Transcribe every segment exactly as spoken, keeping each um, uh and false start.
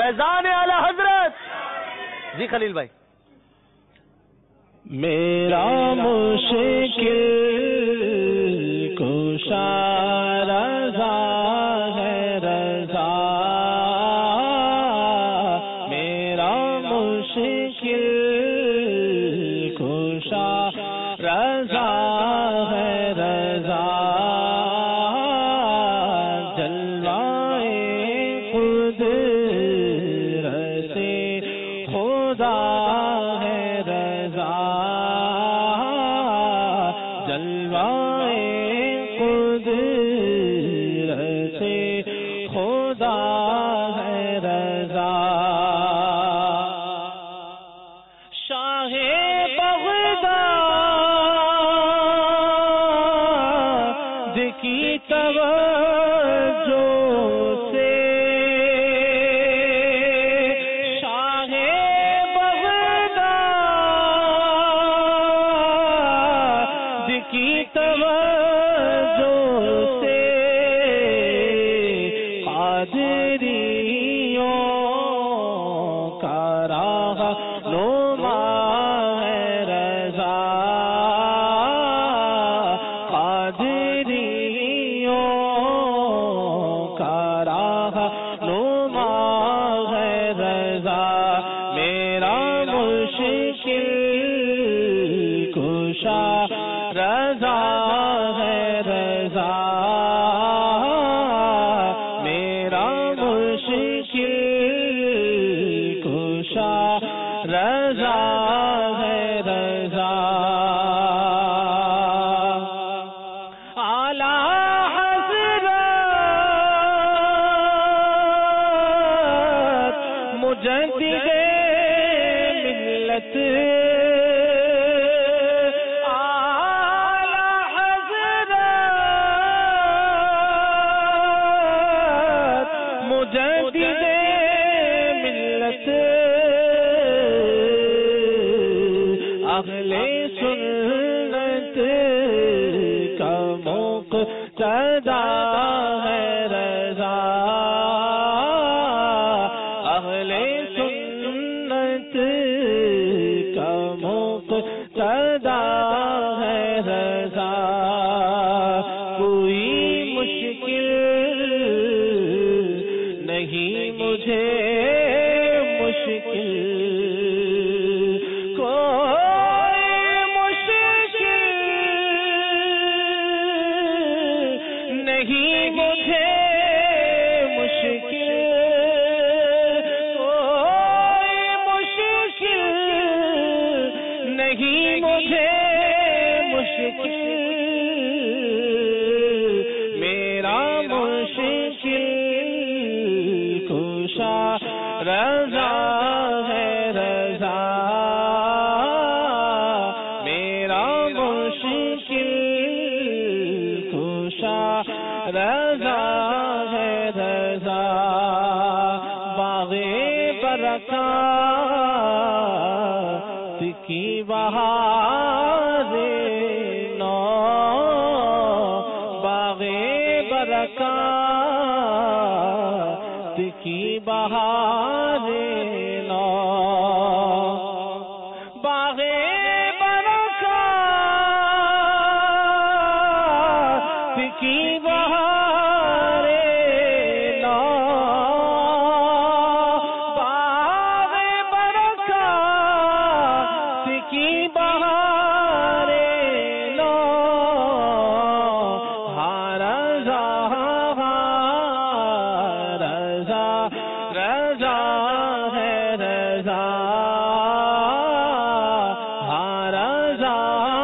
فیضان اعلی حضرت. جی خلیل بھائی. میرا مشکل کشا رضا ہے رضا، میرا مشکل کشا رضا ہے رضا، جلوائے قدرت خدا ہے رضا، جلوائے قدرت خدا ہے رضا، شاہ بغداد کی توجہ سے، شاہ بغداد کی توجہ سے، قادریوں کا رہنما ہے رضا، قادریوں کا رہنما ہے رضا، میرا مشکل کشا رضا ہے رضا، میرا مشکل کشا رضا ہے رضا، اعلیٰ حضرت مجدد ملت، اعلیٰ حضرت مجدد ملت، اہل سنت کا مقتدا ہے رضا، اہل سنت کا مقتدا ہے رضا، کوئی مشکل نہیں مجھے مشکل، کوئی مشکل نہیں مجھے مشکل، کوئی مشکل نہیں مجھے مشکل، میرا مشکل کشا رضا ہے رضا، میرا مشکل کشا رضا ہے رضا، باغ برکات کی بہار نو، باغ برکات کی بہار نو، باغ برکات کی بہار نو، باغ برکات کی بہار نو، ہاں رضا رضا رضا ہے رضا، ہاں رضا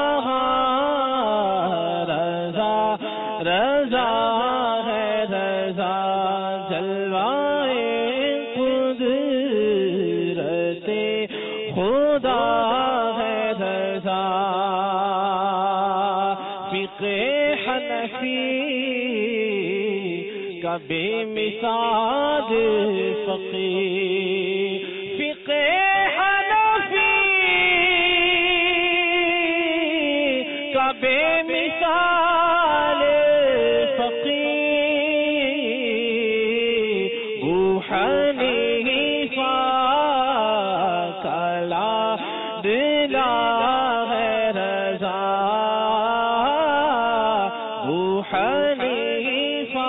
رضا رضا ہے رضا، جلوائے قدرت خدا ہے رضا، فقہ حنفی کا بے مثال فقیہ، فقہ حنفی کا بے مثال فقیہ، بو حنیفہ دلا ہے رضا ابو حنیفہ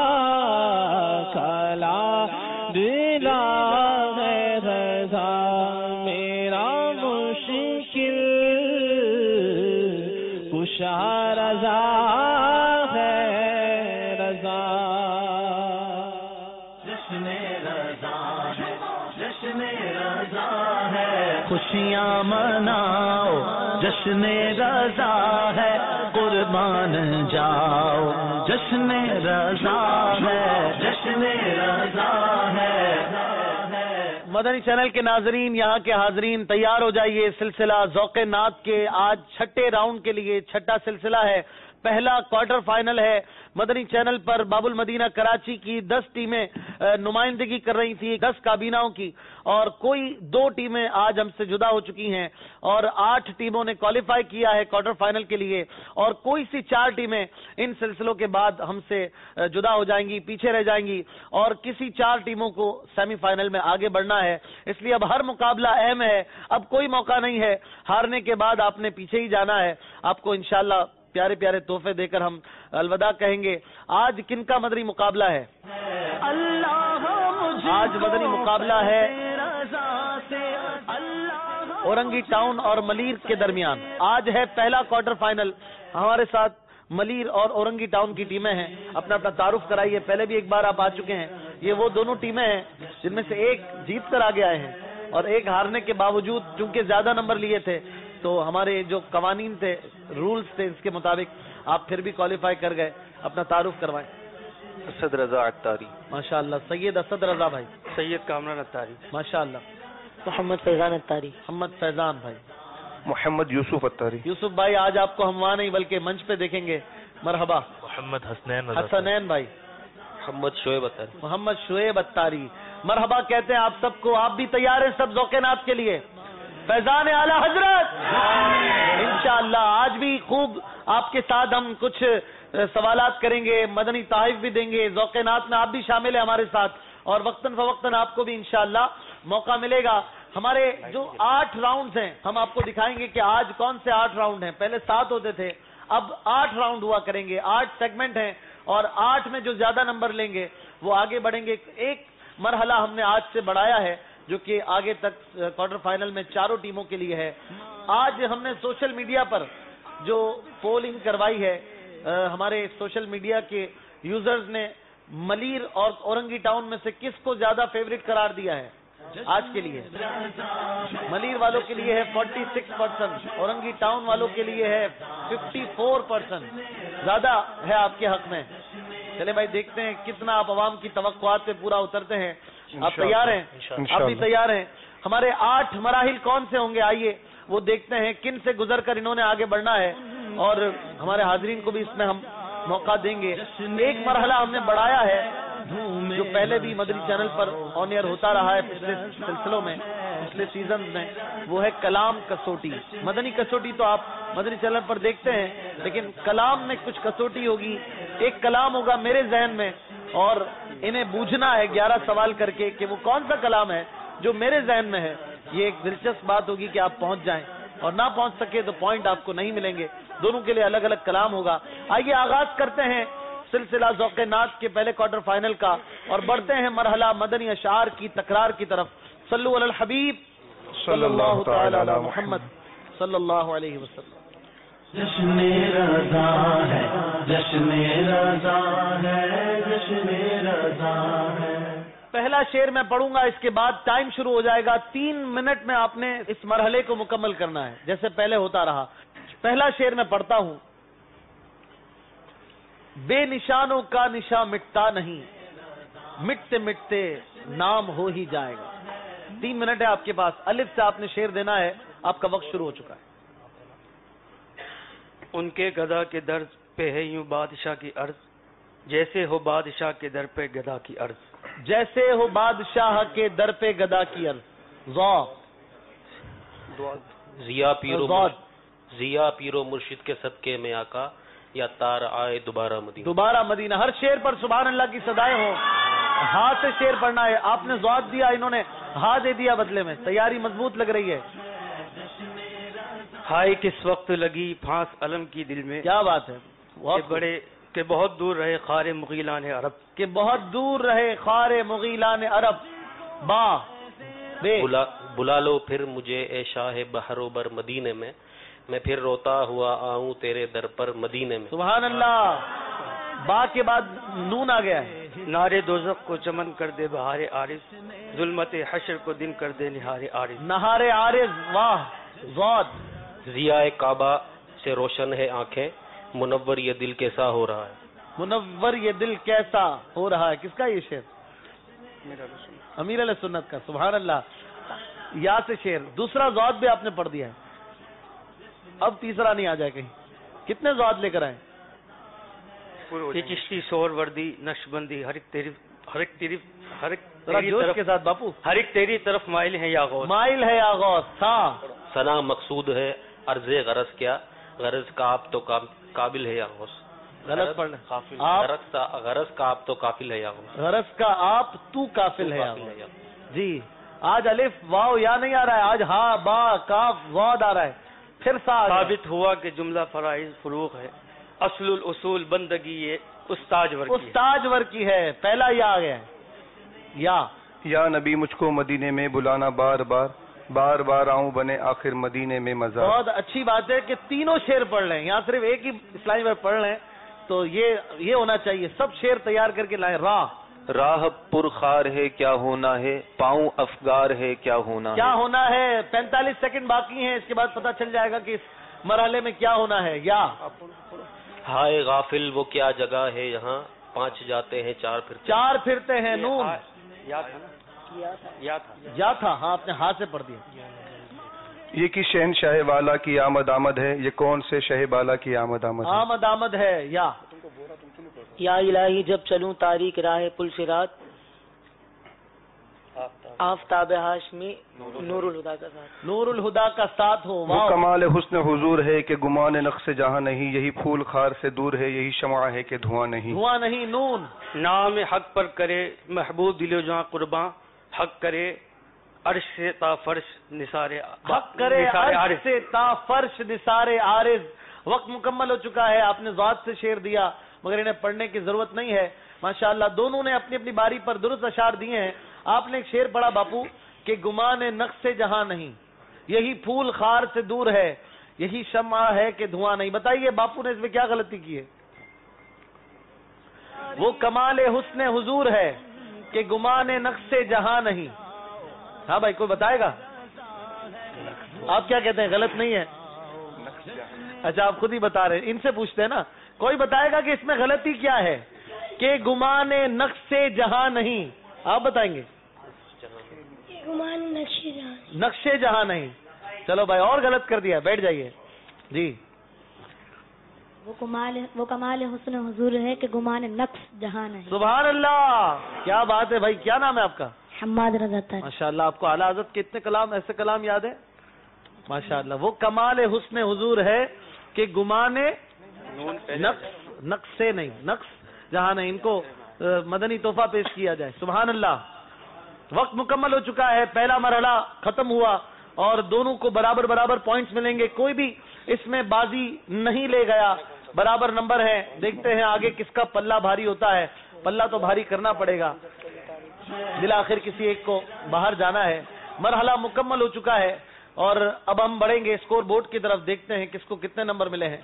کلا دلا ہے رضا میرا مشکل کشا رضا ہے رضا جشن رضا ہے جشن رضا ہے خوشیاں مناؤ جشن رضا ہے قربان جاؤ جشن رضا ہے جشن رضا ہے مدنی چینل کے ناظرین، یہاں کے حاضرین، تیار ہو جائیے. سلسلہ ذوق نعت کے آج چھٹے راؤنڈ کے لیے چھٹا سلسلہ ہے. پہلا کوارٹر فائنل ہے. مدنی چینل پر باب المدینہ کراچی کی دس ٹیمیں نمائندگی کر رہی تھی، دس کابیناؤں کی، اور کوئی دو ٹیمیں آج ہم سے جدا ہو چکی ہیں اور آٹھ ٹیموں نے کوالیفائی کیا ہے کوارٹر فائنل کے لیے، اور کوئی سی چار ٹیمیں ان سلسلوں کے بعد ہم سے جدا ہو جائیں گی، پیچھے رہ جائیں گی، اور کسی چار ٹیموں کو سیمی فائنل میں آگے بڑھنا ہے. اس لیے اب ہر مقابلہ اہم ہے. اب کوئی موقع نہیں ہے ہارنے کے بعد آپ نے پیچھے ہی جانا ہے. آپ کو انشاءاللہ پیارے پیارے تحفے دے کر ہم الوداع کہیں گے. آج کن کا مدنی مقابلہ ہے؟ آج مدنی مقابلہ ہے اورنگی ٹاؤن اور ملیر کے درمیان. آج ہے پہلا کوارٹر فائنل. ہمارے ساتھ ملیر اور اورنگی ٹاؤن کی ٹیمیں ہیں. اپنا اپنا تعارف کرائیے. پہلے بھی ایک بار آپ آ چکے ہیں. یہ وہ دونوں ٹیمیں ہیں جن میں سے ایک جیت کر آگے آئے ہیں اور ایک ہارنے کے باوجود چونکہ زیادہ نمبر لیے تھے تو ہمارے جو قوانین تھے، رولز تھے، اس کے مطابق آپ پھر بھی کوالیفائی کر گئے. اپنا تعارف کروائیں. اسد رضا اتاری. ماشاء اللہ. سید اسد رضا بھائی. سید کامران اتاری. ماشاء اللہ. محمد فیضان اتاری. محمد فیضان بھائی. محمد یوسف اتاری. یوسف بھائی آج آپ کو ہم وہاں نہیں بلکہ منچ پہ دیکھیں گے. مرحبا. محمد حسنین حسنین بھائی. محمد شعیب اتاری. محمد شعیب اتاری. مرحبا کہتے ہیں آپ سب کو. آپ بھی تیار ہیں سب ذوق نعت کے لیے؟ فیضان اعلی حضرت انشاءاللہ آج بھی خوب آپ کے ساتھ ہم کچھ سوالات کریں گے، مدنی تحائف بھی دیں گے. ذوق نعت میں آپ بھی شامل ہیں ہمارے ساتھ، اور وقتاً فوقتاً آپ کو بھی انشاءاللہ موقع ملے گا. ہمارے جو آٹھ راؤنڈز ہیں ہم آپ کو دکھائیں گے کہ آج کون سے آٹھ راؤنڈ ہیں. پہلے سات ہوتے تھے، اب آٹھ راؤنڈ ہوا کریں گے. آٹھ سیگمنٹ ہیں اور آٹھ میں جو زیادہ نمبر لیں گے وہ آگے بڑھیں گے. ایک مرحلہ ہم نے آج سے بڑھایا ہے جو کہ آگے تک کوارٹر فائنل میں چاروں ٹیموں کے لیے ہے. آج ہم نے سوشل میڈیا پر جو پولنگ کروائی ہے، ہمارے سوشل میڈیا کے یوزرز نے ملیر اور اورنگی ٹاؤن میں سے کس کو زیادہ فیوریٹ قرار دیا ہے آج کے لیے؟ ملیر والوں کے لیے ہے forty six percent, Orangi town والوں کے لیے ہے ففٹی فور پرسینٹ. زیادہ ہے آپ کے حق میں. چلے بھائی دیکھتے ہیں کتنا آپ عوام کی توقعات پہ پورا اترتے ہیں. آپ تیار ہیں؟ آپ بھی تیار ہیں؟ ہمارے آٹھ مراحل کون سے ہوں گے آئیے وہ دیکھتے ہیں کن سے گزر کر انہوں نے آگے بڑھنا ہے، اور ہمارے حاضرین کو بھی اس میں ہم موقع دیں گے. ایک مرحلہ ہم نے بڑھایا ہے جو پہلے بھی مدنی چینل پر آن ایئر ہوتا رہا ہے پچھلے سلسلوں میں، پچھلے سیزن میں، وہ ہے کلام کسوٹی. مدنی کسوٹی تو آپ مدنی چینل پر دیکھتے ہیں، لیکن کلام میں کچھ کسوٹی ہوگی. ایک کلام ہوگا میرے ذہن میں اور انہیں بوجھنا ہے گیارہ سوال کر کے کہ وہ کون سا کلام ہے جو میرے ذہن میں ہے. یہ ایک دلچسپ بات ہوگی کہ آپ پہنچ جائیں، اور نہ پہنچ سکے تو پوائنٹ آپ کو نہیں ملیں گے. دونوں کے لیے الگ الگ کلام ہوگا. آئیے آغاز کرتے ہیں سلسلہ ذوق نعت کے پہلے کوارٹر فائنل کا اور بڑھتے ہیں مرحلہ مدنی اشعار کی تکرار کی طرف. صلو علی الحبیب صلی اللہ تعالی علی محمد صلی اللہ علیہ وسلم. جشن رضا ہے جشن رضا ہے جشن رضا ہے. پہلا شعر میں پڑھوں گا، اس کے بعد ٹائم شروع ہو جائے گا. تین منٹ میں آپ نے اس مرحلے کو مکمل کرنا ہے جیسے پہلے ہوتا رہا. پہلا شعر میں پڑھتا ہوں. بے نشانوں کا نشاں مٹتا نہیں، مٹتے مٹتے نام ہو ہی جائے گا. تین منٹ ہے آپ کے پاس. الف سے آپ نے شعر دینا ہے. آپ کا وقت شروع ہو چکا ہے. ان کے گدا کے در پہ ہے یوں بادشاہ کی عرض، جیسے ہو بادشاہ کے در پہ گدا کی عرض. جیسے ہو بادشاہ کے در پہ گدا کی عرض. ضا ضیا پیرو ضاد. ضیا پیرو مرشد کے صدقے میں آقا، یا تار آئے دوبارہ مدینہ. دوبارہ مدینہ. ہر شعر پر سبحان اللہ کی صدائیں ہوں. ہاں سے شعر پڑھنا ہے. آپ نے ضاد دیا، انہوں نے ہاں دے دیا بدلے میں. تیاری مضبوط لگ رہی ہے. ہائے کس وقت لگی پھانس علم کی دل میں، کیا بات ہے، کہ بہت بڑے کہ بہت دور رہے خار مغیلان عرب، کہ بہت دور رہے خار مغیلان عرب، با بے بلا بلا لو پھر مجھے اے شاہ بحر و بر مدینے میں، میں پھر روتا ہوا آؤں تیرے در پر مدینے میں۔ سبحان اللہ، با کے بعد نون آ گیا ہے۔ نارے دوزخ کو چمن کر دے بہار عارض، ظلمت حشر کو دن کر دے نہار عارض۔ نہار عارض، واہ ضاد، ضیاء کعبہ سے روشن ہے آنکھیں، منور یہ دل کیسا ہو رہا ہے۔ منور یہ دل کیسا ہو رہا ہے، کس کا یہ شعر؟ امیر علیہ سنت کا، سبحان اللہ۔ یا سے شعر، دوسرا ضاد بھی آپ نے پڑھ دیا ہے، اب تیسرا نہیں آ جائے کہیں۔ کتنے ضاد لے کر آئے؟ یہ چشتی سور وردی نقش بندی ہر ایک تیری ہر ایک تیری ہر ایک ذرا تیری جوش طرف کے ساتھ باپو، ہر ایک تیری طرف مائل ہے یا غوث۔ مائل ہے یا غوث، ہاں ثنا مقصود ہے عرض غرض کیا، غرض کا آپ تو قابل ہے یا غوث۔ غلط پڑھ لیں آپ، غرض کا غرض کا آپ تو قافل ہے یا غوث۔ غرض کا آپ تو کافل ہے یا قافل ہے غوث۔ یا غوث۔ جی آج الف واو یا نہیں آ رہا ہے، آج ہا با کاف ضاد آ رہا ہے، پھر سا آ گیا۔ ثابت ہوا کہ جملہ فرائض فروغ ہے، اصل الاصول بندگی یہ استاج ور کی ہے۔ استاج ور کی ہے، پہلا یا آ گیا ہے، یا یا نبی مجھ کو مدینے میں بلانا بار بار، بار بار آؤں بنے آخر مدینے میں مزار۔ بہت اچھی بات ہے کہ تینوں شعر پڑھ لیں، یہاں صرف ایک ہی اسلامی ورڈ پڑھ لیں تو یہ یہ ہونا چاہیے، سب شعر تیار کر کے لائیں۔ راہ راہ پر خار ہے کیا ہونا ہے، پاؤں افگار ہے کیا ہونا کیا ہے۔ ہونا ہے، پینتالیس سیکنڈ باقی ہیں، اس کے بعد پتہ چل جائے گا کہ اس مرحلے میں کیا ہونا ہے۔ یا ہائے غافل وہ کیا جگہ ہے یہاں، پانچ جاتے ہیں چار پھر چار پھرتے ہیں، نون یا تھا نا؟ یا تھا یا تھا، ہاں آپ نے ہاتھ سے پڑھ دیا۔ یہ کی شہن شاہ والا کی آمد آمد ہے، یہ کون سے شہ بالا کی آمد آمد ہے۔ آمد آمد ہے۔ یا یا الہی جب چلوں تاریک راہ پل صراط، آفتاب ہاشمی نور الہدا کا ساتھ، نور الہدا کا ساتھ ہو۔ وہ واہ، کمال حسن حضور ہے کہ گمان نقص جہاں نہیں، یہی پھول خار سے دور ہے، یہی شمع ہے کہ دھواں نہیں۔ دھواں نہیں، نون نام حق پر کرے محبوب دل و جاں قرباں، حق کرے عرش سے تا فرش نثار حق کرے نثار عرش عارف۔ سے تا فرش نثار عارض۔ وقت مکمل ہو چکا ہے، آپ نے ذات سے شعر دیا مگر انہیں پڑھنے کی ضرورت نہیں ہے۔ ماشاءاللہ دونوں نے اپنی اپنی باری پر درست اشعار دیے ہیں۔ آپ نے ایک شعر پڑھا باپو کہ گمان نقص سے جہاں نہیں، یہی پھول خار سے دور ہے، یہی شمع ہے کہ دھواں نہیں۔ بتائیے باپو نے اس میں کیا غلطی کی ہے؟ وہ کمال حسن حضور ہے کہ گمان نقص سے جہاں نہیں۔ ہاں بھائی کوئی بتائے گا؟ آپ کیا کہتے ہیں، غلط نہیں ہے؟ اچھا آپ خود ہی بتا رہے ہیں، ان سے پوچھتے ہیں نا، کوئی بتائے گا کہ اس میں غلطی کیا ہے؟ کہ گمان نقص سے جہاں نہیں، آپ بتائیں گے؟ گمان نقش جہاں، نقش جہاں نہیں۔ چلو بھائی اور غلط کر دیا، بیٹھ جائیے جی۔ وہ کمال وہ کمال حسن حضور ہے کہ گمان نقص جہاں نہیں۔ سبحان اللہ، کیا بات ہے بھائی، کیا نام ہے آپ کا؟ حماد رضا تاری۔ ماشاء اللہ، آپ کو اعلیٰ حضرت کے اتنے کلام ایسے کلام یاد ہے؟ ماشاء اللہ، وہ کمال حسن حضور ہے کہ گمان نقص نقص سے نہیں، نقص جہاں نہیں۔ ان کو مدنی تحفہ پیش کیا جائے۔ سبحان اللہ، وقت مکمل ہو چکا ہے، پہلا مرحلہ ختم ہوا اور دونوں کو برابر برابر پوائنٹس ملیں گے، کوئی بھی اس میں بازی نہیں لے گیا، برابر نمبر ہے۔ دیکھتے ہیں آگے کس کا پلہ بھاری ہوتا ہے، پلہ تو بھاری کرنا پڑے گا، بالآخر کسی ایک کو باہر جانا ہے۔ مرحلہ مکمل ہو چکا ہے اور اب ہم بڑھیں گے اسکور بورڈ کی طرف، دیکھتے ہیں کس کو کتنے نمبر ملے ہیں۔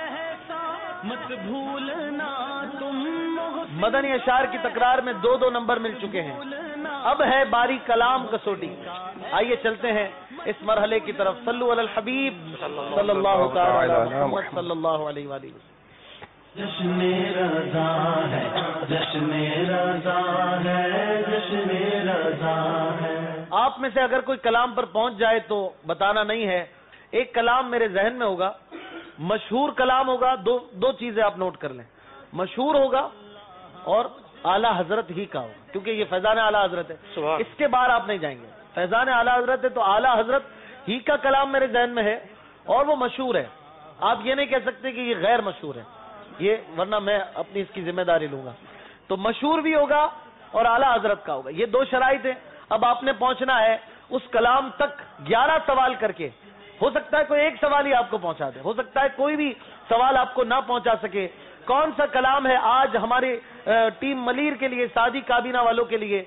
مدنی اشعار کی تکرار میں دو دو نمبر مل چکے ہیں، اب ہے باری کلام کسوٹی۔ آئیے چلتے ہیں اس مرحلے کی طرف۔ صلو علی الحبیب صلی اللہ تعالی علی محمد صلی اللہ علیہ وآلہ وسلم۔ جشن رضا ہے، جشن رضا ہے، جشن رضا ہے۔ آپ میں سے اگر کوئی کلام پر پہنچ جائے تو بتانا نہیں ہے، ایک کلام میرے ذہن میں ہوگا، مشہور کلام ہوگا، دو دو چیزیں آپ نوٹ کر لیں، مشہور ہوگا اور اعلیٰ حضرت ہی کا ہوگا، کیونکہ یہ فیضان اعلیٰ حضرت ہے، اس کے بعد آپ نہیں جائیں گے۔ فیضان اعلیٰ حضرت ہے تو اعلیٰ حضرت ہی کا کلام میرے ذہن میں ہے اور وہ مشہور ہے، آپ یہ نہیں کہہ سکتے کہ یہ غیر مشہور ہے، یہ ورنہ میں اپنی اس کی ذمہ داری لوں گا۔ تو مشہور بھی ہوگا اور اعلیٰ حضرت کا ہوگا، یہ دو شرائط ہیں۔ اب آپ نے پہنچنا ہے اس کلام تک گیارہ سوال کر کے، ہو سکتا ہے کوئی ایک سوال ہی آپ کو پہنچا دے، ہو سکتا ہے کوئی بھی سوال آپ کو نہ پہنچا سکے. کون سا کلام ہے آج ہمارے ٹیم ملیر کے لیے، سعدی کابینہ والوں کے لیے؟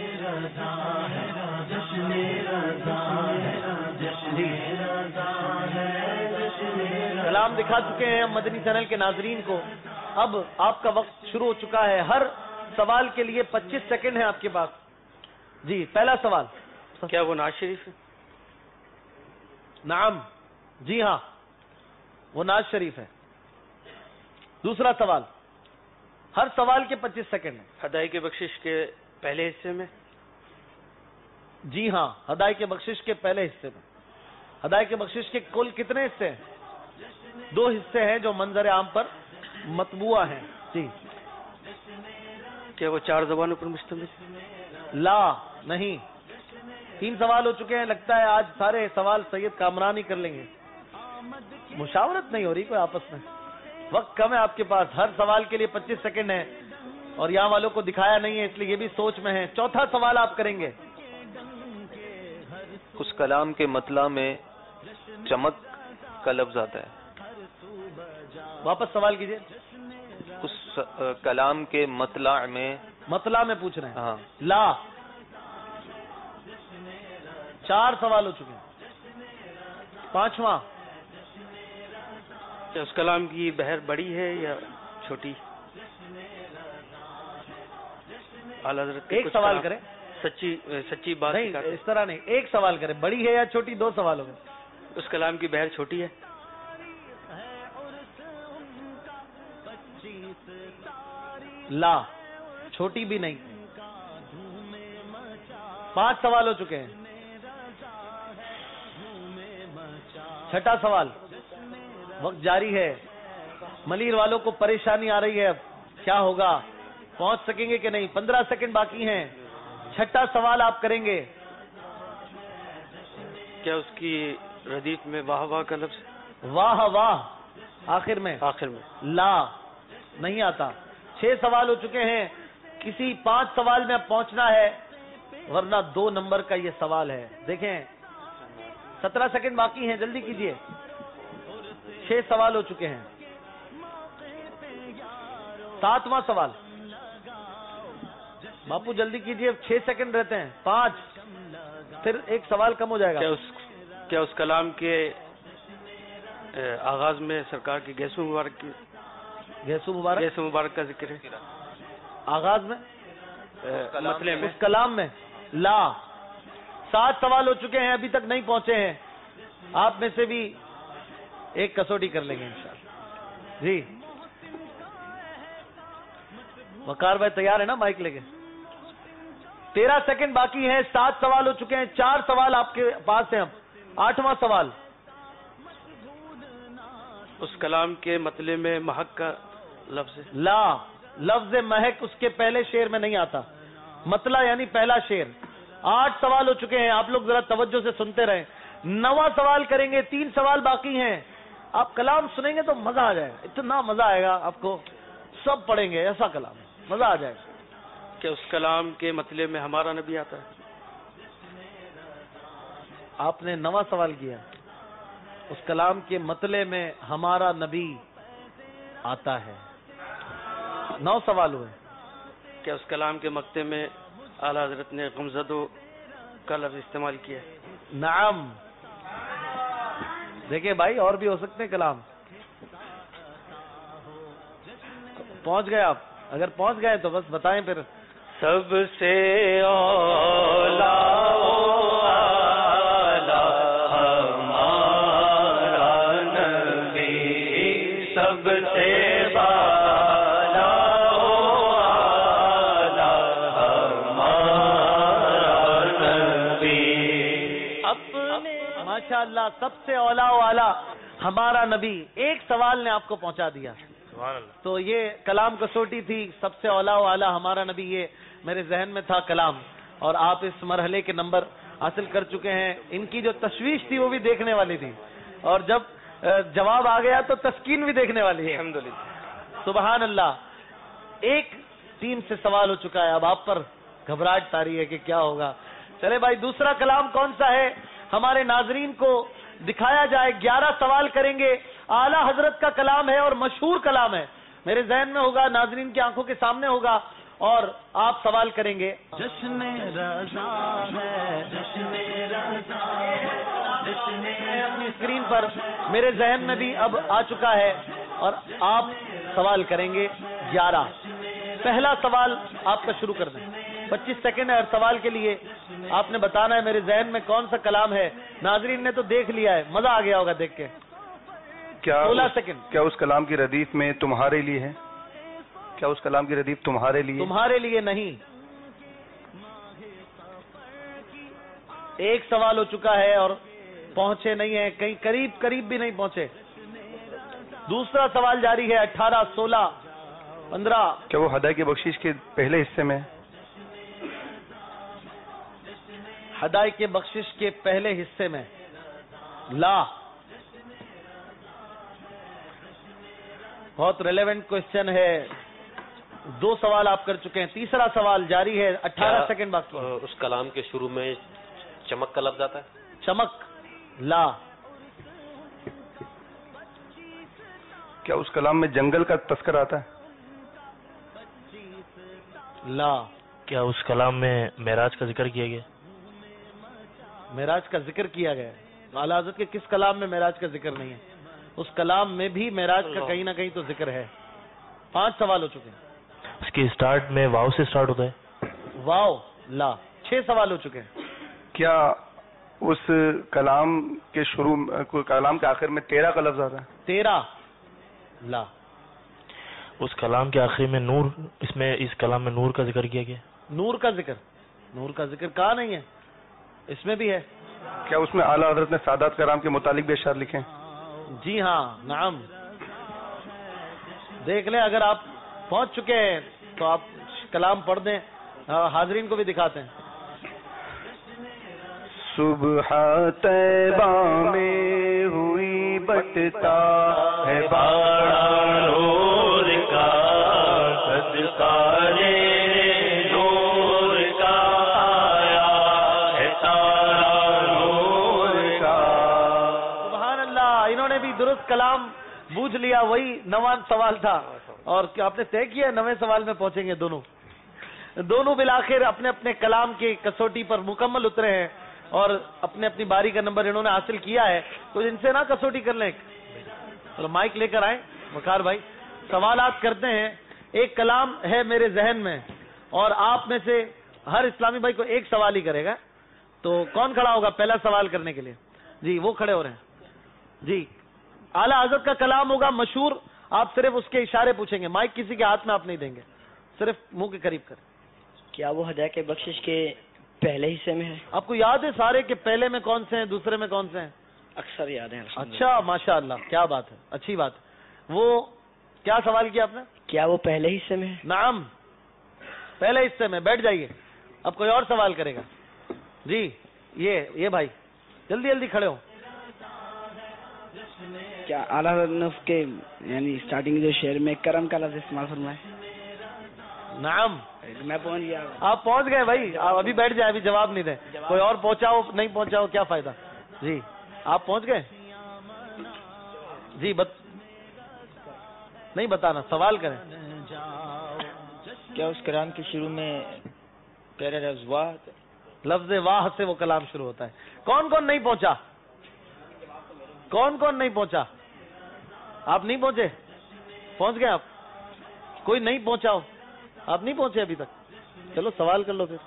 کلام دکھا چکے ہیں ہم مدنی چینل کے ناظرین کو. اب آپ کا وقت شروع ہو چکا ہے. ہر سوال کے لیے پچیس سیکنڈ ہیں آپ کے پاس. جی پہلا سوال، کیا وہ ناز شریف ہے؟ نعم، جی ہاں وہ ناز شریف ہے. دوسرا سوال، ہر سوال کے پچیس سیکنڈ ہیں. ہدائی کے بخشش کے پہلے حصے میں؟ جی ہاں ہدائی کے بخشش کے پہلے حصے میں. ہدائی کے بخشش کے کل کتنے حصے ہیں؟ دو حصے ہیں جو منظر عام پر مطبوعہ ہیں. جی کیا وہ چار زبانوں پر مشتمل؟ لا نہیں، تین سوال ہو چکے ہیں. لگتا ہے آج سارے سوال سید کامران ہی کر لیں گے. مشاورت نہیں ہو رہی کوئی آپس میں، وقت کم ہے آپ کے پاس. ہر سوال کے لیے پچیس سیکنڈ ہیں اور یہاں والوں کو دکھایا نہیں ہے اس لیے یہ بھی سوچ میں ہے. چوتھا سوال آپ کریں گے. اس کلام کے مطلع میں چمک کا لفظ آتا ہے. واپس سوال کیجئے. اس کلام کے مطلع میں، مطلع میں پوچھ رہے ہیں. ہاں لا. چار سوال ہو چکے ہیں. پانچواں، کیا اس کلام کی بحر بڑی ہے یا چھوٹی؟ اعلیٰ حضرت ایک سوال کریں. سچی سچی بات نہیں اس طرح نہیں، ایک سوال کریں. بڑی ہے یا چھوٹی؟ دو سوال ہو گئے. اس کلام کی بحر چھوٹی ہے؟ لا چھوٹی بھی نہیں. پانچ سوال ہو چکے ہیں. چھٹا سوال، وقت جاری ہے. ملیر والوں کو پریشانی آ رہی ہے، اب کیا ہوگا، پہنچ سکیں گے کہ نہیں؟ پندرہ سیکنڈ باقی ہیں. چھٹا سوال آپ کریں گے. کیا اس کی ردیف میں واہ واہ کا لفظ؟ واہ واہ آخر میں؟ آخر میں. لا نہیں آتا. چھ سوال ہو چکے ہیں. کسی پانچ سوال میں اب پہنچنا ہے ورنہ دو نمبر کا یہ سوال ہے. دیکھیں سترہ سیکنڈ باقی ہیں، جلدی کیجئے. چھ سوال ہو چکے ہیں. ساتواں سوال، باپو جلدی کیجئے، چھ سیکنڈ رہتے ہیں. پانچ، پھر ایک سوال کم ہو جائے گا. کیا اس کیا اس کلام کے آغاز میں سرکار کی گیسو مبارک کی گیسو مبارک گیسو مبارک کا ذکر ہے؟ آغاز میں مطلع میں؟ اس کلام میں؟ لا. سات سوال ہو چکے ہیں، ابھی تک نہیں پہنچے ہیں. آپ میں سے بھی ایک کسوٹی کر لیں گے انشاءاللہ. جی وقار بھائی تیار ہے نا مائک لے کے؟ تیرہ سیکنڈ باقی ہیں. سات سوال ہو چکے ہیں. چار سوال آپ کے پاس ہیں. اب آٹھواں سوال، اس کلام کے مطلع میں مہک کا لفظ ہے؟ لا. لفظ مہک اس کے پہلے شعر میں نہیں آتا. مطلع یعنی پہلا شعر. آٹھ سوال ہو چکے ہیں. آپ لوگ ذرا توجہ سے سنتے رہیں. نواں سوال کریں گے. تین سوال باقی ہیں. آپ کلام سنیں گے تو مزہ آ جائے گا. اتنا مزہ آئے گا آپ کو. سب پڑھیں گے ایسا کلام، مزہ آ جائے گا. کیا اس کلام کے مطلع میں ہمارا نبی آتا ہے؟ آپ نے نواں سوال کیا. اس کلام کے مطلع میں ہمارا نبی آتا ہے. نو سوال ہوئے. کیا اس کلام کے مقطع میں اعلیٰ حضرت نے غمزدوں کا لفظ استعمال کیا ہے؟ نعم. دیکھیں بھائی اور بھی ہو سکتے ہیں کلام. پہنچ گئے آپ؟ اگر پہنچ گئے تو بس بتائیں پھر. سب سے اولا سب سے ماشاء اللہ سب سے اولا والا ہمارا نبی. ایک سوال نے آپ کو پہنچا دیا. تو یہ کلام کسوٹی تھی. سب سے اولا والا ہمارا نبی، یہ میرے ذہن میں تھا کلام، اور آپ اس مرحلے کے نمبر حاصل کر چکے ہیں. ان کی جو تشویش تھی وہ بھی دیکھنے والی تھی، اور جب جواب آ گیا تو تسکین بھی دیکھنے والی ہے. الحمدللہ سبحان اللہ. ایک ٹیم سے سوال ہو چکا ہے. اب آپ پر گھبراہٹ آ رہی ہے کہ کیا ہوگا. چلے بھائی دوسرا کلام کون سا ہے؟ ہمارے ناظرین کو دکھایا جائے. گیارہ سوال کریں گے. اعلیٰ حضرت کا کلام ہے اور مشہور کلام ہے, میرے ذہن میں ہوگا, ناظرین کی آنکھوں کے سامنے ہوگا, اور آپ سوال کریں گے. جشن رضا ہے, جشن رضا ہے, جشن اپنی اسکرین پر میرے ذہن میں بھی اب آ چکا ہے, اور آپ سوال کریں گے. گیارہ پہلا سوال آپ کا شروع کر دیں. پچیس سیکنڈ ہے ہر سوال کے لیے. آپ نے بتانا ہے میرے ذہن میں کون سا کلام ہے. ناظرین نے تو دیکھ لیا ہے, مزہ آ گیا ہوگا دیکھ کے. کیا سولہ سیکنڈ. کیا اس کلام کی ردیف میں تمہارے لیے ہے؟ کیا اس کلام کی ردیف تمہارے لیے؟ تمہارے لیے نہیں. ایک سوال ہو چکا ہے اور پہنچے نہیں ہیں, کہیں قریب قریب بھی نہیں پہنچے. دوسرا سوال جاری ہے. اٹھارہ, سولہ, پندرہ. کیا وہ ہدایت کی بخشش کے پہلے حصے میں؟ ہدایت کے بخشش کے پہلے حصے میں لا. بہت ریلیونٹ کوشچن ہے. دو سوال آپ کر چکے ہیں, تیسرا سوال جاری ہے. اٹھارہ سیکنڈ باقی. اس کلام کے شروع میں چمک کا لفظ آتا ہے؟ چمک لا. کیا اس کلام میں جنگل کا تذکر آتا ہے؟ لا. کیا اس کلام میں معراج کا ذکر کیا گیا؟ معراج کا ذکر کیا گیا. اعلیٰ حضرت کے کس کلام میں معراج کا ذکر نہیں ہے؟ اس کلام میں بھی معراج کا کہیں نہ کہیں تو ذکر ہے. پانچ سوال ہو چکے ہیں. اس کے اسٹارٹ میں واو سے اسٹارٹ ہوتا ہے؟ واو لا. چھ سوال ہو چکے ہیں. کیا اس کلام کے شروع کلام کے آخر میں تیرہ کا لفظ آتا ہے؟ تیرہ لا. اس کلام کے آخر میں نور, اس میں اس کلام میں نور کا ذکر کیا گیا؟ نور کا ذکر نور کا ذکر کہاں نہیں ہے؟ اس میں بھی ہے. کیا اس میں اعلیٰ حضرت نے سادات کرام کے متعلق بھی اشعار لکھے ہیں؟ جی ہاں, نعم. دیکھ لیں, اگر آپ پہنچ چکے ہیں تو آپ کلام پڑھ دیں, حاضرین کو بھی دکھاتے ہیں. صبح طیبہ میں ہوئی بٹتا ہے باڑا نور کا, صدقہ نور کا آیا ہے تارا نور کا. سبحان اللہ, انہوں نے بھی درست کلام بوجھ لیا. وہی نواں سوال تھا, اور کیا آپ نے طے کیا نویں سوال میں پہنچیں گے دونوں دونوں بالآخر اپنے اپنے کلام کی کسوٹی پر مکمل اترے ہیں, اور اپنے اپنی باری کا نمبر انہوں نے حاصل کیا ہے. تو ان سے نہ کسوٹی کر لیں. چلو مائک لے کر آئیں وقار بھائی. سوالات کرتے ہیں. ایک کلام ہے میرے ذہن میں, اور آپ میں سے ہر اسلامی بھائی کو ایک سوال ہی کرے گا. تو کون کھڑا ہوگا پہلا سوال کرنے کے لیے؟ جی وہ کھڑے ہو رہے ہیں. جی اعلیٰ حضرت کا کلام ہوگا مشہور. آپ صرف اس کے اشارے پوچھیں گے, مائک کسی کے ہاتھ میں آپ نہیں دیں گے, صرف منہ کے قریب کریں. کیا وہ ہدایت کے بخشش کے پہلے حصے میں ہے؟ آپ کو یاد ہے سارے کہ پہلے میں کون سے ہیں, دوسرے میں کون سے ہیں؟ اکثر یاد ہیں. اچھا, ماشاء اللہ, کیا بات ہے, اچھی بات ہے. وہ کیا سوال کیا آپ نے؟ کیا وہ پہلے حصے میں ہے؟ نعم, پہلے حصے میں. بیٹھ جائیے, اب کوئی اور سوال کرے گا. جی یہ یہ بھائی جلدی جلدی کھڑے ہو. کیا اعلیٰ حضرت کے یعنی اسٹارٹنگ جو شعر میں کرم کا لفظ استعمال فرمائے؟ نعم, میں پہنچ گیا. آپ پہنچ گئے بھائی, آپ ابھی بیٹھ جائیں, ابھی جواب نہیں دیں. کوئی اور پہنچاؤ, نہیں پہنچاؤ, کیا فائدہ. جی آپ پہنچ گئے. جی بت... نہیں بتانا, سوال کریں. کیا اس کلام کے شروع میں پہلے لفظ واہ لفظ واہ سے وہ کلام شروع ہوتا ہے؟ کون کون نہیں پہنچا؟ کون کون نہیں پہنچا؟ آپ نہیں پہنچے؟ پہنچ گئے آپ؟ کوئی نہیں پہنچا ہو, آپ نہیں پہنچے ابھی تک. چلو سوال کر لو پھر.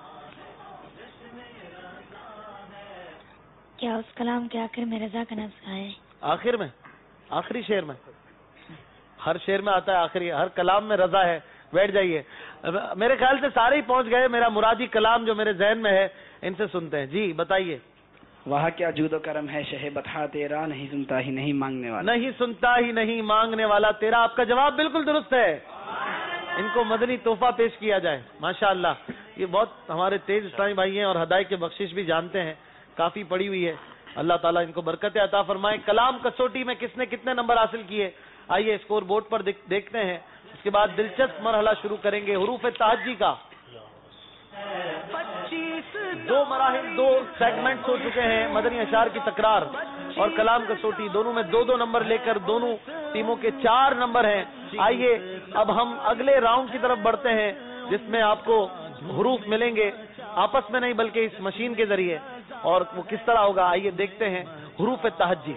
کیا اس کلام کے آخر میں رضا کا لفظ ہے؟ آخر میں, آخری شعر میں, ہر شعر میں آتا ہے آخری, ہر کلام میں رضا ہے. بیٹھ جائیے. میرے خیال سے سارے ہی پہنچ گئے. میرا مرادی کلام جو میرے ذہن میں ہے ان سے سنتے ہیں. جی بتائیے. وہاں کیا جود و کرم ہے شہ بتا تیرا, نہیں سنتا ہی نہیں مانگنے والا. نہیں سنتا ہی نہیں مانگنے والا تیرا. آپ کا جواب بالکل درست ہے. ان کو مدنی تحفہ پیش کیا جائے. ماشاء اللہ, یہ بہت ہمارے تیز اسلامی بھائی ہیں اور ہدایت کے بخشش بھی جانتے ہیں, کافی پڑی ہوئی ہے. اللہ تعالیٰ ان کو برکت عطا فرمائے. کلام کسوٹی میں کس نے کتنے نمبر حاصل کیے, آئیے اسکور بورڈ پر دیکھتے ہیں. اس کے بعد دلچسپ مرحلہ شروع کریں گے حروف تہجی کا. پچیس دو مراحل، دو سیگمنٹس ہو چکے ہیں، مدنی اشعار کی تکرار اور کلام کسوٹی، دونوں میں دو دو نمبر لے کر دونوں ٹیموں کے چار نمبر ہیں۔ آئیے اب ہم اگلے راؤنڈ کی طرف بڑھتے ہیں جس میں آپ کو حروف ملیں گے، آپس میں نہیں بلکہ اس مشین کے ذریعے، اور وہ کس طرح ہوگا آئیے دیکھتے ہیں۔ حروف تہجی۔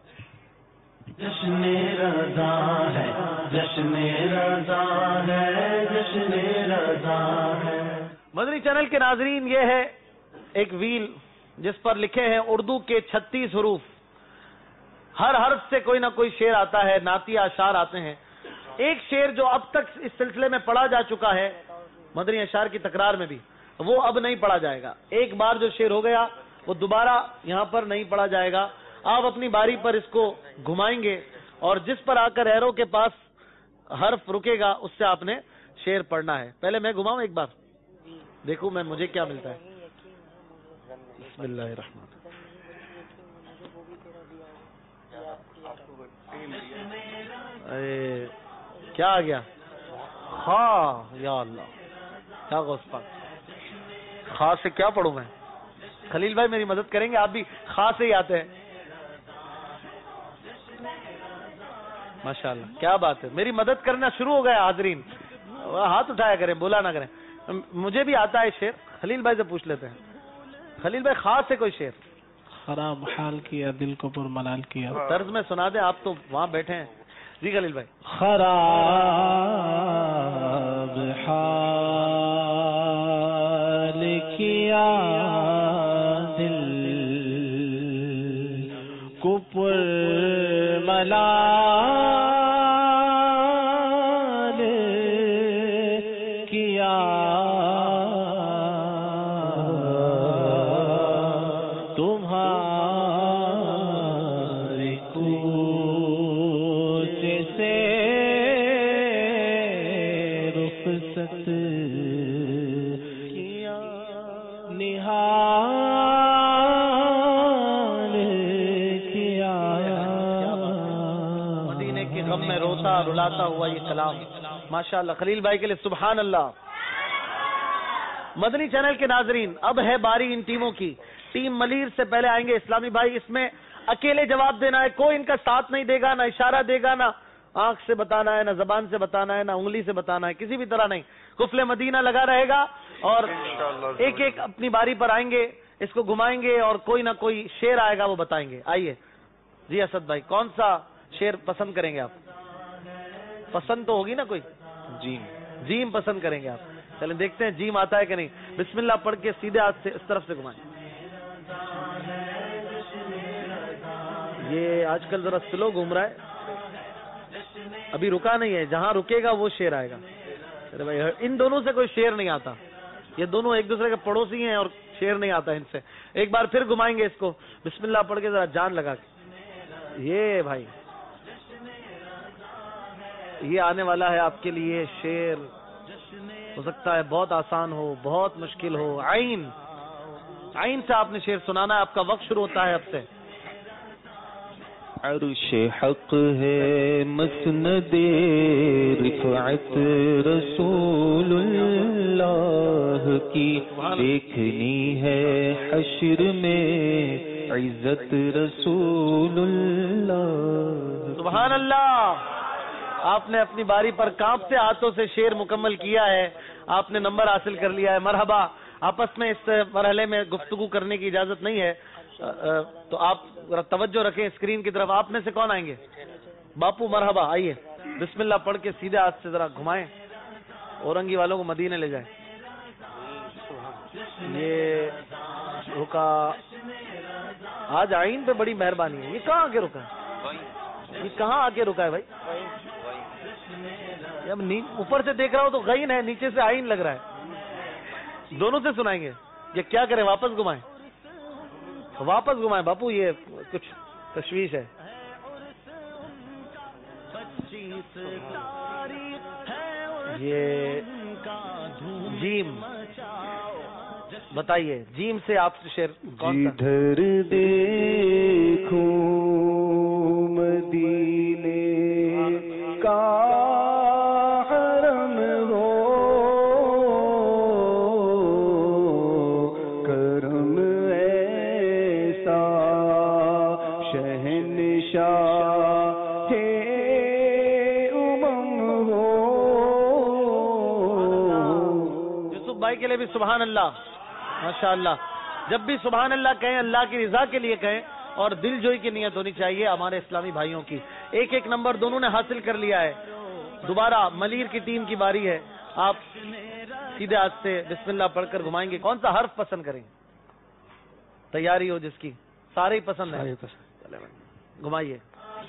جشن رضا ہے، جشن رضا ہے، جشن رضا ہے۔ مدنی چینل کے ناظرین، یہ ہے ایک ویل جس پر لکھے ہیں اردو کے چھتیس حروف، ہر حرف سے کوئی نہ کوئی شعر آتا ہے، نعتیہ اشعار آتے ہیں۔ ایک شعر جو اب تک اس سلسلے میں پڑھا جا چکا ہے مدنی اشعار کی تکرار میں بھی، وہ اب نہیں پڑھا جائے گا۔ ایک بار جو شعر ہو گیا وہ دوبارہ یہاں پر نہیں پڑھا جائے گا۔ آپ اپنی باری پر اس کو گھمائیں گے اور جس پر آ کر ایرو کے پاس حرف رکے گا اس سے آپ نے شعر پڑھنا ہے۔ پہلے میں گھماؤں ایک بار، دیکھوں میں مجھے کیا ملتا ہے۔ بسم اللہ الرحمن ارے کیا آ گیا؟ ہاں یا اللہ، کیا غوث پاک، خاص سے کیا پڑھوں میں؟ خلیل بھائی میری مدد کریں گے؟ آپ بھی خاص سے ہی آتے ہیں، ماشاءاللہ کیا بات ہے، میری مدد کرنا شروع ہو گیا۔ حاضرین ہاتھ اٹھایا کریں، بولا نہ کریں۔ مجھے بھی آتا ہے شعر، خلیل بھائی سے پوچھ لیتے ہیں۔ خلیل بھائی خاص سے کوئی شعر؟ خراب حال کیا دل کو پر ملال کیا، طرز میں سنا دیں، آپ تو وہاں بیٹھے ہیں۔ جی خلیل بھائی۔ خراب حال کیا دل کو پر ملال کیا، تمہاری کوچ سے رخصت کیا، نہال کیا، مدینے کے غم میں روتا رلاتا ہوا یہ کلام۔ ماشاءاللہ خلیل بھائی کے لیے سبحان اللہ۔ مدنی چینل کے ناظرین، اب ہے باری ان ٹیموں کی۔ ٹیم ملیر سے پہلے آئیں گے اسلامی بھائی، اس میں اکیلے جواب دینا ہے، کوئی ان کا ساتھ نہیں دے گا، نہ اشارہ دے گا، نہ آنکھ سے بتانا ہے، نہ زبان سے بتانا ہے، نہ انگلی سے بتانا ہے، کسی بھی طرح نہیں۔ قفل مدینہ لگا رہے گا اور ایک ایک اپنی باری پر آئیں گے، اس کو گھمائیں گے اور کوئی نہ کوئی شعر آئے گا وہ بتائیں گے۔ آئیے جی اسد بھائی، کون سا شعر پسند کریں گے آپ؟ پسند تو ہوگی نا کوئی؟ جیم جیم پسند کریں گے آپ؟ چلیں دیکھتے ہیں جیم آتا ہے کہ نہیں۔ بسم اللہ پڑھ کے سیدھے ہاتھ سے اس طرف سے گھمائیں۔ یہ آج کل ذرا سلو گھوم رہا ہے، ابھی رکا نہیں ہے، جہاں رکے گا وہ شعر آئے گا۔ ارے بھائی ان دونوں سے کوئی شعر نہیں آتا، یہ دونوں ایک دوسرے کے پڑوسی ہیں اور شعر نہیں آتا ان سے۔ ایک بار پھر گھمائیں گے اس کو، بسم اللہ پڑھ کے ذرا جان لگا کے۔ یہ بھائی یہ آنے والا ہے آپ کے لیے شعر، ہو سکتا ہے بہت آسان ہو، بہت مشکل ہو۔ عین عین سے آپ نے شعر سنانا ہے، آپ کا وقت شروع ہوتا ہے اب سے۔ عرش حق ہے مسند رفعت رسول اللہ کی، دیکھنی ہے حشر میں عزت رسول اللہ۔ سبحان اللہ، آپ نے اپنی باری پر کانپتے ہاتھوں سے شعر مکمل کیا ہے، آپ نے نمبر حاصل کر لیا ہے۔ مرحبا، آپس میں اس مرحلے میں گفتگو کرنے کی اجازت نہیں ہے، تو آپ توجہ رکھیں اسکرین کی طرف۔ آپ میں سے کون آئیں گے؟ باپو مرحبا، آئیے بسم اللہ پڑھ کے سیدھے ہاتھ سے ذرا گھمائیں، اورنگی والوں کو مدینے لے جائیں۔ یہ رکا آج آئین پہ بڑی مہربانی ہے۔ یہ کہاں آ کے رکا ہے؟ یہ کہاں آ کے رکا ہے بھائی؟ جب اوپر سے دیکھ رہا ہوں تو غین ہے، نیچے سے آئین لگ رہا ہے۔ دونوں سے سنائیں گے، یہ کیا کریں؟ واپس گھمائیں، واپس گھمائیں باپو، یہ کچھ تشویش ہے۔ یہ جیم بتائیے، جیم سے آپ سے شعر کون سا؟ جدھر دیکھو مدینے کا حرم ہو، کرم शाह उमम हो। यूसुफ भाई के लिए भी सुभान अल्लाह, माशाअल्लाह। जब भी सुभान अल्लाह कहें अल्लाह की रजा के लिए कहें और दिल जोई की नियत होनी चाहिए हमारे इस्लामी भाइयों की। एक एक नंबर दोनों ने हासिल कर लिया है। दोबारा मलीर की टीम की बारी है। आप सीधे हाथ से बिस्मिल्लाह पढ़कर घुमाएंगे। कौन सा हर्फ पसंद करेंगे? तैयारी हो जिसकी, सारे ही पसंद है, घुमाइए।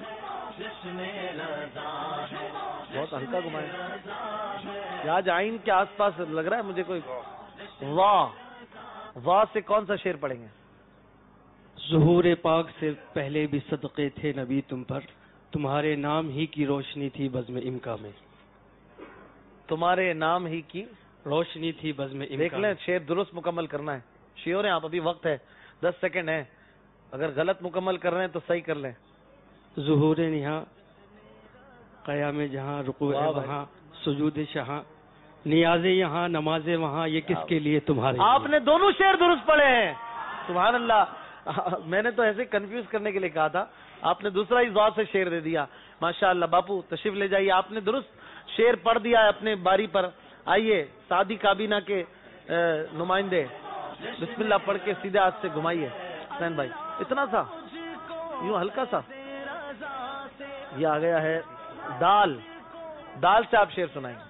बहुत हल्का घुमाए। आज आइन के आसपास लग रहा है मुझे कोई। वाह, वाह से कौन सा शेर पढ़ेंगे? ज़ुहूर पाक से पहले भी सदक़े थे नबी तुम पर, तुम्हारे नाम ही की रोशनी थी बज़्म इम्का में। तुम्हारे नाम ही की रोशनी थी बज़्म इम्का। देख लें, शेर दुरुस्त मुकम्मल करना है। श्योर हैं आप? अभी वक्त है, दस सेकंड है। अगर गलत मुकम्मल कर रहे हैं तो सही कर लें। ज़ुहूर निहा क़याम जहाँ, रुकू वहाँ, सुजूद शहाँ, नियाज़े यहाँ, नमाज़े वहाँ, ये किसके लिए? तुम्हारे। आपने दोनों शेर दुरुस्त पढ़े हैं, सुभान अल्लाह। मैंने तो ऐसे कंफ्यूज करने के लिए कहा था, आपने दूसरा ही ज़ात से शेर दे दिया। माशाअल्लाह। बापू तशरीफ ले जाइए, आपने दुरुस्त शेर पढ़ दिया है अपने बारी पर। आइए सादी काबीना के नुमाइंदे, बिस्मिल्लाह पढ़ के सीधे हाथ से घुमाइए। हुसैन भाई इतना सा, यूं हल्का सा। ये आ गया है दाल। दाल से आप शेर सुनाएंगे।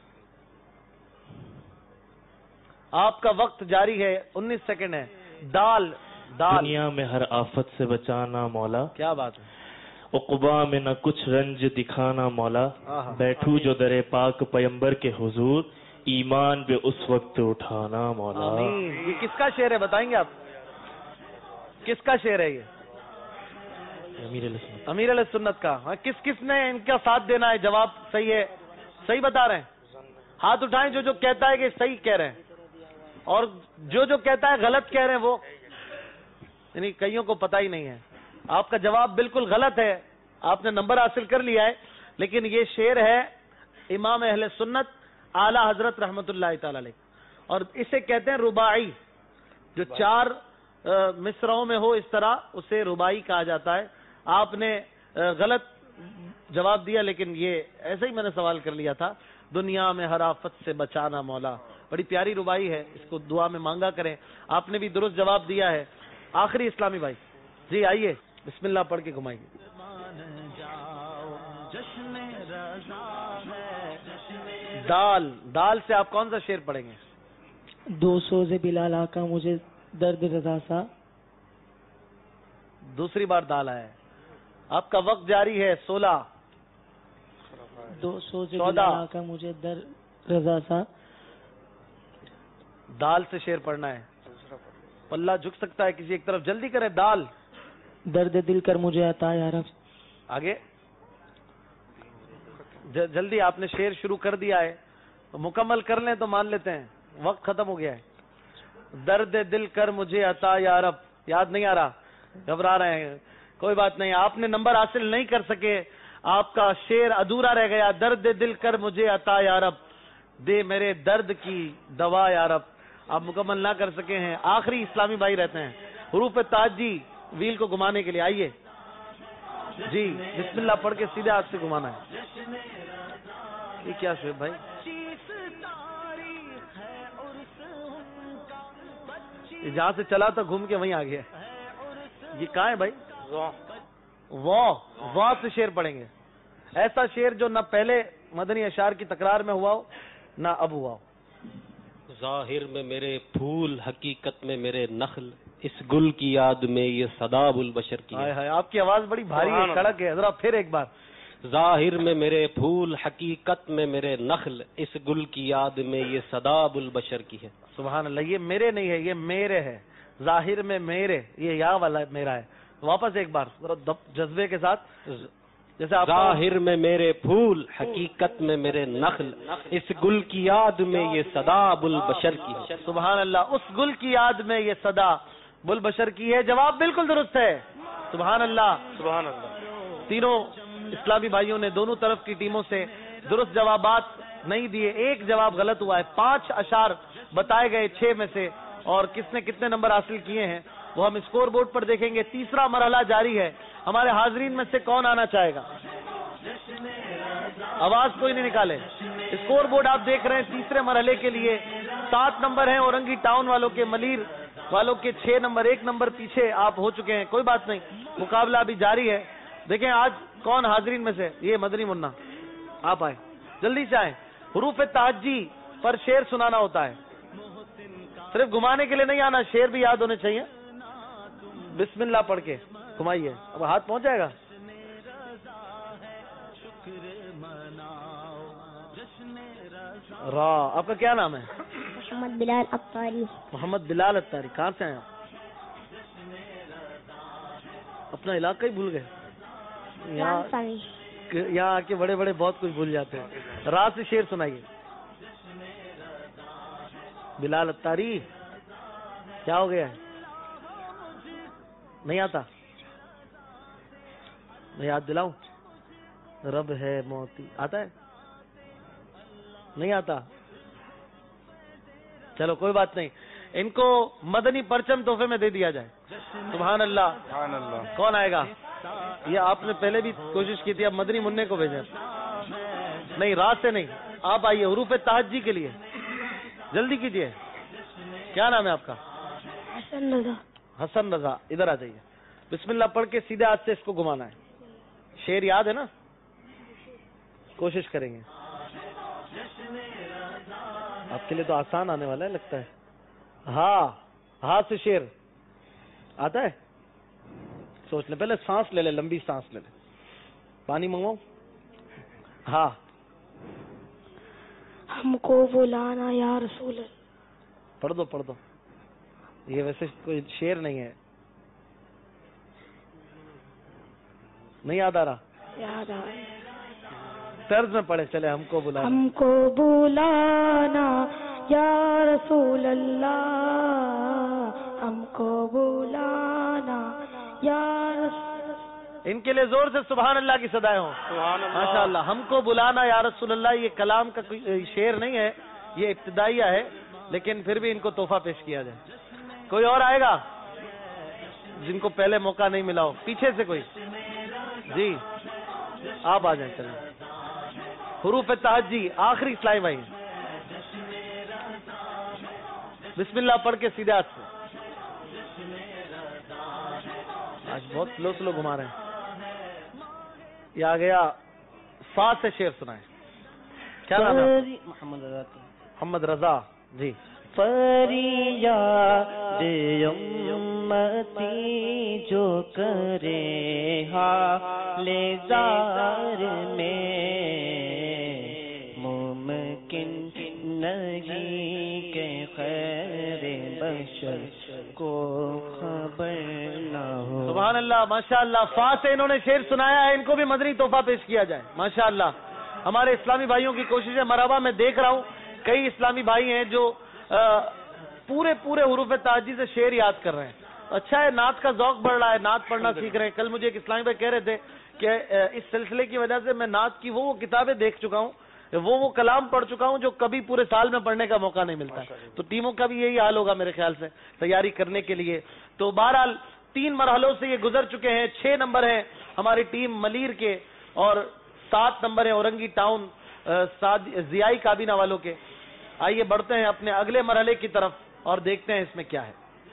आपका वक्त जारी है, उन्नीस सेकंड है। दाल दाल। दुनिया में हर आफत से बचाना मौला, क्या बात है। उक़बा में न कुछ रंज दिखाना मौला, बैठू जो दरे पाक पैगंबर के हुजूर, ईमान पे उस वक्त उठाना मौला। आमीन। ये किसका शेर है बताएंगे आप? किसका शेर है ये? अमीर अल-सुन्नत। अमीर अल-सुन्नत का। हाँ, किस किस ने इनका साथ देना है? जवाब सही है, सही बता रहे हैं, हाथ उठाएं जो जो कहता है कि सही कह रहे हैं, और जो जो कहता है गलत कह रहे हैं वो, यानी कईयों को पता ही नहीं है। आपका जवाब बिल्कुल गलत है, आपने नंबर हासिल कर लिया है, लेकिन ये शेर है इमाम अहले सुन्नत आला हजरत रहमतुल्लाह तआला अलैह, और इसे कहते हैं रुबाई। जो चार मिसरों में हो इस तरह, उसे रुबाई कहा जाता है। आपने गलत जवाब दिया, लेकिन ये ऐसे ही मैंने सवाल कर लिया था। दुनिया में हर आफत से बचाना मौला, बड़ी प्यारी रुबाई है, इसको दुआ में मांगा करें। आपने भी दुरुस्त जवाब दिया है। आखिरी इस्लामी भाई जी, आइए बिस्मिल्लाह पढ़ के घुमाइए। दाल दाल से आप कौन सा शेर पढ़ेंगे? दो सौ से बिलाल आका मुझे दर्द रजा सा। दूसरी बार दाल आया है। आपका वक्त जारी है, सोलह। दो सौ से बिलाल आका मुझे दर्द रजा सा। दाल से शेर पढ़ना है। पल्ला झुक सकता है किसी एक तरफ, जल्दी करें। दाल। दर्द दिल कर मुझे अता या रब। आगे ज, जल्दी, आपने शेर शुरू कर दिया है, तो मुकम्मल कर लें तो मान लेते हैं, वक्त खत्म हो गया है। दर्द दिल कर मुझे अता या रब। याद नहीं आ रहा, घबरा रहे हैं, कोई बात नहीं, आपने नंबर हासिल नहीं कर सके, आपका शेर अधूरा रह गया। दर्द दिल कर मुझे अता या रब, दे मेरे दर्द की दवा या रब। आप मुकम्मल ना कर सके हैं। आखिरी इस्लामी भाई रहते हैं, हुरूफ ताजी व्हील को घुमाने के लिए। आइए जी, बिस्मिल्लाह पढ़ के सीधे हाथ से घुमाना है। ये क्या शेर भाई? जहाँ से चला था घूम के वहीं आ गया। ये कहाँ है भाई? वाह वाह से शेर पढ़ेंगे। ऐसा शेर जो न पहले मदनी अशार की तकरार में हुआ हो, ना अब हुआ हो। जाहिर में मेरे फूल, हकीकत में मेरे नखल, इस गुल की याद में ये सदा बुल बशर की है। हाय, आपकी आवाज बड़ी भारी है, कड़क है, जरा फिर एक बार। जाहिर में मेरे फूल, हकीकत में मेरे नखल, इस गुल की याद में ये सदा बुल बशर की है। सुभान अल्लाह। ये मेरे नहीं है, ये मेरे है। जाहिर में मेरे, ये या वाला मेरा है। वापस एक बार जरा जज्बे के साथ, जैसे आप। जाहिर में मेरे फूल, हकीकत में मेरे नखल, इस गुल की याद में ये सदा बुल बशर की है। सुभान अल्लाह। उस गुल की याद में ये सदा बुल बशर की है। जवाब बिल्कुल दुरुस्त है। सुभान अल्लाह, सुभान अल्लाह। तीनों इस्लामी भाइयों ने दोनों तरफ की टीमों से दुरुस्त जवाबात नहीं दिए, एक जवाब गलत हुआ है। पांच अशार बताए गए छह में से, और किसने कितने नंबर हासिल किए हैं वो हम स्कोर बोर्ड पर देखेंगे। तीसरा मरहला जारी है। ہمارے حاضرین میں سے کون آنا چاہے گا؟ آواز کوئی نہیں نکالے. اسکور بورڈ آپ دیکھ رہے ہیں تیسرے مرحلے کے لیے سات نمبر ہیں اورنگی ٹاؤن والوں کے، ملیر والوں کے چھ نمبر، ایک نمبر پیچھے آپ ہو چکے ہیں. کوئی بات نہیں، مقابلہ ابھی جاری ہے. دیکھیں آج کون حاضرین میں سے، یہ مدنی منا آپ آئے، جلدی سے آئیں. حروف تہجی پر شعر سنانا ہوتا ہے، صرف گھمانے کے لیے نہیں آنا، شعر بھی یاد ہونے چاہیے. بسم اللہ پڑھ کے گھمائیے. اب ہاتھ پہنچ جائے گا. را، آپ کا کیا نام ہے؟ محمد بلال اتاری. محمد بلال اتاری. کہاں سے آئے آپ؟ اپنا علاقہ ہی بھول گئے. یہاں یہاں آ کے بڑے بڑے بہت کچھ بھول جاتے ہیں. را سے شعر سنائیے. بلال اتاری کیا ہو گیا ہے؟ نہیں آتا؟ میں یاد دلاؤں؟ رب ہے موتی آتا ہے؟ نہیں آتا؟ چلو کوئی بات نہیں، ان کو مدنی پرچم تحفے میں دے دیا جائے. سبحان اللہ. سبحان اللہ. کون آئے گا؟ یہ آپ نے پہلے بھی کوشش کی تھی، اب مدنی منع کو بھیجیں. نہیں، رات سے نہیں، آپ آئیے حروف تہجی کے لیے. جلدی کیجیے. کیا نام ہے آپ کا؟ حسن رضا. حسن رضا. ادھر آ جائیے. بسم اللہ پڑھ کے سیدھے ہاتھ سے اس کو گھمانا ہے. شعر یاد ہے نا؟ کوشش کریں گے. آپ کے لیے تو آسان آنے والا ہے لگتا ہے. ہاں، ہاتھ سے شعر آتا ہے؟ سوچ لیں، پہلے سانس لے لے، لمبی سانس لے لے. پانی منگواؤ؟ ہاں. ہم کو بلانا یا رسول اللہ. پڑھ دو پڑھ دو. یہ ویسے کوئی شعر نہیں ہے. نہیں یاد آ رہا؟ یاد آ طرز میں پڑھے چلے. ہم کو بلانا، ہم کو بلانا یا رسول اللہ، ہم کو بلانا یا رسول. ان کے لیے زور سے سبحان اللہ کی صدائیں ہوں. ماشاء اللہ. ہم کو بلانا یا رسول اللہ، یہ کلام کا کوئی شعر نہیں ہے، یہ ابتدائیہ ہے، لیکن پھر بھی ان کو تحفہ پیش کیا جائے. کوئی اور آئے گا جن کو پہلے موقع نہیں ملا ہو؟ پیچھے سے کوئی؟ جی آپ آ جائیں. چلیں حروف تہجی آخری سلائی بھائی. بسم اللہ پڑھ کے سیدھے ہاتھ سے. آج بہت سلو سلو گھما رہے ہیں. یہ آ گیا فا سے شعر سنائیں. کیا نام ہے؟ محمد رضا. محمد رضا. جی. فریاد امتی جو کرے حال زار میں ممکن نہیں کہ خیر بشر کو خبر نہ ہو. سبحان اللہ. ماشاء اللہ. فا سے انہوں نے شعر سنایا ہے، ان کو بھی مدنی تحفہ پیش کیا جائے. ماشاء اللہ. ہمارے اسلامی بھائیوں کی کوشش ہے. مرحبا. میں دیکھ رہا ہوں کئی اسلامی بھائی ہیں جو پورے پورے حروف تہجی سے شعر یاد کر رہے ہیں. اچھا ہے، نعت کا ذوق بڑھ رہا ہے، نعت پڑھنا سیکھ رہے ہیں. کل مجھے ایک اسلامی بھائی کہہ رہے تھے کہ اس سلسلے کی وجہ سے میں نعت کی وہ وہ کتابیں دیکھ چکا ہوں، وہ وہ کلام پڑھ چکا ہوں جو کبھی پورے سال میں پڑھنے کا موقع نہیں ملتا. تو ٹیموں کا بھی یہی حال ہوگا میرے خیال سے تیاری کرنے کے لیے. تو بہرحال تین مرحلوں سے یہ گزر چکے ہیں. چھ نمبر ہیں ہماری ٹیم ملیر کے اور سات نمبر ہیں اورنگی ٹاؤن ضیائی کابینہ والوں کے. آئیے بڑھتے ہیں اپنے اگلے مرحلے کی طرف اور دیکھتے ہیں اس میں کیا ہے.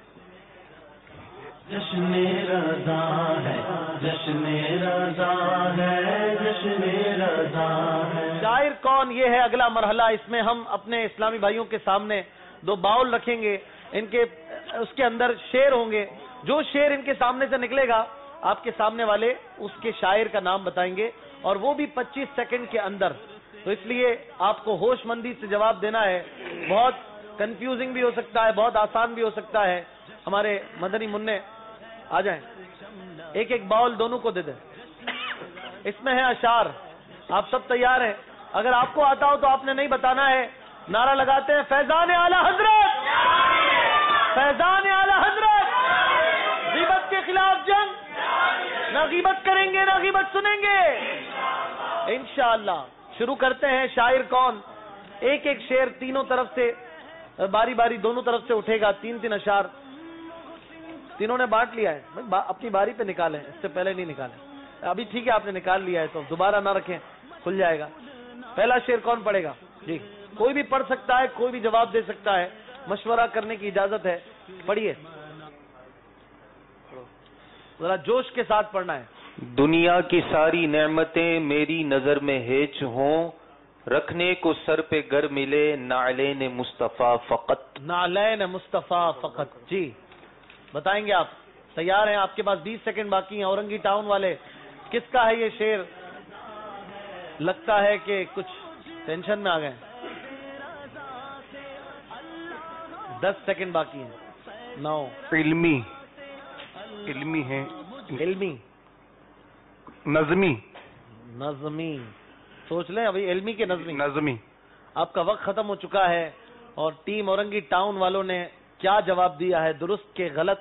جشن رضا ہے، جشن رضا ہے، جشن رضا ہے. شاعر کون، یہ ہے اگلا مرحلہ. اس میں ہم اپنے اسلامی بھائیوں کے سامنے دو باؤل رکھیں گے، ان کے اس کے اندر شعر ہوں گے. جو شعر ان کے سامنے سے نکلے گا آپ کے سامنے والے اس کے شاعر کا نام بتائیں گے، اور وہ بھی پچیس سیکنڈ کے اندر. تو اس لیے آپ کو ہوش مندی سے جواب دینا ہے. بہت کنفیوزنگ بھی ہو سکتا ہے، بہت آسان بھی ہو سکتا ہے. ہمارے مدنی منع آ جائیں، ایک ایک باؤل دونوں کو دے دیں. اس میں ہے اشعار. آپ سب تیار ہیں؟ اگر آپ کو آتا ہو تو آپ نے نہیں بتانا ہے. نعرہ لگاتے ہیں فیضان اعلی حضرت، فیضان اعلی حضرت. غیبت کے خلاف جنگ، نہ غیبت کریں گے نہ غیبت سنیں گے انشاءاللہ. شروع کرتے ہیں. شاعر کون؟ ایک ایک شعر تینوں طرف سے باری باری دونوں طرف سے اٹھے گا. تین تین اشعار. تینوں نے بانٹ لیا ہے بھائی، با اپنی باری پہ نکالیں، اس سے پہلے نہیں نکالیں. ابھی ٹھیک ہے آپ نے نکال لیا ہے تو دوبارہ نہ رکھیں، کھل جائے گا. پہلا شعر کون پڑھے گا؟ جی کوئی بھی پڑھ سکتا ہے، کوئی بھی جواب دے سکتا ہے، مشورہ کرنے کی اجازت ہے. پڑھیے، ذرا جوش کے ساتھ پڑھنا ہے. دنیا کی ساری نعمتیں میری نظر میں ہیچ ہوں، رکھنے کو سر پہ گر ملے نعلین مصطفیٰ فقط. نعلین مصطفیٰ فقط. جی بتائیں گے آپ؟ تیار ہیں؟ آپ کے پاس بیس سیکنڈ باقی ہیں. اورنگی ٹاؤن والے کس کا ہے یہ شعر؟ لگتا ہے کہ کچھ ٹینشن میں آ گئے. دس سیکنڈ باقی ہیں. نو. علمی علمی ہے. علمی نظمی نظمی سوچ لیں ابھی. علمی کے نظمی نظمی. آپ کا وقت ختم ہو چکا ہے اور ٹیم اورنگی ٹاؤن والوں نے کیا جواب دیا ہے؟ درست کے غلط؟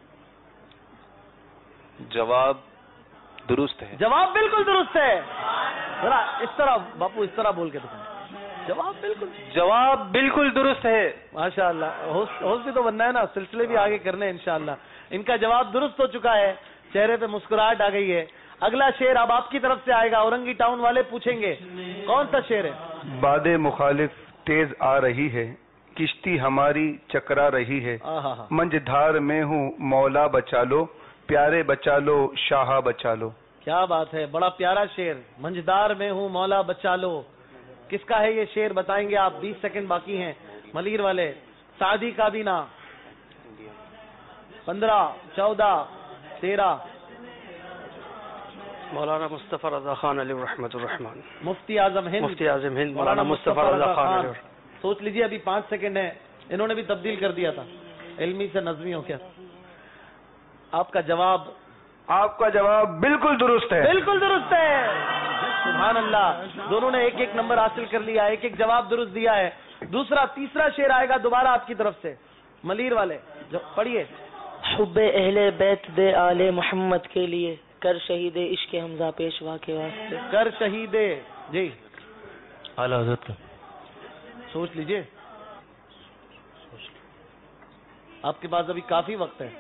جواب درست ہے. جواب بالکل درست ہے. ذرا اس طرح باپو، اس طرح بول کے دکھائیں. جواب بالکل جواب بالکل درست ہے. ماشاء اللہ. ہوش بھی تو بننا ہے نا، سلسلے بھی آگے کرنے ہیں انشاءاللہ. ان کا جواب درست ہو چکا ہے، چہرے پہ مسکراہٹ آ گئی ہے. اگلا شعر اب آپ کی طرف سے آئے گا. اورنگی ٹاؤن والے پوچھیں گے کون سا شعر ہے؟ باد مخالف تیز آ رہی ہے، کشتی ہماری چکرا رہی ہے، منج دھار میں ہوں مولا بچا لو، پیارے بچا لو شاہ بچا لو. کیا بات ہے، بڑا پیارا شعر. منجدار میں ہوں مولا بچا لو. کس کا ہے یہ شعر؟ بتائیں گے آپ؟ بیس سیکنڈ باقی ہیں. ملیر والے. سعدی کابینہ. پندرہ، چودہ، تیرہ. مولانا مصطفیٰ رضا خان علیہ رحمۃ الرحمان. مفتی اعظم ہند. مفتی اعظم ہند مولانا مصطفیٰ رضا خان علیہ. سوچ لیجئے ابھی پانچ سیکنڈ ہے. انہوں نے بھی تبدیل کر دیا تھا، علمی سے نظمی ہو گیا. آپ کا جواب؟ آپ کا جواب بالکل درست ہے. بالکل درست ہے. سبحان اللہ. دونوں نے ایک ایک نمبر حاصل کر لیا، ایک ایک جواب درست دیا ہے. دوسرا تیسرا شعر آئے گا دوبارہ آپ کی طرف سے. ملیر والے پڑھیے. حب اہل بیت دے آل محمد کے لیے، کر شہید عشق حمزہ پیشوا کے واسطے. کر شہید. جی اعلی حضرت. سوچ لیجئے، آپ کے پاس ابھی کافی وقت ہے.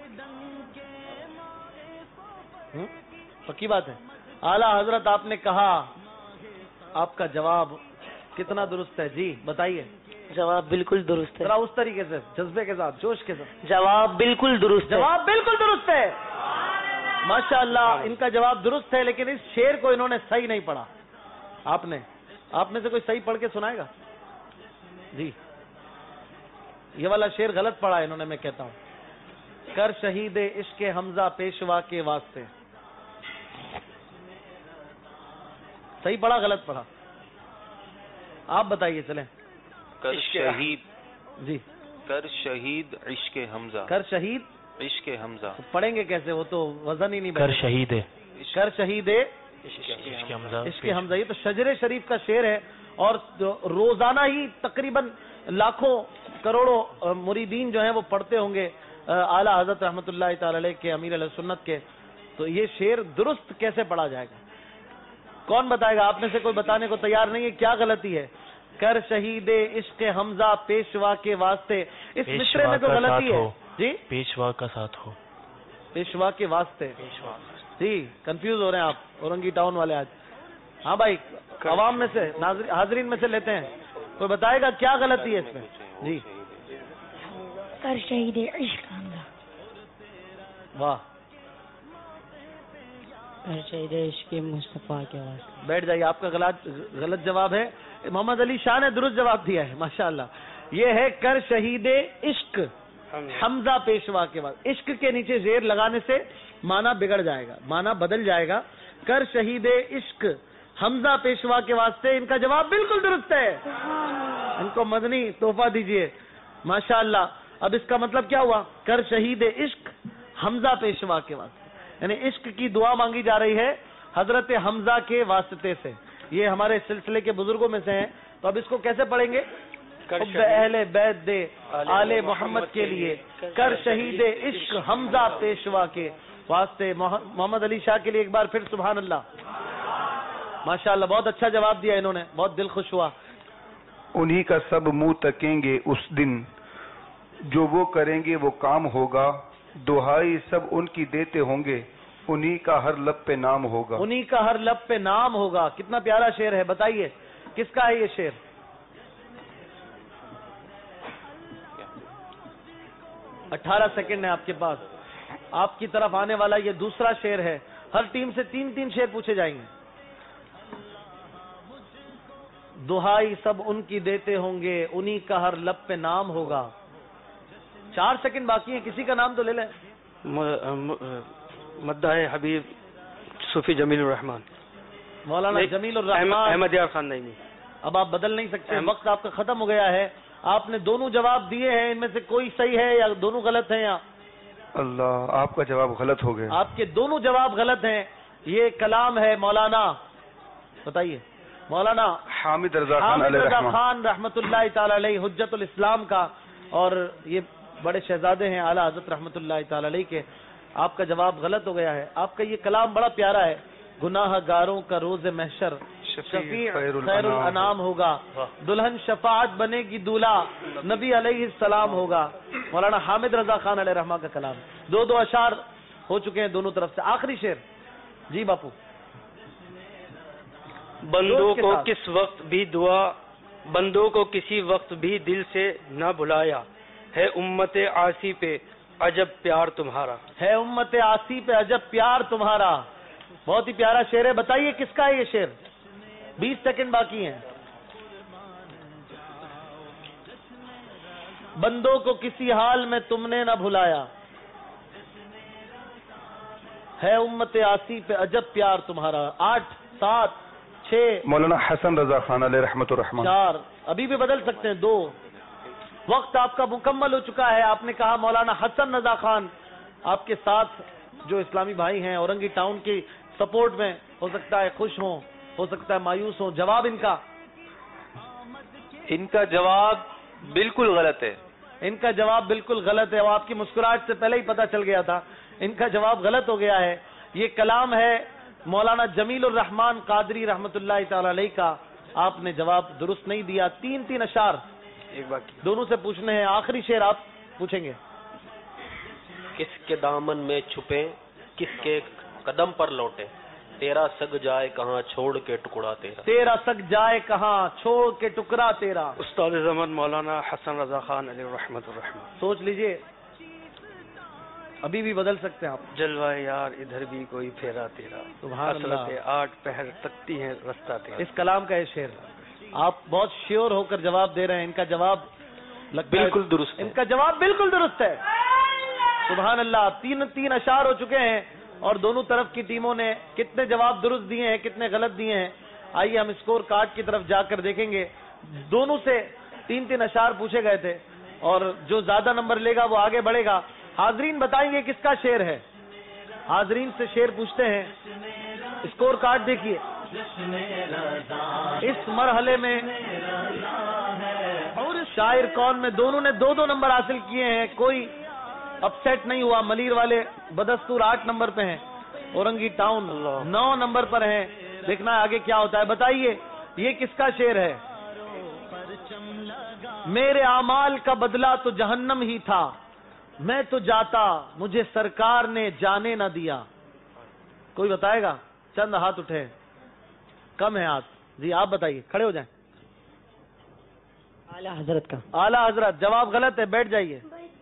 پکی بات ہے. اعلیٰ حضرت آپ نے کہا، آپ کا جواب کتنا درست ہے؟ جی بتائیے. جواب بالکل درست ہے. ذرا اس طریقے سے جذبے کے ساتھ، جوش کے ساتھ. جواب بالکل درست ہے. جواب بالکل درست ہے. ماشاء اللہ ان کا جواب درست ہے، لیکن اس شعر کو انہوں نے صحیح نہیں پڑھا. آپ نے آپ میں سے کوئی صحیح پڑھ کے سنائے گا؟ جی یہ والا شعر غلط پڑھا ہے انہوں نے. میں کہتا ہوں کر شہید عشق حمزہ پیشوا کے واسطے. صحیح پڑھا غلط پڑھا؟ آپ بتائیے. چلیں. کر شہید. جی کر شہید عشق حمزہ. کر شہید عشق حمزہ پڑھیں گے کیسے؟ وہ تو وزن ہی نہیں. کر شہید ہے. کر شہید عشق حمزہ. عشق حمزہ یہ تو شجر شریف کا شعر ہے، اور روزانہ ہی تقریباً لاکھوں کروڑوں مریدین جو ہیں وہ پڑھتے ہوں گے اعلیٰ حضرت رحمۃ اللہ تعالی علیہ کے، امیر علیہ سنت کے. تو یہ شعر درست کیسے پڑھا جائے گا؟ کون بتائے گا؟ آپ میں سے کوئی بتانے کو تیار نہیں ہے. کیا غلطی ہے؟ کر شہید عشق حمزہ پیشوا کے واسطے. اس مصرے میں تو غلطی ہے. جی پیشوا کا ساتھ ہو. پیشوا کے واسطے. جی کنفیوز ہو رہے ہیں آپ اورنگی ٹاؤن والے آج. ہاں بھائی عوام میں سے، حاضرین میں سے لیتے ہیں. کوئی بتائے گا کیا غلطی ہے اس میں؟ جی کر شہید عشق حمزہ. واہ. کر شہید عشق مصطفیٰ کے واسطے. بیٹھ جائیے. آپ کا غلط غلط جواب ہے. محمد علی شاہ نے درست جواب دیا ہے. ماشاءاللہ. یہ ہے کر شہید عشق حمزہ پیشوا کے بعد. عشق کے نیچے زیر لگانے سے معنی بگڑ جائے گا، معنی بدل جائے گا. کر شہید عشق حمزہ پیشوا کے واسطے. ان کا جواب بالکل درست ہے. ان کو مدنی تحفہ دیجئے. ماشاءاللہ. اب اس کا مطلب کیا ہوا؟ کر شہید عشق حمزہ پیشوا کے واسطے، یعنی عشق کی دعا مانگی جا رہی ہے حضرت حمزہ کے واسطے سے. یہ ہمارے سلسلے کے بزرگوں میں سے ہیں. تو اب اس کو کیسے پڑھیں گے؟ حب اہل بیت دے آل محمد کے لیے، کر شہید عشق حمزہ پیشوا کے واسطے. محمد علی شاہ کے لیے ایک بار پھر سبحان اللہ. ماشاءاللہ بہت اچھا جواب دیا انہوں نے، بہت دل خوش ہوا. انہی کا سب منہ تکیں گے اس دن، جو وہ کریں گے وہ کام ہوگا، دہائی سب ان کی دیتے ہوں گے، انہی کا ہر لب پہ نام ہوگا، انہی کا ہر لب پہ نام ہوگا. کتنا پیارا شعر ہے، بتائیے کس کا ہے یہ شعر؟ اٹھارہ سیکنڈ ہے آپ کے پاس. آپ کی طرف آنے والا یہ دوسرا شعر ہے. ہر ٹیم سے تین تین شعر پوچھے جائیں گے. دہائی سب ان کی دیتے ہوں گے، انہی کا ہر لب پہ نام ہوگا. چار سیکنڈ باقی ہیں، کسی کا نام تو لے لیں. مداح حبیب صوفی جمیل الرحمان، مولانا جمیل الرحمان، احمد یار خان نعیمی. اب آپ بدل نہیں سکتے، وقت آپ کا ختم ہو گیا ہے. آپ نے دونوں جواب دیے ہیں، ان میں سے کوئی صحیح ہے یا دونوں غلط ہیں؟ یا اللہ، آپ کا جواب غلط ہو گیا. آپ کے دونوں جواب غلط ہیں. یہ کلام ہے مولانا، بتائیے، مولانا حامد رضا خان حامد علیہ رضا رحمہ. خان رحمۃ اللہ تعالی علیہ، حجت الاسلام کا، اور یہ بڑے شہزادے ہیں اعلیٰ حضرت رحمۃ اللہ تعالی علیہ کے. آپ کا جواب غلط ہو گیا ہے. آپ کا یہ کلام بڑا پیارا ہے. گناہ گاروں کا روز محشر شفیع خیر الانام ہوگا، دلہن شفاعت بنے گی دولہا نبی علیہ السلام ہوگا. مولانا حامد رضا خان علیہ رحمہ کا کلام. دو دو اشعار ہو چکے ہیں دونوں طرف سے. آخری شعر جی باپو. بندوں کو کس وقت بھی دعا، بندوں کو کسی وقت بھی دل سے نہ بلایا، ہے امت عاصی پہ عجب پیار تمہارا، ہے امت عاصی پہ عجب پیار تمہارا. بہت ہی پیارا شعر ہے. بتائیے کس کا ہے یہ شعر؟ بیس سیکنڈ باقی ہیں. بندوں کو کسی حال میں تم نے نہ بھلایا، ہے امت عاصی پہ عجب پیار تمہارا. آٹھ، سات، چھ، مولانا حسن رضا خان علیہ رحمۃ الرحمان. چار، ابھی بھی بدل سکتے ہیں. دو. وقت آپ کا مکمل ہو چکا ہے. آپ نے کہا مولانا حسن رضا خان. آپ کے ساتھ جو اسلامی بھائی ہیں اورنگی ٹاؤن کی سپورٹ میں، ہو سکتا ہے خوش ہوں، ہو سکتا ہے مایوس ہوں. جواب ان کا ان کا جواب بالکل غلط ہے. ان کا جواب بالکل غلط ہے. وہ آپ کی مسکراہٹ سے پہلے ہی پتا چل گیا تھا. ان کا جواب غلط ہو گیا ہے. یہ کلام ہے مولانا جمیل الرحمان قادری رحمۃ اللہ تعالی علیہ کا. آپ نے جواب درست نہیں دیا. تین تین اشعار ایک باقی دونوں سے پوچھنے ہیں. آخری شعر آپ پوچھیں گے. کس کے دامن میں چھپے، کس کے قدم پر لوٹے، تیرا سگ جائے کہاں چھوڑ کے ٹکڑا تیرا، تیرا سگ جائے کہاں چھوڑ کے ٹکڑا تیرا. استاد زمان مولانا حسن رضا خان علیہ رحمۃ الرحمہ. سوچ لیجئے، ابھی بھی بدل سکتے ہیں آپ. جلوہ یار ادھر بھی کوئی پھیرا تیرا، سبحان اللہ. حسرتیں آٹھ پہر تکتی ہیں رستہ تیرا. اس کلام کا یہ شعر آپ بہت شیور ہو کر جواب دے رہے ہیں. ان کا جواب بالکل درست ہے. ان کا جواب بالکل درست ہے. سبحان اللہ. تین تین اشعار ہو چکے ہیں اور دونوں طرف کی ٹیموں نے کتنے جواب درست دیے ہیں، کتنے غلط دیے ہیں. آئیے ہم اسکور کارڈ کی طرف جا کر دیکھیں گے. دونوں سے تین تین اشعار پوچھے گئے تھے اور جو زیادہ نمبر لے گا وہ آگے بڑھے گا. حاضرین بتائیں گے کس کا شعر ہے. حاضرین سے شعر پوچھتے ہیں. اسکور کارڈ دیکھیے. اس مرحلے میں شاعر کون میں دونوں نے دو دو نمبر حاصل کیے ہیں. کوئی اپسیٹ نہیں ہوا. ملیر والے بدستور آٹھ نمبر پہ ہیں، اورنگی ٹاؤن نو نمبر پر ہیں. دیکھنا ہے آگے کیا ہوتا ہے. بتائیے یہ کس کا شعر ہے. میرے اعمال کا بدلہ تو جہنم ہی تھا، میں تو جاتا مجھے سرکار نے جانے نہ دیا. کوئی بتائے گا؟ چند ہاتھ اٹھے، کم ہے ہاتھ. جی آپ بتائیے، کھڑے ہو جائیں. اعلیٰ حضرت کا. اعلیٰ حضرت. جواب غلط ہے، بیٹھ جائیے.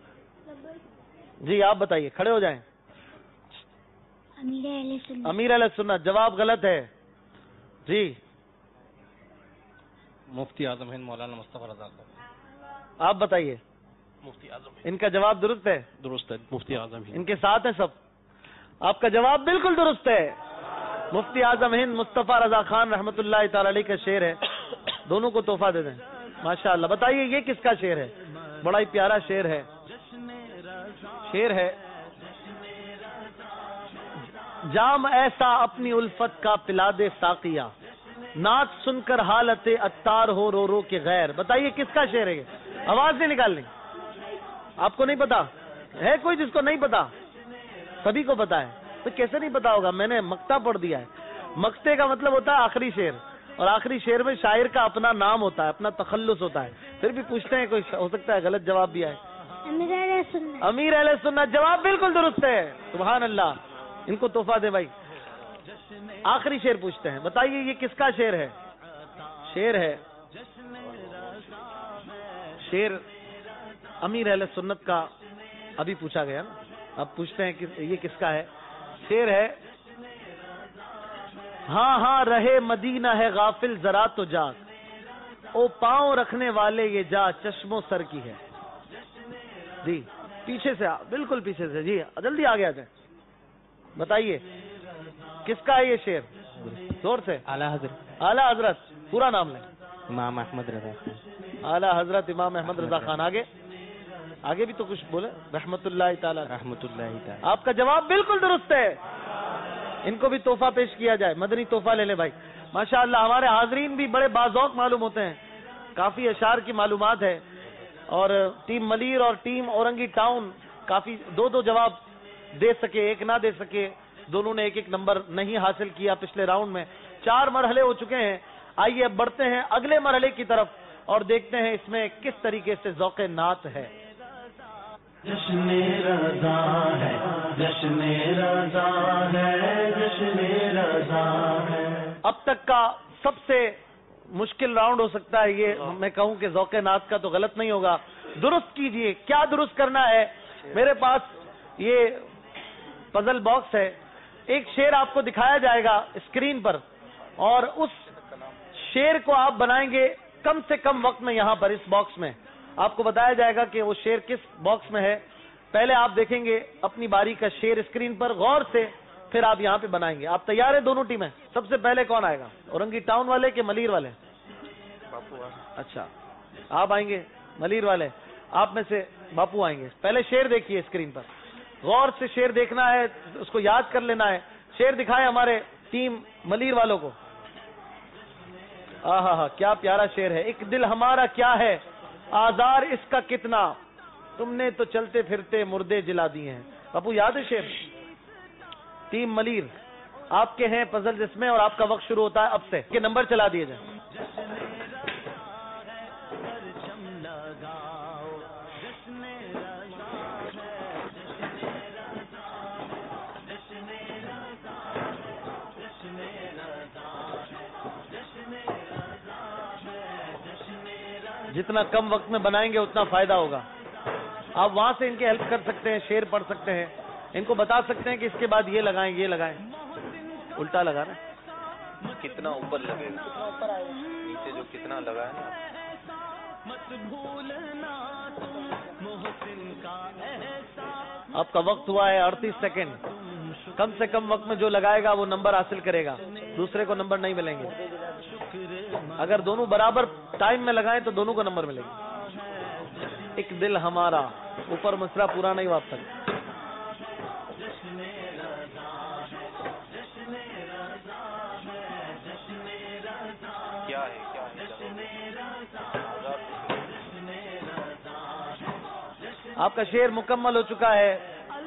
جی آپ بتائیے، کھڑے ہو جائیں. امیر علیہ سنت. جواب غلط ہے. جی مفتی اعظم ہند مولانا مصطفیٰ رضا. آپ بتائیے. مفتی اعظم. ان کا جواب درست ہے. درست ہے. مفتی اعظم ہند. ان کے ساتھ ہیں سب. آپ کا جواب بالکل درست ہے. مفتی اعظم ہند مصطفیٰ رضا خان رحمۃ اللہ تعالی علیہ کا شعر ہے. دونوں کو تحفہ دے دیں. ماشاء اللہ. بتائیے یہ کس کا شعر ہے. بڑا ہی پیارا شعر ہے. شعر ہے جام ایسا اپنی الفت کا پلا دے ساقیہ، نعت سن کر حالت اتار ہو رو رو کے غیر. بتائیے کس کا شعر ہے. آواز نہیں نکالنی. آپ کو نہیں پتا ہے؟ کوئی جس کو نہیں پتا؟ سبھی کو پتا ہے. تو کیسے نہیں پتا ہوگا؟ میں نے مقطع پڑھ دیا ہے. مقطع کا مطلب ہوتا ہے آخری شعر، اور آخری شعر میں شاعر کا اپنا نام ہوتا ہے، اپنا تخلص ہوتا ہے. پھر بھی پوچھتے ہیں، کوئی ہو سکتا ہے غلط جواب بھی آئے. امیر علیہ सुन्नत। امیر اہل سنت، جواب بالکل درست ہے، سبحان اللہ. ان کو تحفہ دے بھائی. آخری شعر پوچھتے ہیں، بتائیے یہ کس کا شعر ہے؟ شعر ہے شعر امیر اہل سنت کا، ابھی پوچھا گیا نا، اب پوچھتے ہیں کہ یہ کس کا ہے. شعر ہے، ہاں ہاں رہے مدینہ ہے غافل ذرا تو جاگ، او پاؤں رکھنے والے یہ جا چشم و سر کی ہے. جی پیچھے سے، بالکل پیچھے سے، جی جلدی آگے آ جائیں. بتائیے کس کا ہے یہ شعر؟ زور سے. اعلیٰ حضرت. اعلیٰ حضرت پورا نام لیں. امام احمد رضا خان. اعلیٰ حضرت امام احمد رضا خان. آگے آگے بھی تو کچھ بولے. رحمت اللہ تعالی. رحمت اللہ تعالی. آپ کا جواب بالکل درست ہے. ان کو بھی تحفہ پیش کیا جائے، مدنی تحفہ لے لے بھائی. ماشاء اللہ ہمارے حاضرین بھی بڑے باذوق معلوم ہوتے ہیں، کافی اشعار کی معلومات ہے. اور ٹیم ملیر اور ٹیم اورنگی ٹاؤن کافی دو دو جواب دے سکے، ایک نہ دے سکے. دونوں نے ایک ایک نمبر نہیں حاصل کیا پچھلے راؤنڈ میں. چار مرحلے ہو چکے ہیں. آئیے اب بڑھتے ہیں اگلے مرحلے کی طرف اور دیکھتے ہیں اس میں کس طریقے سے ذوق نعت ہے. جشن رضا ہے، جشن رضا ہے، جشن رضا ہے. اب تک کا سب سے مشکل راؤنڈ ہو سکتا ہے یہ. میں کہوں کہ ذوق نعت کا تو غلط نہیں ہوگا. درست کیجئے. کیا درست کرنا ہے؟ میرے پاس یہ پزل باکس ہے. ایک شعر آپ کو دکھایا جائے گا اسکرین پر، اور اس شعر کو آپ بنائیں گے کم سے کم وقت میں. یہاں پر اس باکس میں آپ کو بتایا جائے گا کہ وہ شعر کس باکس میں ہے. پہلے آپ دیکھیں گے اپنی باری کا شعر اسکرین پر غور سے، پھر آپ یہاں پہ بنائیں گے. آپ تیار ہیں دونوں ٹیمیں؟ سب سے پہلے کون آئے گا؟ اورنگی ٹاؤن والے کہ ملیر والے؟ اچھا آپ آئیں گے ملیر والے. آپ میں سے باپو آئیں گے. پہلے شعر دیکھیے اسکرین پر، غور سے شعر دیکھنا ہے، اس کو یاد کر لینا ہے. شعر دکھائے ہمارے ٹیم ملیر والوں کو. ہاں ہاں کیا پیارا شعر ہے. ایک دل ہمارا کیا ہے، آزار اس کا کتنا، تم نے تو چلتے پھرتے مردے جلا دیے ہیں. باپو یاد ہے شعر؟ ٹیم ملیر آپ کے ہیں پزل جس میں، اور آپ کا وقت شروع ہوتا ہے اب سے. کہ نمبر چلا دیے جائیں. جتنا کم وقت میں بنائیں گے اتنا فائدہ ہوگا. آپ وہاں سے ان کی ہیلپ کر سکتے ہیں، شعر پڑھ سکتے ہیں، ان کو بتا سکتے ہیں کہ اس کے بعد یہ لگائیں یہ لگائیں. الٹا لگانا کتنا اوپر لگے گا، نیچے جو کتنا لگا ہے نا. آپ کا وقت ہوا ہے اڑتیس سیکنڈ. کم سے کم وقت میں جو لگائے گا وہ نمبر حاصل کرے گا، دوسرے کو نمبر نہیں ملیں گے. اگر دونوں برابر ٹائم میں لگائیں تو دونوں کو نمبر ملے گی. ایک دل ہمارا، اوپر مصرع پورا نہیں ہوا اب تک. کیا ہے کیا ہے آپ کا شعر مکمل ہو چکا ہے.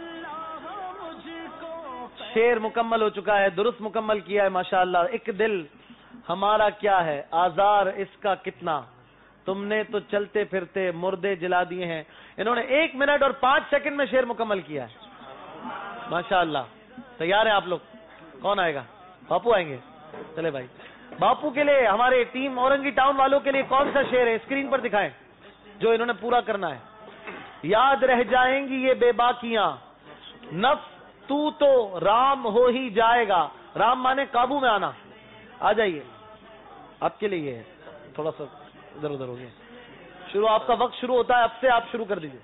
شعر مکمل ہو چکا ہے، درست مکمل کیا ہے ماشاءاللہ. ایک دل ہمارا کیا ہے، آزار اس کا کتنا، تم نے تو چلتے پھرتے مردے جلا دیے ہیں. انہوں نے ایک منٹ اور پانچ سیکنڈ میں شعر مکمل کیا ہے ماشاءاللہ. تیار ہیں آپ لوگ؟ کون آئے گا؟ باپو آئیں گے. چلے بھائی باپو کے لیے، ہمارے ٹیم اورنگی ٹاؤن والوں کے لیے کون سا شعر ہے اسکرین پر دکھائیں جو انہوں نے پورا کرنا ہے. یاد رہ جائیں گی یہ بے باکیاں، نفس تو تو رام ہو ہی جائے گا. رام مانے قابو میں آنا. آ جائیے آپ کے لیے یہ ہے. تھوڑا سا ادھر ادھر ہو گیا. شروع آپ کا وقت شروع ہوتا ہے اب سے، آپ شروع کر دیجیے.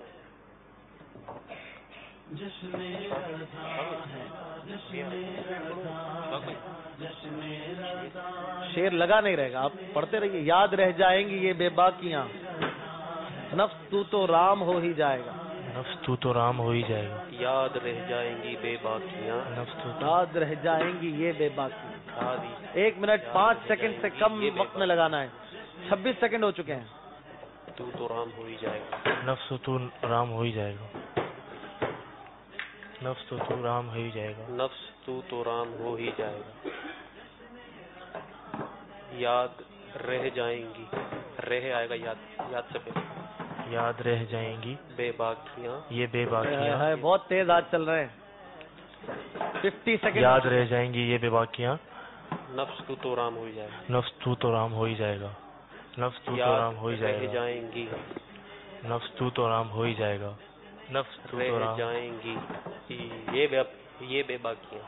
شعر لگا نہیں رہے گا، آپ پڑھتے رہیے. یاد رہ جائیں گی یہ بے باکیاں، نفس تو تو رام ہو ہی جائے گا. نفس تو تو رام ہو ہی جائے گا. یاد رہ جائیں گی بے باکیاں، نفس تو یاد رہ جائیں گی یہ بے باکیاں. ایک منٹ پانچ سیکنڈ سے کم وقت میں لگانا ہے. چھبیس سیکنڈ ہو چکے ہیں. تو تو رام ہو ہی جائے گا. نفس تو رام ہو ہی جائے گا. نفس تو تو رام ہو ہی جائے گا. نفس تو تو رام ہو ہی جائے گا. یاد رہ جائیں گی، رہ آئے گا یاد، یاد سے پہلے یاد رہ جائیں گی بے باکیاں یہ بے باکیاں. ہے بہت تیز آج چل رہے ہیں. Fifty second. یاد رہ جائیں گی یہ بے باکیاں. نفس تو تو رام ہو جائے گا. نفس تو تو رام ہو ہی جائے گا. نفس تو تو رام ہو ہی جائے گا. جائیں گی. نفس تو تو رام ہو ہی جائے گا. نفس تو تو رام جائیں گی یہ بے یہ بے باکیاں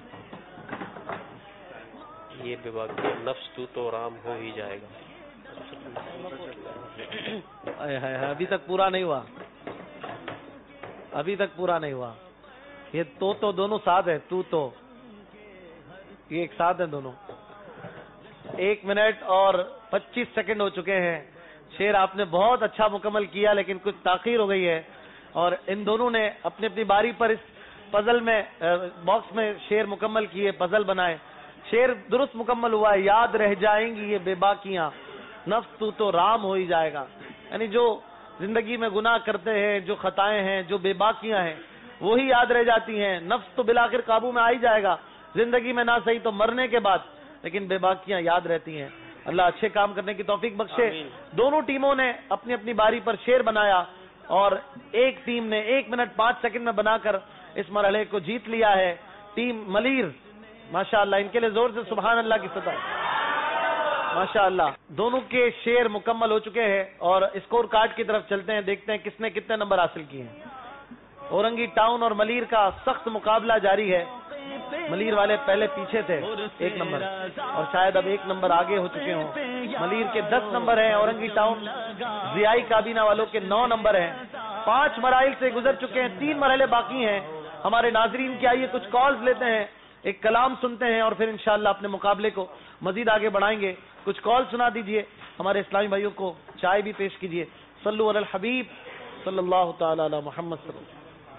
یہ بے باکیاں نفس تو تو رام ہو ہی جائے گا. ابھی تک پورا نہیں ہوا. ابھی تک پورا نہیں ہوا. یہ تو تو دونوں ساتھ ہے. تو تو یہ ایک ساتھ ہیں دونوں. ایک منٹ اور پچیس سیکنڈ ہو چکے ہیں. شعر آپ نے بہت اچھا مکمل کیا لیکن کچھ تاخیر ہو گئی ہے اور ان دونوں نے اپنی اپنی باری پر اس پزل میں باکس میں شعر مکمل کیے, پزل بنائے. شعر درست مکمل ہوا ہے. یاد رہ جائیں گی یہ بے باکیاں نفس تو تو رام ہو ہی جائے گا. یعنی جو زندگی میں گناہ کرتے ہیں, جو خطائیں ہیں, جو بے باکیاں ہیں وہی یاد رہ جاتی ہیں. نفس تو بالآخر قابو میں آ ہی جائے گا زندگی میں, نہ صحیح تو مرنے کے بعد, لیکن بے باکیاں یاد رہتی ہیں. اللہ اچھے کام کرنے کی توفیق بخشے. دونوں ٹیموں نے اپنی اپنی باری پر شعر بنایا اور ایک ٹیم نے ایک منٹ پانچ سیکنڈ میں بنا کر اس مرحلے کو جیت لیا ہے. ٹیم ملیر ماشاءاللہ, ان کے لیے زور سے سبحان اللہ کی فتح. ماشاءاللہ دونوں کے شعر مکمل ہو چکے ہیں اور اسکور کارڈ کی طرف چلتے ہیں, دیکھتے ہیں کس نے کتنے نمبر حاصل کیے ہیں. اورنگی ٹاؤن اور ملیر کا سخت مقابلہ جاری ہے. ملیر والے پہلے پیچھے تھے ایک نمبر اور شاید اب ایک نمبر آگے ہو چکے ہوں. ملیر کے دس نمبر ہیں, اورنگی ٹاؤن ضیائی کابینہ والوں کے نو نمبر ہیں. پانچ مراحل سے گزر چکے ہیں, تین مرحلے باقی ہیں. ہمارے ناظرین کے آئیے کچھ کالز لیتے ہیں, ایک کلام سنتے ہیں اور پھر انشاءاللہ اپنے مقابلے کو مزید آگے بڑھائیں گے. کچھ کال سنا دیجئے, ہمارے اسلامی بھائیوں کو چائے بھی پیش کیجئے. صلو علی الحبیب صلی اللہ تعالی علی محمد صلی اللہ.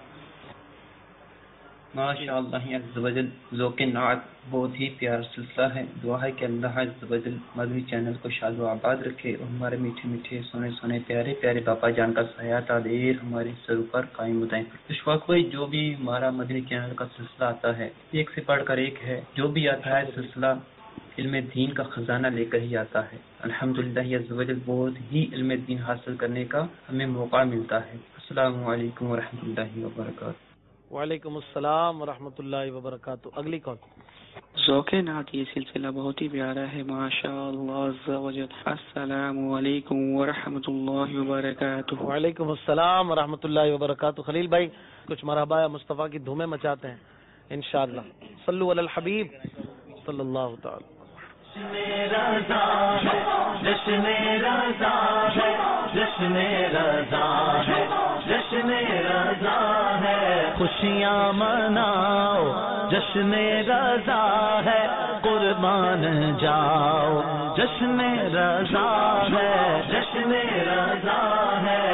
ماشاء اللہ عز و جل ذوق نعت بہت ہی پیارا سلسلہ ہے. دعا ہے کہ اللہ عز و جل مدنی چینل کو شاد و آباد رکھے اور ہمارے میٹھے میٹھے سونے سونے پیارے پیارے باپا جان کا سایہ دیر ہمارے سر پر قائم بتائیں. اشفاق بھائی جو بھی ہمارا مدنی چینل کا سلسلہ آتا ہے ایک سے پڑھ کر ایک ہے. جو بھی آتا ہے سلسلہ علم دین کا خزانہ لے کر ہی آتا ہے. الحمدللہ عز و جل بہت ہی علم دین حاصل کرنے کا ہمیں موقع ملتا ہے. السلام علیکم ورحمۃ اللہ وبرکاتہ. وعلیکم السلام ورحمۃ اللہ وبرکاتہ. اگلی کال. ذوق نعت یہ سلسلہ بہت ہی پیارا ہے ماشاء اللہ عز و جل. السلام علیکم ورحمۃ اللہ وبرکاتہ. وعلیکم السلام ورحمۃ اللہ وبرکاتہ. خلیل بھائی کچھ مرحبا مصطفیٰ کی دھومیں مچاتے ہیں انشاءاللہ. صلو علی الحبیب صلی اللہ تعالی. جشن رضا ہے جشن رضا ہے جشن رضا ہے جشن رضا ہے خوشیاں مناؤ جشن رضا ہے قربان جاؤ جشن رضا ہے جشن رضا ہے.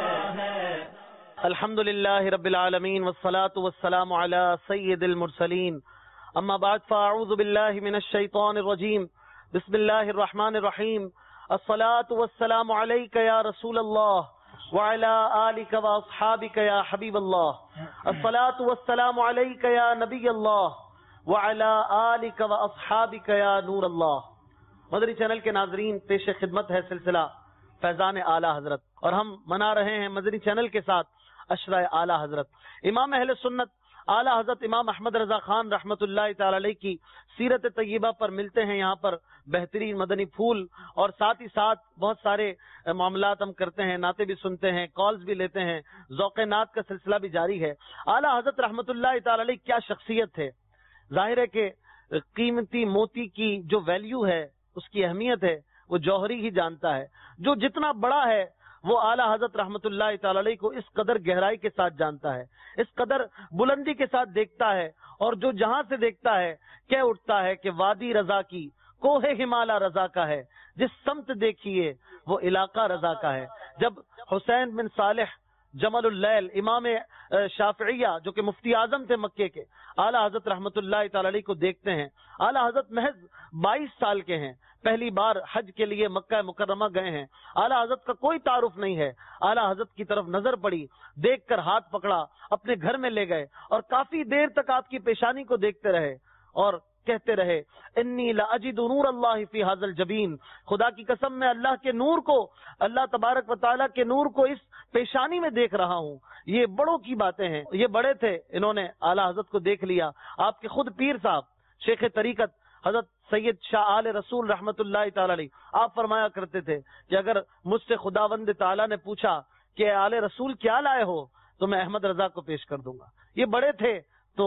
الحمدللہ رب العالمین والصلاة والسلام علی سید المرسلین. اما بعد فاعوذ باللہ من الشیطان الرجیم. بسم اللہ الرحمن الرحیم. الصلاة والسلام علیک یا رسول اللہ وعلی آلک واصحابک یا حبیب اللہ. الصلاة والسلام علیک یا نبی اللہ وعلی آلک واصحابک یا نور اللہ. مدری چینل کے ناظرین, پیش خدمت ہے سلسلہ فیضان اعلی حضرت اور ہم منا رہے ہیں مدری چینل کے ساتھ عشرہ اعلی حضرت. امام اہل سنت اعلی حضرت امام احمد رضا خان رحمۃ اللہ تعالی علیہ کی سیرت طیبہ پر ملتے ہیں یہاں پر بہترین مدنی پھول, اور ساتھ ہی ساتھ بہت سارے معاملات ہم کرتے ہیں, نعتیں بھی سنتے ہیں, کالز بھی لیتے ہیں, ذوق نعت کا سلسلہ بھی جاری ہے. اعلی حضرت رحمۃ اللہ تعالی علیہ کیا شخصیت ہے. ظاہر ہے کہ قیمتی موتی کی جو ویلیو ہے, اس کی اہمیت ہے, وہ جوہری ہی جانتا ہے. جو جتنا بڑا ہے وہ اعلی حضرت رحمۃ اللہ تعالی علیہ کو اس قدر گہرائی کے ساتھ جانتا ہے, اس قدر بلندی کے ساتھ دیکھتا ہے, اور جو جہاں سے دیکھتا ہے کہہ اٹھتا ہے کہ وادی رضا کی کوہ ہمالا رضا کا ہے, جس سمت دیکھیے وہ علاقہ رضا کا ہے. جب حسین بن صالح جمل اللیل امام شافعیہ جو کہ مفتی اعظم تھے مکے کے, اعلی حضرت رحمۃ اللہ تعالی علیہ کو دیکھتے ہیں. اعلی حضرت محض بائیس سال کے ہیں, پہلی بار حج کے لیے مکہ مکرمہ گئے ہیں. اعلی حضرت کا کوئی تعارف نہیں ہے. اعلی حضرت کی طرف نظر پڑی, دیکھ کر ہاتھ پکڑا, اپنے گھر میں لے گئے اور کافی دیر تک آپ کی پیشانی کو دیکھتے رہے, اور کہتے رہے انی لاجد نور اللہ فی ھذا الجبین، خدا کی قسم میں اللہ کے نور کو، اللہ تبارک و تعالیٰ کے نور کو اس پیشانی میں دیکھ رہا ہوں۔ یہ بڑوں کی باتیں ہیں، یہ بڑے تھے، انہوں نے اعلیٰ حضرت کو دیکھ لیا۔ آپ کے خود پیر صاحب شیخ طریقت حضرت سید شاہ آل رسول رحمت اللہ تعالی علیہ، آپ فرمایا کرتے تھے کہ اگر مجھ سے خداوند تعالیٰ نے پوچھا کہ آل رسول کیا لائے ہو تو میں احمد رضا کو پیش کر دوں گا۔ یہ بڑے تھے تو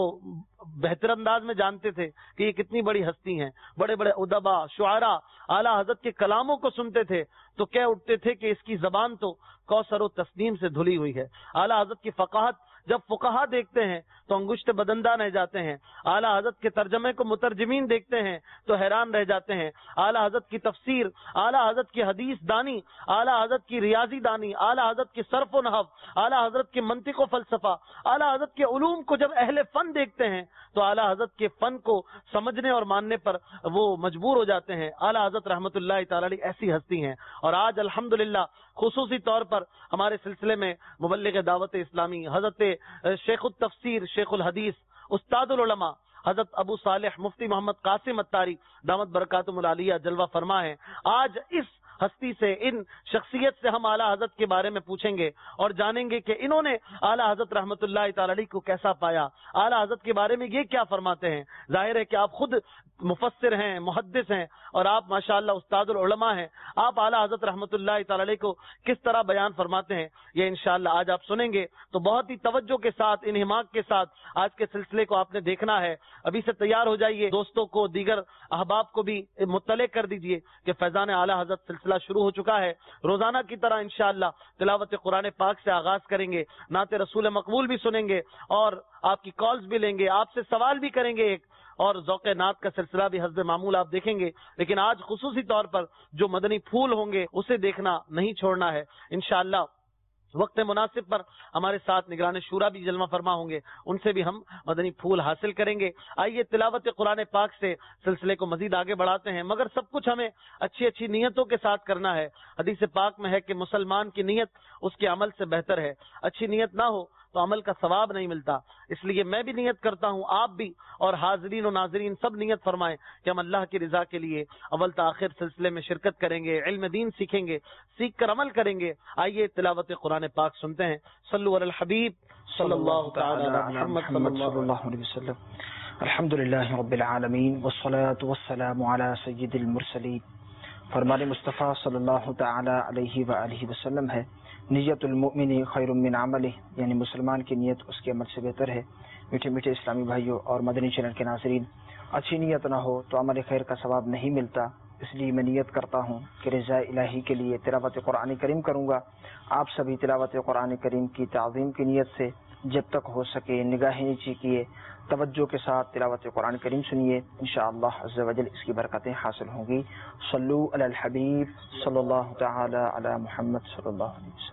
بہتر انداز میں جانتے تھے کہ یہ کتنی بڑی ہستی ہیں، بڑے بڑے ادبا شعراء اعلیٰ حضرت کے کلاموں کو سنتے تھے تو کہہ اٹھتے تھے کہ اس کی زبان تو کوثر و تسنیم سے دھلی ہوئی ہے۔ اعلیٰ حضرت کی فقاہت جب فقہا دیکھتے ہیں تو انگشت بدندہ رہ جاتے ہیں، اعلیٰ حضرت کے ترجمے کو مترجمین دیکھتے ہیں تو حیران رہ جاتے ہیں۔ اعلیٰ حضرت کی تفسیر، اعلیٰ حضرت کی حدیث دانی، اعلیٰ حضرت کی ریاضی دانی، اعلیٰ حضرت کی صرف و نحو، اعلیٰ حضرت کے منطق و فلسفہ، اعلیٰ حضرت کے علوم کو جب اہل فن دیکھتے ہیں تو اعلیٰ حضرت کے فن کو سمجھنے اور ماننے پر وہ مجبور ہو جاتے ہیں۔ اعلیٰ حضرت رحمت اللہ تعالی علیہ ایسی ہستی ہیں، اور آج الحمدللہ خصوصی طور پر ہمارے سلسلے میں مبلغ دعوت اسلامی حضرت شیخ التفسیر شیخ الحدیث استاد العلماء حضرت ابو صالح مفتی محمد قاسم اتاری دامت برکاتہم العالیہ جلوہ فرما ہے۔ آج اس ہستی سے، ان شخصیت سے ہم اعلیٰ حضرت کے بارے میں پوچھیں گے اور جانیں گے کہ انہوں نے اعلیٰ حضرت رحمت اللہ تعالی علیہ کو کیسا پایا، اعلیٰ حضرت کے بارے میں یہ کیا فرماتے ہیں۔ ظاہر ہے کہ آپ خود مفسر ہیں، محدث ہیں، اور آپ ماشاءاللہ استاد العلماء ہیں، آپ اعلیٰ حضرت رحمت اللہ تعالی علیہ کو کس طرح بیان فرماتے ہیں یہ انشاءاللہ آج آپ سنیں گے۔ تو بہت ہی توجہ کے ساتھ، انہماک کے ساتھ آج کے سلسلے کو آپ نے دیکھنا ہے۔ ابھی سے تیار ہو جائیے، دوستوں کو، دیگر احباب کو بھی مطلع کر دیجئے کہ فیضان اعلیٰ حضرت سلسلہ شروع ہو چکا ہے۔ روزانہ کی طرح انشاءاللہ تلاوت قرآن پاک سے آغاز کریں گے، نعت رسول مقبول بھی سنیں گے، اور آپ کی کالز بھی لیں گے، آپ سے سوال بھی کریں گے ایک، اور ذوق نعت کا سلسلہ بھی حسب معمول آپ دیکھیں گے۔ لیکن آج خصوصی طور پر جو مدنی پھول ہوں گے اسے دیکھنا نہیں چھوڑنا ہے انشاءاللہ۔ وقت مناسب پر ہمارے ساتھ نگران شورا بھی جلوہ فرما ہوں گے، ان سے بھی ہم مدنی پھول حاصل کریں گے۔ آئیے تلاوت قرآن پاک سے سلسلے کو مزید آگے بڑھاتے ہیں، مگر سب کچھ ہمیں اچھی اچھی نیتوں کے ساتھ کرنا ہے۔ حدیث پاک میں ہے کہ مسلمان کی نیت اس کے عمل سے بہتر ہے، اچھی نیت نہ ہو تو عمل کا ثواب نہیں ملتا۔ اس لیے میں بھی نیت کرتا ہوں، آپ بھی، اور حاضرین و ناظرین سب نیت فرمائیں کہ ہم اللہ کی رضا کے لیے اول تا آخر سلسلے میں شرکت کریں گے، علم دین سیکھیں گے، سیکھ کر عمل کریں گے۔ آئیے تلاوت قرآن پاک سنتے ہیں۔ صلو علی الحبیب صلی اللہ تعالی علی محمد صلی اللہ علیہ وسلم۔ الحمدللہ رب العالمین والصلاة والسلام علی سید المرسلین۔ فرمان مصطفیٰ صلی اللہ تعالی علیہ وآلہ وسلم ہے، نیت المؤمن خیر من عملہ، یعنی مسلمان کی نیت اس کے عمل سے بہتر ہے۔ میٹھے میٹھے اسلامی بھائیوں اور مدنی چینل کے ناظرین، اچھی نیت نہ ہو تو عمل خیر کا ثواب نہیں ملتا، اس لیے میں نیت کرتا ہوں کہ رضا الہی کے لیے تلاوت قرآن کریم کروں گا۔ آپ سبھی تلاوت قرآن کریم کی تعظیم کی نیت سے جب تک ہو سکے نگاہیں نیچی کیے توجہ کے ساتھ تلاوت قرآن کریم سنیے، انشاءاللہ عز و جل اس کی برکتیں حاصل ہوں گی۔ صلو علی الحبیب صلی اللہ تعالی علی محمد صلی اللہ علیہ وسلم۔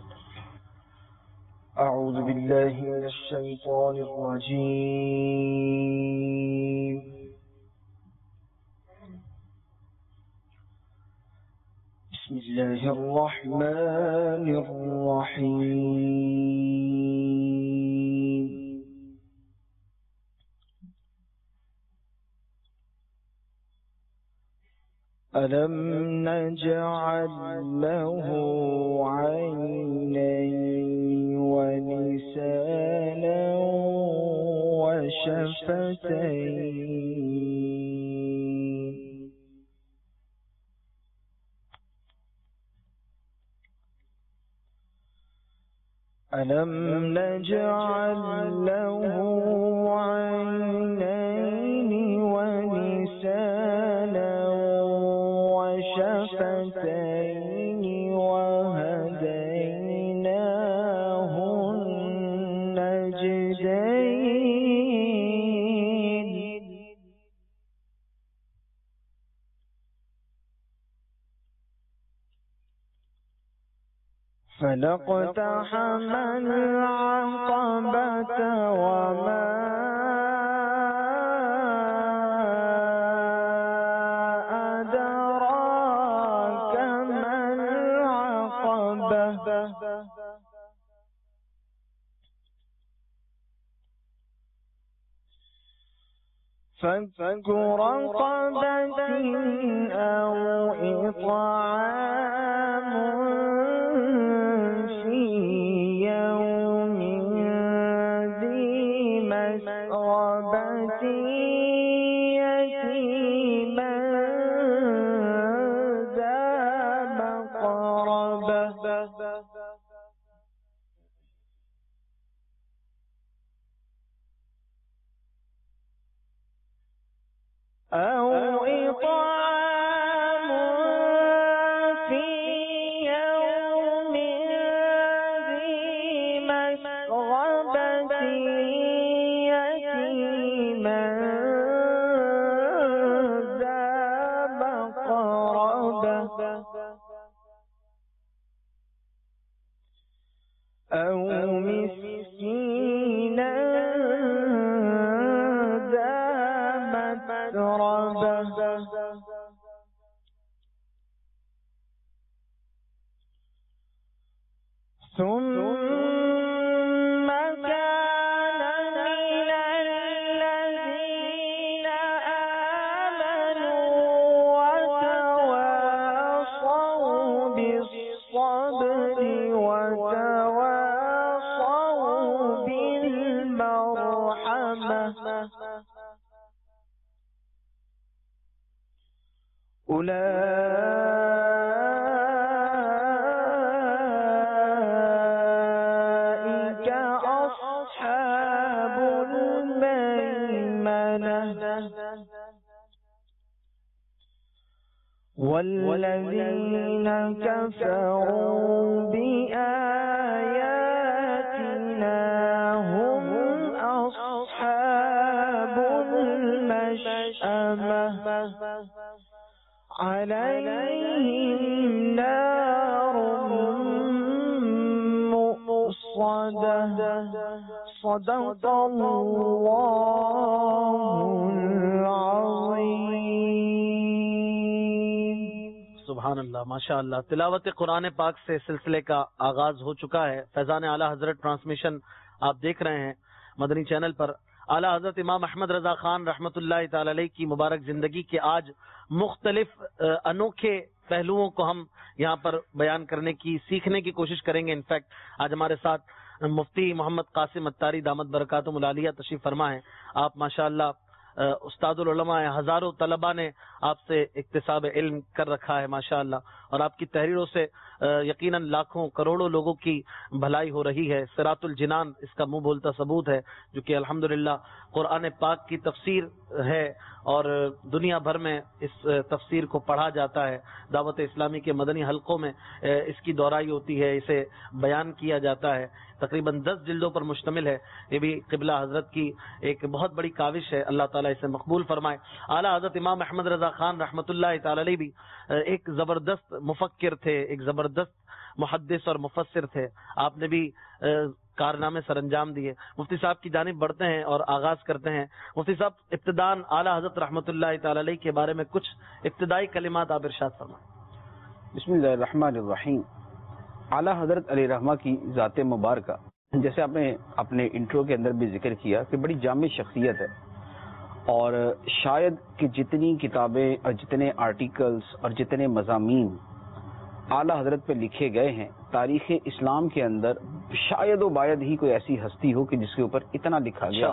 اعوذ باللہ من الشیطان الرجیم، بسم اللہ الرحمن الرحیم۔ ألم نجعل له عينين ولسانا وشفتين ألم نجعل له عينين ولسانا وشفتين وهديناه النجدين فلاقتحم العقبة وما فك رقبة أو إطعام في يوم ذي مسغبة يتيما ذا مقربة أو إطعام في يوم ذي مسغبة يتيما ذا مقربة أو مسكينا ذا متربة ثم كان من الذين آمنوا وتواصوا بالصبر وتواصوا بالمرحمة أولئك أصحاب الميمنة والذين كفروا بآياتنا هم أصحاب المشأمة عليهم نار مؤصدة صدق الله العظيم. سبحان اللہ، ماشاء اللہ. تلاوت قرآن پاک سے سلسلے کا آغاز ہو چکا ہے. فیضان اعلیٰ حضرت ٹرانسمیشن آپ دیکھ رہے ہیں مدنی چینل پر. اعلیٰ حضرت امام احمد رضا خان رحمۃ اللہ تعالی علیہ کی مبارک زندگی کے آج مختلف انوکھے پہلوؤں کو ہم یہاں پر بیان کرنے کی سیکھنے کی کوشش کریں گے. انفیکٹ آج ہمارے ساتھ مفتی محمد قاسم اتاری دامت برکاتہم العالیہ تشریف فرما ہیں. آپ ماشاءاللہ استاد العلماء ہیں. ہزاروں طلباء نے آپ سے اکتساب علم کر رکھا ہے ماشاءاللہ، اور آپ کی تحریروں سے یقیناً لاکھوں کروڑوں لوگوں کی بھلائی ہو رہی ہے. صراط الجنان اس کا منہ بولتا ثبوت ہے، جو کہ الحمدللہ قرآن پاک کی تفسیر ہے اور دنیا بھر میں اس تفسیر کو پڑھا جاتا ہے. دعوت اسلامی کے مدنی حلقوں میں اس کی دورائی ہوتی ہے، اسے بیان کیا جاتا ہے. تقریباً دس جلدوں پر مشتمل ہے. یہ بھی قبلہ حضرت کی ایک بہت بڑی کاوش ہے. اللہ تعالیٰ اسے مقبول فرمائے. اعلیٰ حضرت امام احمد رضا خان رحمۃ اللہ تعالی علیہ بھی ایک زبردست مفکر تھے، ایک زبردست محدث اور مفسر تھے. آپ نے بھی کارنامے سر انجام دیے. مفتی صاحب کی جانب بڑھتے ہیں اور آغاز کرتے ہیں. مفتی صاحب ابتدان اعلیٰ حضرت رحمۃ اللہ تعالی علیہ کے بارے میں کچھ ابتدائی کلمات آپ ارشاد فرمائیں. بسم اللہ الرحمن الرحیم. اعلیٰ حضرت علیہ رحمہ کی ذات مبارکہ، جیسے آپ نے اپنے انٹرو کے اندر بھی ذکر کیا کہ بڑی جامع شخصیت ہے، اور شاید کہ جتنی کتابیں اور جتنے آرٹیکلز اور جتنے مضامین اعلیٰ حضرت پہ لکھے گئے ہیں تاریخ اسلام کے اندر، شاید و باید ہی کوئی ایسی ہستی ہو کہ جس کے اوپر اتنا لکھا گیا.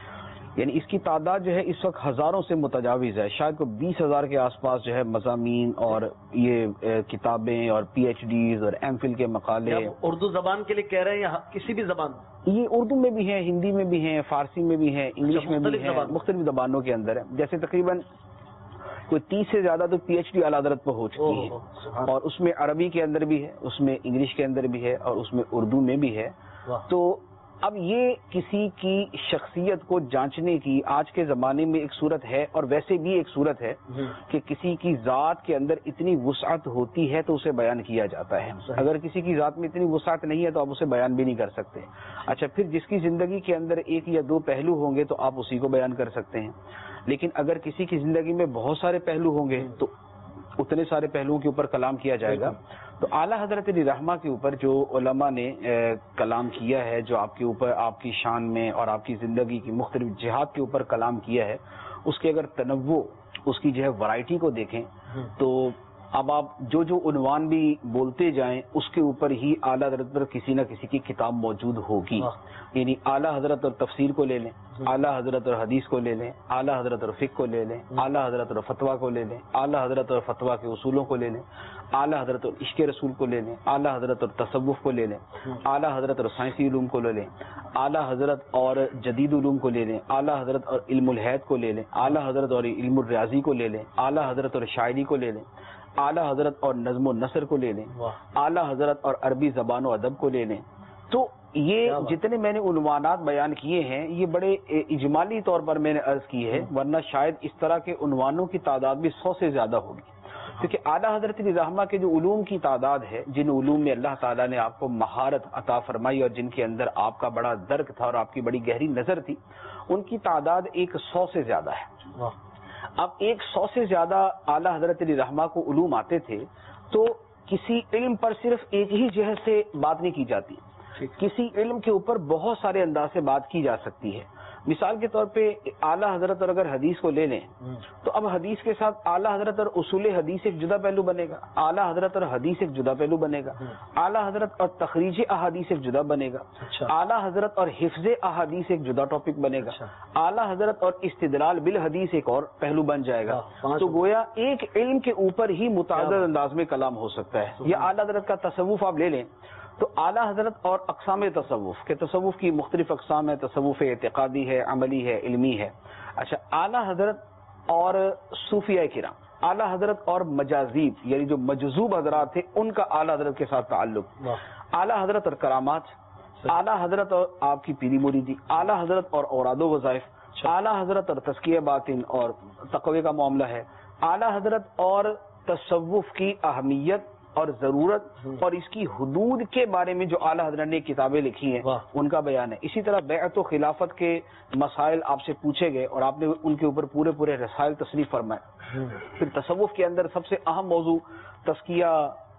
یعنی اس کی تعداد جو ہے اس وقت ہزاروں سے متجاوز ہے. شاید کوئی بیس ہزار کے آس پاس جو ہے مضامین اور یہ کتابیں اور پی ایچ ڈیز اور ایم فل کے مقالے. اردو زبان کے لیے کہہ رہے ہیں یا کسی بھی زبان؟ یہ اردو میں بھی ہیں، ہندی میں بھی ہیں، فارسی میں بھی ہیں، انگلش میں بھی ہیں، مختلف زبانوں کے اندر ہے. جیسے تقریباً کوئی تیس سے زیادہ تو پی ایچ ڈی اعلیٰ حضرت پہ ہو چکی ہے، اور اس میں عربی کے اندر بھی ہے، اس میں انگلش کے اندر بھی ہے، اور اس میں اردو میں بھی ہے. تو اب یہ کسی کی شخصیت کو جانچنے کی آج کے زمانے میں ایک صورت ہے، اور ویسے بھی ایک صورت ہے کہ کسی کی ذات کے اندر اتنی وسعت ہوتی ہے تو اسے بیان کیا جاتا ہے. اگر کسی کی ذات میں اتنی وسعت نہیں ہے تو آپ اسے بیان بھی نہیں کر سکتے. اچھا، پھر جس کی زندگی کے اندر ایک یا دو پہلو ہوں گے تو آپ اسی کو بیان کر سکتے ہیں. لیکن اگر کسی کی زندگی میں بہت سارے پہلو ہوں گے تو اتنے سارے پہلوؤں کے اوپر کلام کیا جائے گا. تو اعلیٰ حضرت علیہ رحمہ کے اوپر جو علماء نے کلام کیا ہے، جو آپ کے اوپر آپ کی شان میں اور آپ کی زندگی کی مختلف جہات کے اوپر کلام کیا ہے، اس کے اگر تنوع، اس کی جو ہے ورائٹی کو دیکھیں تو اب آپ جو جو عنوان بھی بولتے جائیں اس کے اوپر ہی اعلیٰ حضرت پر کسی نہ کسی کی کتاب موجود ہوگی. یعنی اعلیٰ حضرت اور تفسیر کو لے لیں، اعلیٰ حضرت اور حدیث کو لے لیں، اعلیٰ حضرت اور فقہ کو لے لیں، اعلیٰ حضرت اور فتویٰ کو لے لیں، اعلیٰ حضرت اور فتویٰ کے اصولوں کو لے لیں، اعلیٰ حضرت اور عشق رسول کو لے لیں، اعلیٰ حضرت اور تصوف کو لے لیں، اعلیٰ حضرت اور سائنسی علوم کو لے لیں، اعلیٰ حضرت اور جدید علوم کو لے لیں، اعلیٰ حضرت اور علم الحید کو لے لیں، اعلیٰ حضرت اور علم الریاضی کو لے لیں، اعلیٰ حضرت اور شاعری کو لے لیں، اعلیٰ حضرت اور نظم و نثر کو لے لیں، اعلیٰ حضرت اور عربی زبان و ادب کو لے لیں. تو یہ جتنے میں نے عنوانات بیان کیے ہیں یہ بڑے اجمالی طور پر میں نے عرض کی ہے، ورنہ شاید اس طرح کے عنوانوں کی تعداد بھی سو سے زیادہ ہوگی، کیونکہ اعلیٰ حضرت علی رحمہ کے جو علوم کی تعداد ہے، جن علوم میں اللہ تعالیٰ نے آپ کو مہارت عطا فرمائی اور جن کے اندر آپ کا بڑا درک تھا اور آپ کی بڑی گہری نظر تھی، ان کی تعداد ایک سو سے زیادہ ہے. اب ایک سو سے زیادہ اعلیٰ حضرت علی رحمہ کو علوم آتے تھے تو کسی علم پر صرف ایک ہی جہت سے بات نہیں کی جاتی، کسی علم کے اوپر بہت سارے انداز سے بات کی جا سکتی ہے. مثال کے طور پہ اعلیٰ حضرت اور اگر حدیث کو لے لیں تو اب حدیث کے ساتھ اعلیٰ حضرت اور اصول حدیث ایک جدا پہلو بنے گا، اعلیٰ حضرت اور حدیث ایک جدا پہلو بنے گا، اعلیٰ حضرت اور تخریج احادیث ایک جدا بنے گا، اعلیٰ حضرت اور حفظ احادیث ایک جدا ٹاپک بنے گا، اعلیٰ حضرت اور استدلال بالحدیث ایک اور پہلو بن جائے گا. تو گویا ایک علم کے اوپر ہی متعدد انداز میں کلام ہو سکتا ہے. یا اعلیٰ حضرت کا تصوف آپ لے لیں تو اعلیٰ حضرت اور اقسام تصوف کے تصوف کی مختلف اقسام ہے، تصوف اعتقادی ہے، عملی ہے، علمی ہے. اچھا، اعلیٰ حضرت اور صوفیہ کرام، اعلیٰ حضرت اور مجاذیب یعنی جو مجذوب حضرات تھے ان کا اعلیٰ حضرت کے ساتھ تعلق، اعلیٰ حضرت اور کرامات، اعلیٰ حضرت اور آپ کی پیری مریدی، اعلیٰ حضرت اور اوراد و وظائف، اعلیٰ حضرت اور تزکیہ باطن اور تقوی کا معاملہ ہے، اعلیٰ حضرت اور تصوف کی اہمیت اور ضرورت اور اس کی حدود کے بارے میں جو اعلیٰ حضرت نے کتابیں لکھی ہیں ان کا بیان ہے. اسی طرح بیعت و خلافت کے مسائل آپ سے پوچھے گئے اور آپ نے ان کے اوپر پورے پورے رسائل تصریف فرمائے. پھر تصوف کے اندر سب سے اہم موضوع تزکیہ،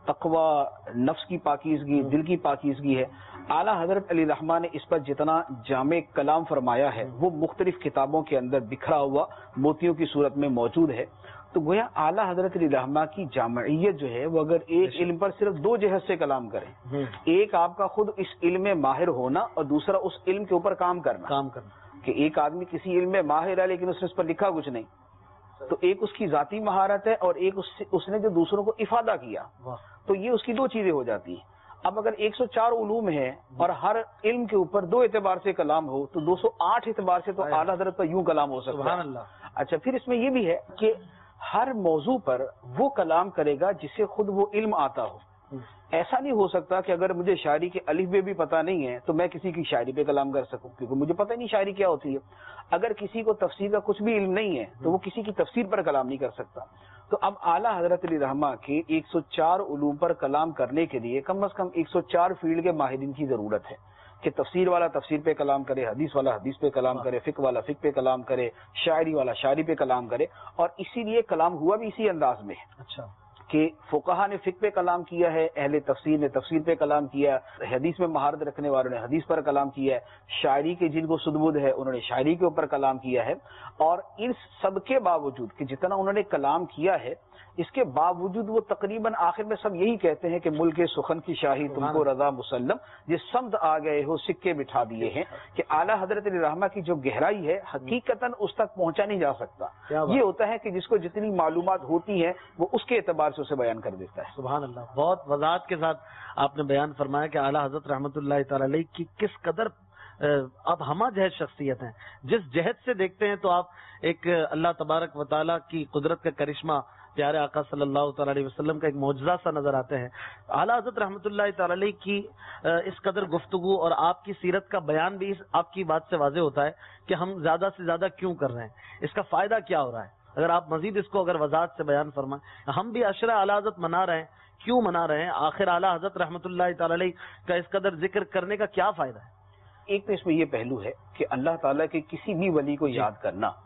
تقوی، نفس کی پاکیزگی، دل کی پاکیزگی ہے. اعلیٰ حضرت علی رحمہ نے اس پر جتنا جامع کلام فرمایا ہے وہ مختلف کتابوں کے اندر بکھرا ہوا موتیوں کی صورت میں موجود ہے. تو گویا اعلیٰ حضرت علی رحمہ کی جامعیت جو ہے وہ اگر ایک علم پر صرف دو جہت سے کلام کریں، ایک آپ کا خود اس علم میں ماہر ہونا اور دوسرا اس علم کے اوپر کام کرنا کام کرنا کہ ایک آدمی کسی علم میں ماہر ہے لیکن اس نے اس پر لکھا کچھ نہیں، تو ایک اس کی ذاتی مہارت ہے اور ایک اس نے جو دوسروں کو افادہ کیا، تو یہ اس کی دو چیزیں ہو جاتی ہیں. اب اگر ایک سو چار علوم ہیں اور ہر علم کے اوپر دو اعتبار سے کلام ہو تو دو سو آٹھ اعتبار سے تو اعلیٰ حضرت پر یوں کلام ہو سکتا ہے. اچھا، پھر اس میں یہ بھی ہے کہ ہر موضوع پر وہ کلام کرے گا جسے خود وہ علم آتا ہو. ایسا نہیں ہو سکتا کہ اگر مجھے شاعری کے الف بے بھی پتہ نہیں ہے تو میں کسی کی شاعری پہ کلام کر سکوں، کیونکہ مجھے پتہ نہیں شاعری کیا ہوتی ہے. اگر کسی کو تفسیر کا کچھ بھی علم نہیں ہے تو وہ کسی کی تفسیر پر کلام نہیں کر سکتا. تو اب اعلیٰ حضرت علی رحمہ کے ایک سو چار علوم پر کلام کرنے کے لیے کم از کم ایک سو چار فیلڈ کے ماہرین کی ضرورت ہے کہ تفسیر والا تفسیر پہ کلام کرے، حدیث والا حدیث پہ کلام کرے، فقہ والا فقہ پہ کلام کرے، شاعری والا شاعری پہ کلام کرے. اور اسی لیے کلام ہوا بھی اسی انداز میں ہے. اچھا، کہ فقہا نے فقہ پہ کلام کیا ہے، اہل تفسیر نے تفسیر پہ کلام کیا، حدیث میں مہارت رکھنے والوں نے حدیث پر کلام کیا ہے، شاعری کے جن کو سدبد ہے انہوں نے شاعری کے اوپر کلام کیا ہے. اور ان سب کے باوجود کہ جتنا انہوں نے کلام کیا ہے اس کے باوجود وہ تقریباً آخر میں سب یہی کہتے ہیں کہ ملک سخن کی شاہی تم کو رضا مسلم، جس سمت آ گئے ہو سکے بٹھا دیے ہیں. کہ اعلیٰ حضرت علی رحمہ کی جو گہرائی ہے حقیقتاً اس تک پہنچا نہیں جا سکتا. یہ ہوتا ہے کہ جس کو جتنی معلومات ہوتی ہیں وہ اس کے اعتبار سے اسے بیان کر دیتا ہے. سبحان اللہ. بہت وضاحت کے ساتھ آپ نے بیان فرمایا کہ اعلیٰ حضرت رحمۃ اللہ تعالی علیہ کی کس قدر اب ہمہ جہت شخصیت ہیں. جس جہت سے دیکھتے ہیں تو آپ ایک اللہ تبارک و تعالیٰ کی قدرت کا کرشمہ، پیارے آقا صلی اللہ تعالی علیہ وسلم کا ایک معجزہ سا نظر آتے ہیں. اعلیٰ حضرت رحمۃ اللہ تعالی علیہ کی اس قدر گفتگو اور آپ کی سیرت کا بیان بھی آپ کی بات سے واضح ہوتا ہے کہ ہم زیادہ سے زیادہ کیوں کر رہے ہیں، اس کا فائدہ کیا ہو رہا ہے. اگر آپ مزید اس کو اگر وضاحت سے بیان فرمائیں. ہم بھی عشرہ اعلیٰ حضرت منا رہے ہیں، کیوں منا رہے ہیں؟ آخر اعلیٰ حضرت رحمۃ اللہ تعالی علیہ کا اس قدر ذکر کرنے کا کیا فائدہ ہے؟ ایک تو اس میں یہ پہلو ہے کہ اللہ تعالیٰ کے کسی بھی ولی کو یاد کرنا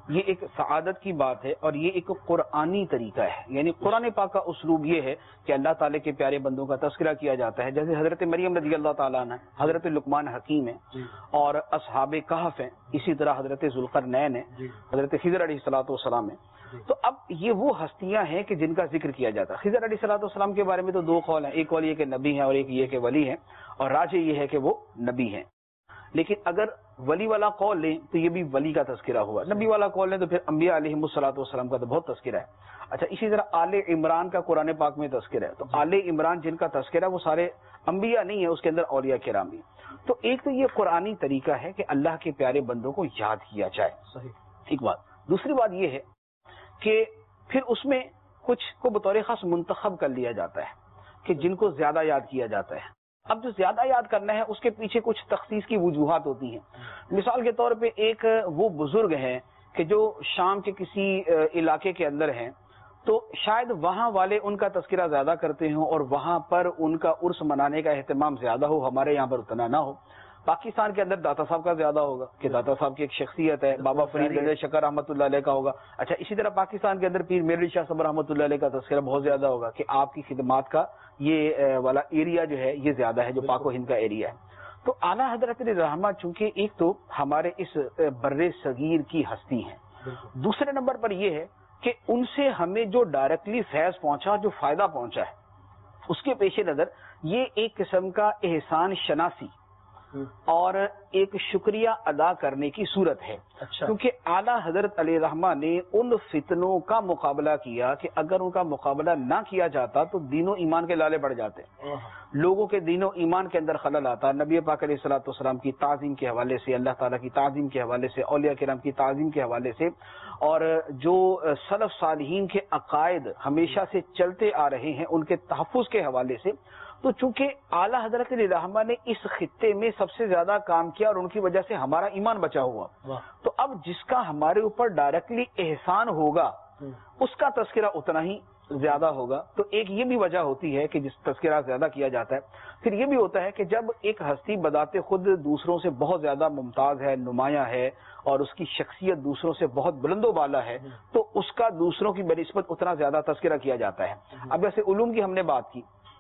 یہ ایک سعادت کی بات ہے اور یہ ایک قرآنی طریقہ ہے. یعنی قرآن پاک کا اسلوب یہ ہے کہ اللہ تعالیٰ کے پیارے بندوں کا تذکرہ کیا جاتا ہے. جیسے حضرت مریم رضی اللہ تعالیٰ عنہ، حضرت لقمان حکیم ہیں اور اصحاب کہف ہیں، اسی طرح حضرت ذوالقرنین ہیں، حضرت خضر علیہ الصلوۃ والسلام ہیں. تو اب یہ وہ ہستیاں ہیں کہ جن کا ذکر کیا جاتا ہے. خضر علیہ الصلوۃ والسلام کے بارے میں تو دو قول ہیں، ایک قول یہ کہ نبی ہیں اور ایک یہ کہ ولی ہیں، اور راجح یہ ہے کہ وہ نبی ہیں. لیکن اگر ولی والا قول لیں تو یہ بھی ولی کا تذکرہ ہوا، نبی والا قول لیں تو پھر انبیاء علیہ الصلوۃ والسلام کا تو بہت تذکرہ ہے. اچھا، اسی طرح آل عمران کا قرآن پاک میں تذکرہ ہے. تو آل عمران جن کا تذکرہ ہے وہ سارے انبیاء نہیں ہے، اس کے اندر اولیاء کرام ہیں. تو ایک تو یہ قرآنی طریقہ ہے کہ اللہ کے پیارے بندوں کو یاد کیا جائے. صحیح، ایک بات. دوسری بات یہ ہے کہ پھر اس میں کچھ کو بطور خاص منتخب کر لیا جاتا ہے کہ جن کو زیادہ یاد کیا جاتا ہے. اب جو زیادہ یاد کرنا ہے اس کے پیچھے کچھ تخصیص کی وجوہات ہوتی ہیں. مثال کے طور پہ ایک وہ بزرگ ہیں کہ جو شام کے کسی علاقے کے اندر ہیں، تو شاید وہاں والے ان کا تذکرہ زیادہ کرتے ہوں اور وہاں پر ان کا عرس منانے کا اہتمام زیادہ ہو، ہمارے یہاں پر اتنا نہ ہو. پاکستان کے اندر داتا صاحب کا زیادہ ہوگا کہ داتا صاحب کی ایک شخصیت ہے، بابا فرید گنج شکر رحمۃ اللہ علیہ کا ہوگا. اچھا، اسی طرح پاکستان کے اندر پیر میرلی شاہ صاحب رحمۃ اللہ علیہ کا تذکرہ بہت زیادہ ہوگا کہ آپ کی خدمات کا یہ والا ایریا جو ہے یہ زیادہ ہے، جو پاک و ہند کا ایریا ہے. تو اعلیٰ حضرت رحمہ چونکہ ایک تو ہمارے اس بر صغیر کی ہستی ہیں، دوسرے نمبر پر یہ ہے کہ ان سے ہمیں جو ڈائریکٹلی فیض پہنچا، جو فائدہ پہنچا ہے، اس کے پیش نظر یہ ایک قسم کا احسان شناسی اور ایک شکریہ ادا کرنے کی صورت ہے. اچھا. کیونکہ اعلیٰ حضرت علیہ رحمہ نے ان فتنوں کا مقابلہ کیا کہ اگر ان کا مقابلہ نہ کیا جاتا تو دین و ایمان کے لالے بڑھ جاتے، لوگوں کے دین و ایمان کے اندر خلل آتا. نبی پاک علیہ الصلوۃ والسلام کی تعظیم کے حوالے سے، اللہ تعالیٰ کی تعظیم کے حوالے سے، اولیاء کرام کی تعظیم کے حوالے سے، اور جو سلف صالحین کے عقائد ہمیشہ سے چلتے آ رہے ہیں ان کے تحفظ کے حوالے سے. تو چونکہ اعلیٰ حضرت علیہ رحمہ نے اس خطے میں سب سے زیادہ کام کیا اور ان کی وجہ سے ہمارا ایمان بچا ہوا، تو اب جس کا ہمارے اوپر ڈائریکٹلی احسان ہوگا اس کا تذکرہ اتنا ہی زیادہ ہوگا. تو ایک یہ بھی وجہ ہوتی ہے کہ جس تذکرہ زیادہ کیا جاتا ہے. پھر یہ بھی ہوتا ہے کہ جب ایک ہستی بذات خود دوسروں سے بہت زیادہ ممتاز ہے، نمایاں ہے، اور اس کی شخصیت دوسروں سے بہت بلند و بالا ہے، تو اس کا دوسروں کی بنسبت اتنا زیادہ تذکرہ کیا جاتا ہے. اب جیسے علوم کی ہم نے بات کی،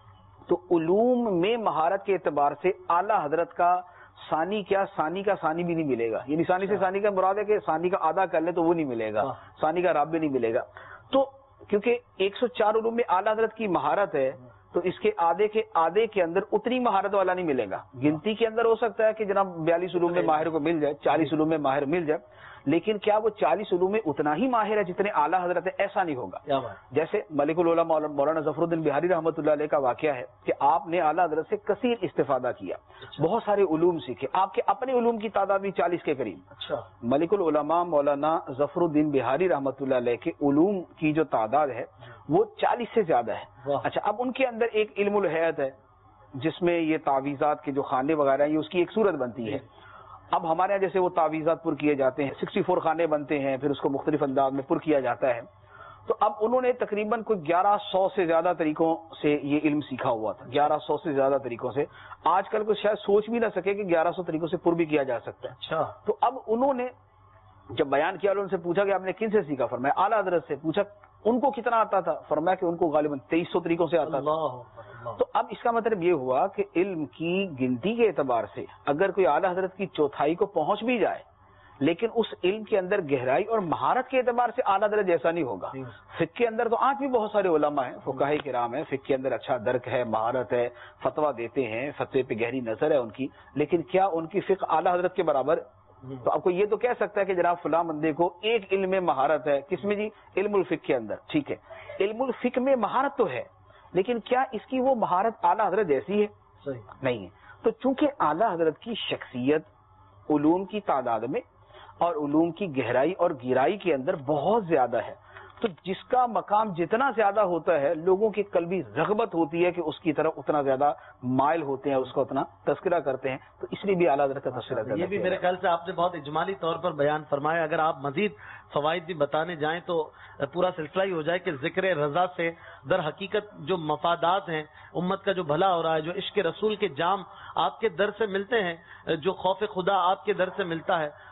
تو علوم میں مہارت کے اعتبار سے اعلیٰ حضرت کا ثانی کیا ثانی کا ثانی بھی نہیں ملے گا. یعنی ثانی سے ثانی کا مراد ہے کہ ثانی کا آدھا کر لے تو وہ نہیں ملے گا، ثانی کا راب بھی نہیں ملے گا. تو کیونکہ ایک سو چار علوم میں اعلیٰ حضرت کی مہارت ہے تو اس کے آدھے کے آدھے کے اندر اتنی مہارت والا نہیں ملے گا. گنتی کے اندر ہو سکتا ہے کہ جناب بیالیس علوم میں ماہر کو مل جائے، چالیس علوم میں ماہر مل جائے، لیکن کیا وہ چالیس علوم میں اتنا ہی ماہر ہے جتنے اعلیٰ حضرت ہے؟ ایسا نہیں ہوگا. جیسے ملک العلماء مولانا ظفر الدین بہاری رحمۃ اللہ علیہ کا واقعہ ہے کہ آپ نے اعلیٰ حضرت سے کثیر استفادہ کیا، بہت سارے علوم سیکھے. آپ کے اپنے علوم کی تعداد بھی چالیس کے قریب. اچھا، ملک العلماء مولانا ظفر الدین بہاری رحمۃ اللہ علیہ کے علوم کی جو تعداد ہے وہ چالیس سے زیادہ ہے. اچھا، اب ان کے اندر ایک علم الہیئت ہے جس میں یہ تعویذات کے جو خانے وغیرہ ہیں، یہ اس کی ایک صورت بنتی ہے. اب ہمارے یہاں جیسے وہ تعویذات پر کیے جاتے ہیں، سکسٹی فور خانے بنتے ہیں، پھر اس کو مختلف انداز میں پر کیا جاتا ہے. تو اب انہوں نے تقریباً کوئی گیارہ سو سے زیادہ طریقوں سے یہ علم سیکھا ہوا تھا، گیارہ سو سے زیادہ طریقوں سے. آج کل کو شاید سوچ بھی نہ سکے کہ گیارہ سو طریقوں سے پر بھی کیا جا سکتا ہے. اچھا، تو اب انہوں نے جب بیان کیا، انہوں نے پوچھا کہ آپ نے کن سے سیکھا؟ فرمایا اعلیٰ حضرت سے. پوچھا ان کو کتنا آتا تھا؟ فرمایا کہ ان کو غالباً تیئیس سو طریقوں سے آتا تھا. تو اب اس کا مطلب یہ ہوا کہ علم کی گنتی کے اعتبار سے اگر کوئی اعلیٰ حضرت کی چوتھائی کو پہنچ بھی جائے لیکن اس علم کے اندر گہرائی اور مہارت کے اعتبار سے اعلیٰ حضرت جیسا نہیں ہوگا. فقہ کے اندر تو آج بھی بہت سارے علماء ہیں، فقہائے کرام ہیں، فقہ کے اندر اچھا درک ہے، مہارت ہے، فتویٰ دیتے ہیں، فتوے پہ گہری نظر ہے ان کی، لیکن کیا ان کی فقہ اعلیٰ حضرت کے برابر؟ تو آپ کو یہ تو کہہ سکتا ہے کہ جناب فلاں بندے کو ایک علم میں مہارت ہے. کس میں جی؟ علم الفقہ کے اندر. ٹھیک ہے، علم الفقہ میں مہارت تو ہے، لیکن کیا اس کی وہ مہارت اعلیٰ حضرت جیسی ہے؟ نہیں ہے. تو چونکہ اعلیٰ حضرت کی شخصیت علوم کی تعداد میں اور علوم کی گہرائی اور گہرائی کے اندر بہت زیادہ ہے، تو جس کا مقام جتنا زیادہ ہوتا ہے لوگوں کی قلبی رغبت ہوتی ہے کہ اس کی طرف اتنا زیادہ مائل ہوتے ہیں، اس کا اتنا تذکرہ کرتے ہیں. تو اس لیے بھی اعلیٰ حضرت کا تذکرہ کرتے ہیں. یہ بھی میرے خیال سے آپ نے بہت اجمالی طور پر بیان فرمایا. اگر آپ مزید فوائد بھی بتانے جائیں تو پورا سلسلہ ہی ہو جائے کہ ذکر رضا سے در حقیقت جو مفادات ہیں، امت کا جو بھلا ہو رہا ہے، جو عشق رسول کے جام آپ کے در سے ملتے ہیں، جو خوف خدا آپ کے در سے ملتا ہے،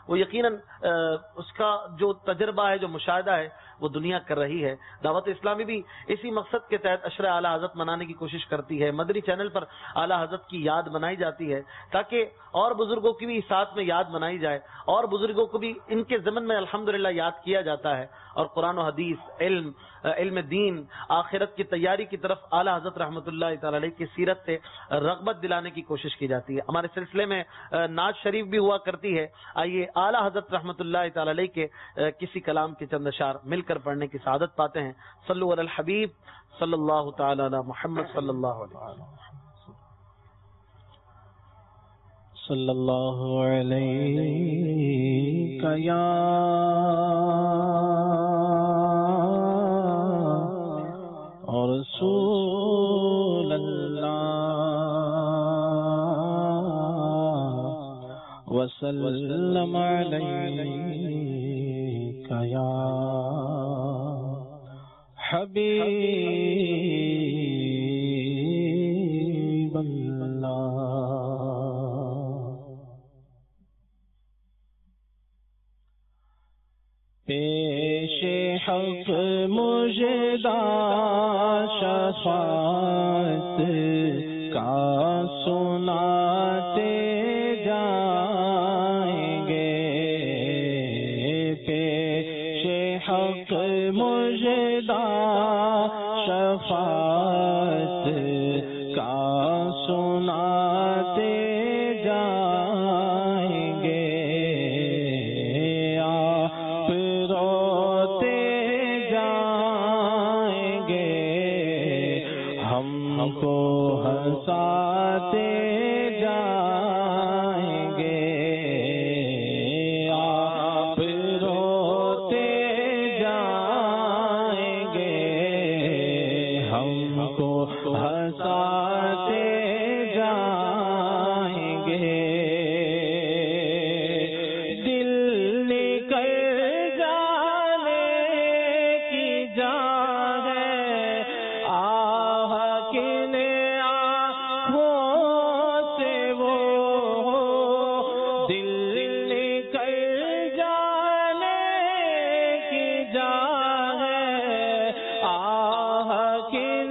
وہ یقیناً اس کا جو تجربہ ہے، جو مشاہدہ ہے، وہ دنیا کر رہی ہے۔ دعوت اسلامی بھی اسی مقصد کے تحت عشر اعلی حضرت منانے کی کوشش کرتی ہے۔ مدری چینل پر اعلی حضرت کی یاد منائی جاتی ہے تاکہ اور بزرگوں کی بھی ساتھ میں یاد منائی جائے، اور بزرگوں کو بھی ان کے ضمن میں الحمدللہ یاد کیا جاتا ہے، اور قرآن و حدیث، علم علم دین، آخرت کی تیاری کی طرف اعلی حضرت رحمۃ اللہ تعالی علیہ کی سیرت سے رغبت دلانے کی کوشش کی جاتی ہے۔ ہمارے سلسلے میں نعت شریف بھی ہوا کرتی ہے۔ آئیے اعلی حضرت رحمۃ اللہ تعالی علیہ کے کسی کلام کے چند اشعار مل کر پڑھنے کی سعادت پاتے ہیں۔ صلو علی الحبیب صلی اللہ تعالی علی محمد صلی اللہ علیہ وسلم۔ صلی اللہ علیہ یا رسول اللہ وسلم علیک یا حبیب اللہ۔ پیش حق مجدہ شفاعت کا سناتے جائیں گے، پیش حق مجدہ شفاعت کا سناتے جائیں گے، آپ روتے جائیں گے، ہم کو ہنساتے جائیں گے، آپ روتے جائیں گے، ہم کو ہنساتے جائیں گے، دل نکل جانے کی جا ہے، آہ کن آنکھوں سے وہ دل نکل جانے کی جا ہے، آہ کن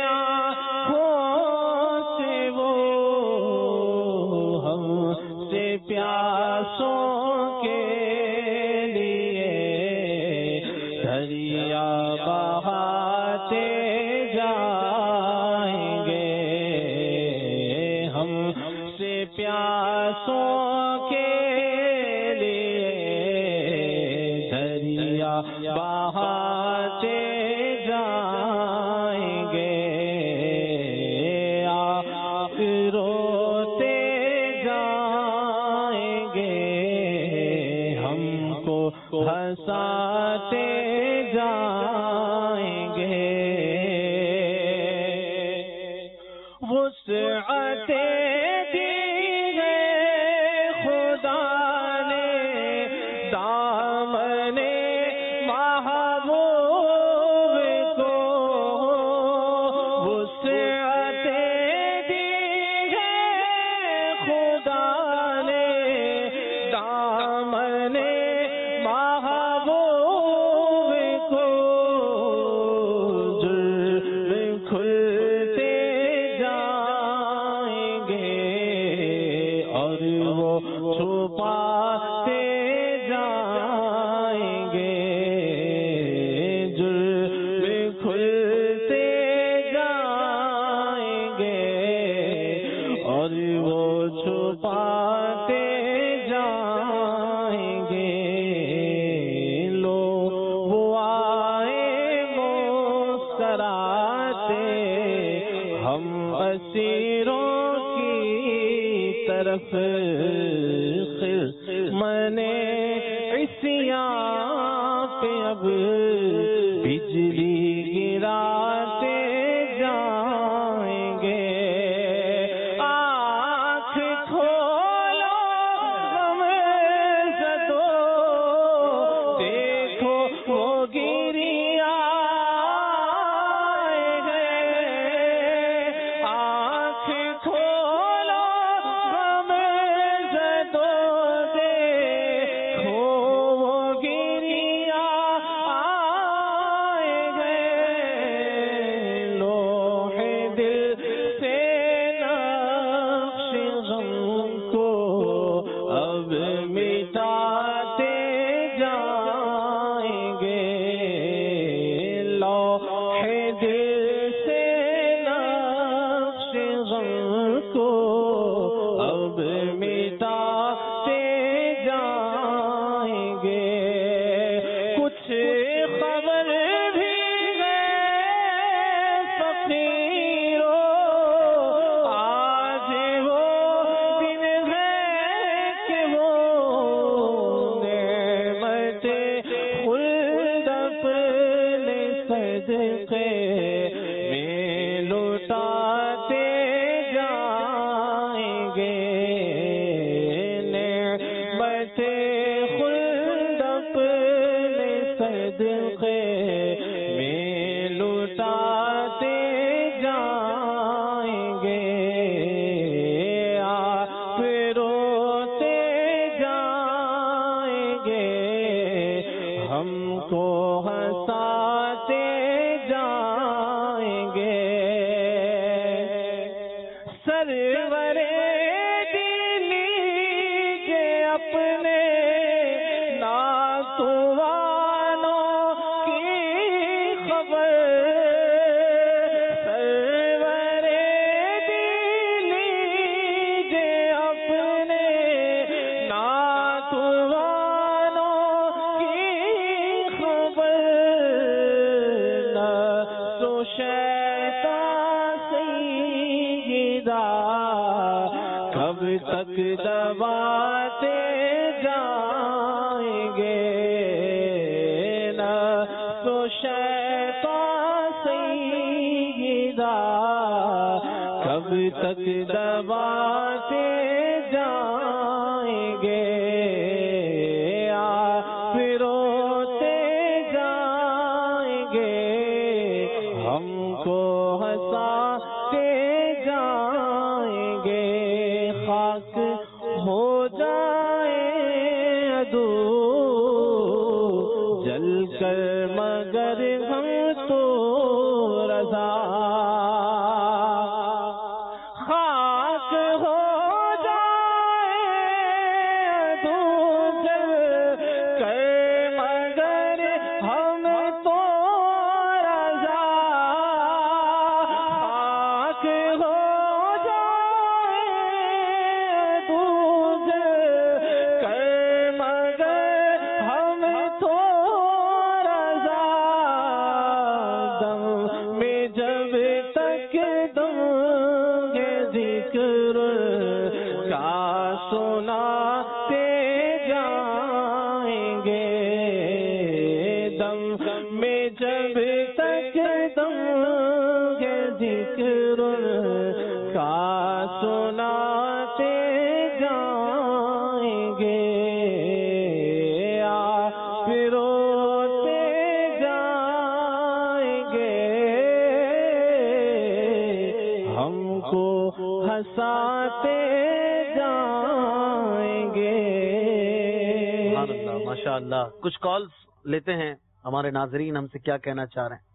آنکھوں سے وہ ہم سے پیاسوں کے لیے دریا بہاتے جائیں گے، ہم سے پیاسوں کے لیے دریا بہاتے جائیں گے، آپ روتے جائیں گے، ہم کو ہنساتے جائیں گے، وسعت دی ہے خدا نے دامن محبوب کو، وسعت دی ہے خدا نے دامن محبوب کو، جرم کھلتے جائیں گے، اور وہ چھپاتے جائیں گے، جرم کھلتے جائیں گے، اور وہ چھپاتے جائیں گے، لوگ وہ آئے مسکراتے، ہم اسیروں کی طرف منے عصیاں پہ اب بجلی گراتے جائیں گے، آنکھ کھولو غم زدو، دیکھو وہ گری آئے ہیں، آنکھ کھولو غم زدو، صدقے میں لٹاتے جائیں گے نعمت خلد اپنے صدقے میں لٹاتے جائیں گے آپ روتے جائیں گے ہم کو ہنساتے جائیں گے سرور دل کے اپنے ناتوانوں کی خبر سرور دل کے اپنے ناتوانوں کی خبر نہ تو شیطان سیدہ کب تک دباتے جائیں گے نہ تو شیطان سیدہ کب تک دباتے جائیں گے آپ روتے جائیں گے ہم کو ہنساتے جائیں گے خاک ہو جائے عدو جل کر مگر ہم تو رضا خاک ہو جائے عدو جل کر مگر ہم تو رضا خاک ہو جائے عدو جل کر مگر ہم تو رضا دم میں جب تک دم گے ذکر کا سناتے جائیں گے دم میں جب تک دم گے ذکر کا سناتے جائیں گے آپ روتے جائیں گے ہم کو ہنساتے جائیں گے سبحان اللہ ماشاء اللہ. کچھ کالز لیتے ہیں. ہمارے ناظرین ہم سے کیا کہنا چاہ رہے ہیں؟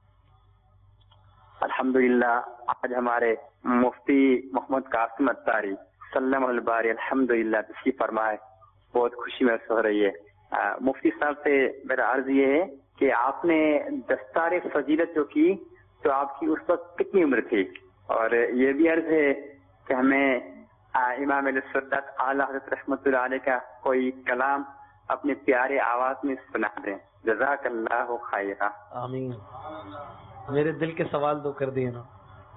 الحمدللہ آج ہمارے مفتی محمد قاسم اتاری سلم الباری الحمدللہ تشریف فرمائے، بہت خوشی محسوس ہو رہی ہے. آ, مفتی صاحب سے میرا عرض یہ ہے کہ آپ نے دستار فضیلت جو کی تو آپ کی اس وقت کتنی عمر تھی؟ اور یہ بھی عرض ہے کہ ہمیں آ, امام علیہ السنت اعلیٰ حضرت رحمۃ اللہ علیہ کا کوئی کلام اپنے پیارے آواز میں سنا دیں. جزاک اللہ خیرہ. آمین. میرے دل کے سوال دو کر دیے نا.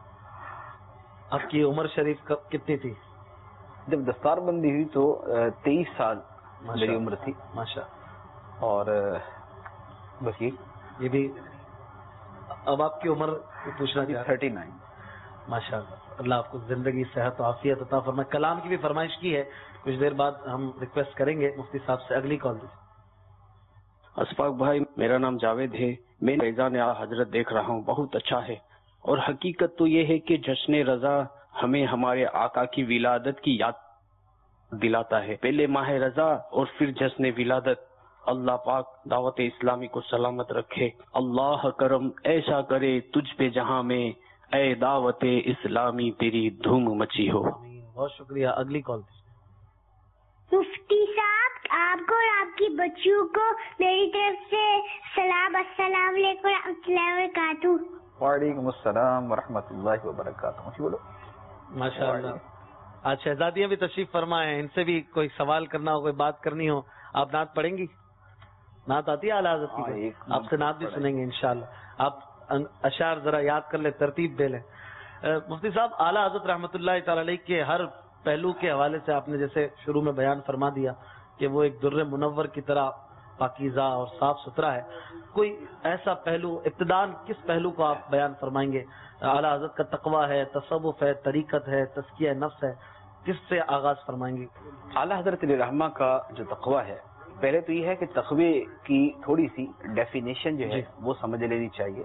آپ کی عمر شریف کب کتنی تھی؟ جب دستار بندی ہوئی تو تیئیس سال میری عمر تھی. ماشاء. اور بس یہ یہ بھی اب آپ کی عمر پوچھنا چاہ تھرٹی نائن. ماشاء اللہ. اللہ آپ کو زندگی صحت و عافیت عطا فرمائے. کلام کی بھی فرمائش کی ہے، کچھ دیر بعد ہم ریکویسٹ کریں گے مفتی صاحب سے. اگلی کال دیجیے. اشفاق بھائی، میرا نام جاوید ہے. میں فیضان اعلیٰ حضرت دیکھ رہا ہوں، بہت اچھا ہے. اور حقیقت تو یہ ہے کہ جشن رضا ہمیں ہمارے آقا کی ولادت کی یاد دلاتا ہے. پہلے ماہ رضا اور پھر جشن ولادت. اللہ پاک دعوت اسلامی کو سلامت رکھے. اللہ کرم ایسا کرے تجھ پہ جہاں میں، اے دعوت اسلامی تیری دھوم مچی ہو. بہت شکریہ. اگلی کال. مفتی صاحب، آپ کو اور آپ کی بچیوں کو میری طرف سے سلام. السلام علیکم ورحمۃ اللہ وبرکاتہ. وعلیکم السلام ورحمۃ اللہ وبرکاتہ. بولو. ماشاء اللہ. آج شہزادیاں بھی تشریف فرمائے ہیں، ان سے بھی کوئی سوال کرنا ہو، کوئی بات کرنی ہو. آپ نعت پڑھیں گی؟ نعت آتی ہے اعلیٰ حضرت کی؟ آپ سے نعت بھی سنیں گے انشاءاللہ. آپ اشعار ذرا یاد کر لیں، ترتیب دے لیں. مفتی صاحب، اعلیٰ حضرت رحمۃ اللہ تعالی علیہ کے ہر پہلو کے حوالے سے آپ نے جیسے شروع میں بیان فرما دیا کہ وہ ایک در منور کی طرح پاکیزہ اور صاف ستھرا ہے. کوئی ایسا پہلو ابتداءً کس پہلو کو آپ بیان فرمائیں گے؟ اعلیٰ حضرت کا تقویٰ ہے، تصوف ہے، طریقت ہے، تزکیہ نفس ہے، کس سے آغاز فرمائیں گے؟ اعلیٰ حضرت علیہ رحمہ کا جو تقویٰ ہے، پہلے تو یہ ہے کہ تقوی کی تھوڑی سی ڈیفینیشن جو ہے وہ سمجھ لینی چاہیے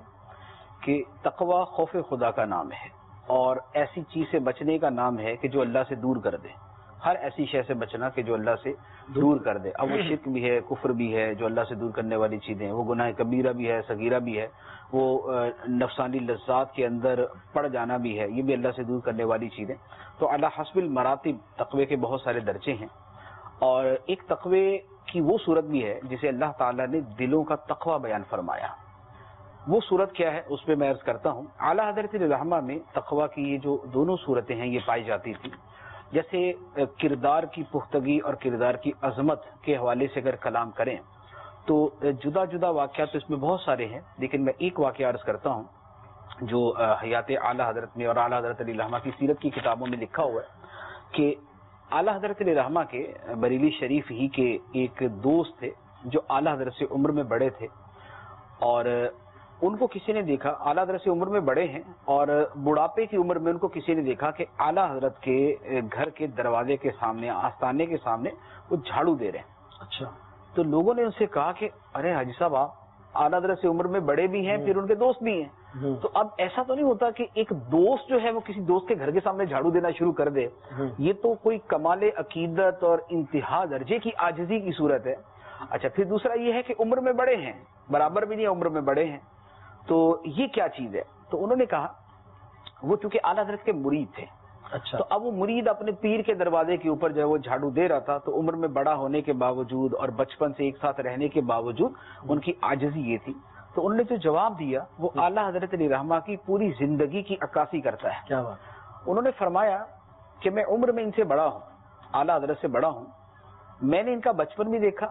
کہ تقویٰ خوف خدا کا نام ہے اور ایسی چیز سے بچنے کا نام ہے کہ جو اللہ سے دور کر دے. ہر ایسی شے سے بچنا کہ جو اللہ سے دور کر دے. اب وہ شرک بھی ہے، کفر بھی ہے جو اللہ سے دور کرنے والی چیزیں ہیں، وہ گناہ کبیرہ بھی ہے، صغیرہ بھی ہے، وہ نفسانی لذات کے اندر پڑ جانا بھی ہے، یہ بھی اللہ سے دور کرنے والی چیزیں. تو علی حسب المراتب تقوی کے بہت سارے درجے ہیں، اور ایک تقوی کی وہ صورت بھی ہے جسے اللہ تعالیٰ نے دلوں کا تقوی بیان فرمایا. وہ صورت کیا ہے اس پہ میں عرض کرتا ہوں. اعلیٰ حضرت رحمہ میں تقوی کی یہ جو دونوں صورتیں ہیں یہ پائی جاتی تھی. جیسے کردار کی پختگی اور کردار کی عظمت کے حوالے سے اگر کلام کریں تو جدا جدا واقعات اس میں بہت سارے ہیں، لیکن میں ایک واقعہ عرض کرتا ہوں جو حیات اعلیٰ حضرت میں اور اعلیٰ حضرت علیہ رحمہ کی سیرت کی کتابوں میں لکھا ہوا ہے کہ اعلیٰ حضرت علیہ رحمہ کے بریلی شریف ہی کے ایک دوست تھے جو اعلیٰ حضرت سے عمر میں بڑے تھے، اور ان کو کسی نے دیکھا، اعلیٰ حضرت سے عمر میں بڑے ہیں اور بڑھاپے کی عمر میں ان کو کسی نے دیکھا کہ اعلیٰ حضرت کے گھر کے دروازے کے سامنے، آستانے کے سامنے وہ جھاڑو دے رہے ہیں. اچھا. تو لوگوں نے ان سے کہا کہ ارے حاجی صاحب آپ اعلیٰ حضرت سے عمر میں بڑے بھی ہیں پھر ان کے دوست بھی ہیں، تو اب ایسا تو نہیں ہوتا کہ ایک دوست جو ہے وہ کسی دوست کے گھر کے سامنے جھاڑو دینا شروع کر دے؟ یہ تو کوئی کمال عقیدت اور انتہا درجے کی عاجزی کی صورت ہے. اچھا، پھر دوسرا یہ ہے کہ عمر میں بڑے ہیں، برابر بھی نہیں عمر میں بڑے ہیں، تو یہ کیا چیز ہے؟ تو انہوں نے کہا وہ چونکہ اعلیٰ حضرت کے مرید تھے. اچھا. تو اب وہ مرید اپنے پیر کے دروازے کے اوپر جو ہے وہ جھاڑو دے رہا تھا، تو عمر میں بڑا ہونے کے باوجود اور بچپن سے ایک ساتھ رہنے کے باوجود ان کی عاجزی یہ تھی. تو انہوں نے جو جواب دیا وہ اعلیٰ حضرت علیہ رحمہ کی پوری زندگی کی عکاسی کرتا ہے. کیا بات؟ انہوں نے فرمایا کہ میں عمر میں ان سے بڑا ہوں، اعلیٰ حضرت سے بڑا ہوں، میں نے ان کا بچپن بھی دیکھا،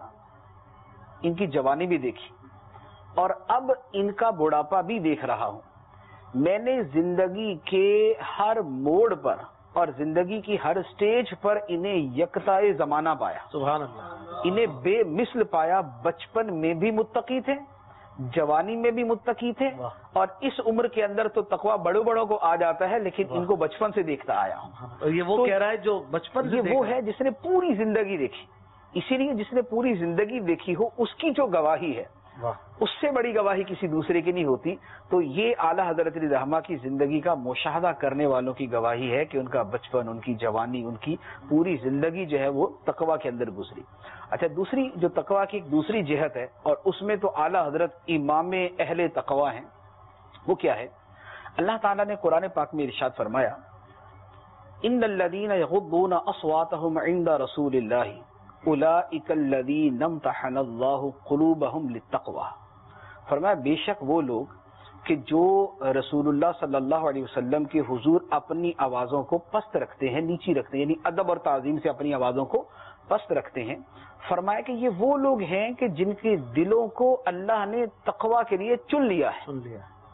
ان کی جوانی بھی دیکھی، اور اب ان کا بڑھاپا بھی دیکھ رہا ہوں. میں نے زندگی کے ہر موڑ پر اور زندگی کی ہر سٹیج پر انہیں یکتائے زمانہ پایا. سبحان اللہ. انہیں بے مثل پایا. بچپن میں بھی متقی تھے، جوانی میں بھی متقی تھے، اور اس عمر کے اندر تو تقویٰ بڑوں بڑوں کو آ جاتا ہے، لیکن ان کو بچپن سے دیکھتا آیا ہوں. یہ وہ کہہ رہا ہے جو بچپن سے، یہ وہ ہے جس نے پوری زندگی دیکھی. اسی لیے جس نے پوری زندگی دیکھی ہو اس کی جو گواہی ہے اس سے بڑی گواہی کسی دوسرے کی نہیں ہوتی. تو یہ اعلیٰ حضرت علیہ رحمہ کی زندگی کا مشاہدہ کرنے والوں کی گواہی ہے کہ ان کا بچپن، ان کی جوانی، ان کی پوری زندگی جو ہے وہ تقویٰ کے اندر گزری. اچھا، دوسری جو تقویٰ کی ایک دوسری جہت ہے، اور اس میں تو اعلیٰ حضرت امام اہل تقویٰ ہیں، وہ کیا ہے؟ اللہ تعالیٰ نے قرآن پاک میں ارشاد فرمایا ان الذین یغضون اصواتهم عند رسول اللہ اولئک الذین امتحن اللہ قلوبہم للتقوی. فرمایا بے شک وہ لوگ کہ جو رسول اللہ صلی اللہ علیہ وسلم کے حضور اپنی آوازوں کو پست رکھتے ہیں، نیچی رکھتے ہیں، یعنی ادب اور تعظیم سے اپنی آوازوں کو پست رکھتے ہیں. فرمایا کہ یہ وہ لوگ ہیں کہ جن کے دلوں کو اللہ نے تقوی کے لیے چن لیا ہے. چن لیا.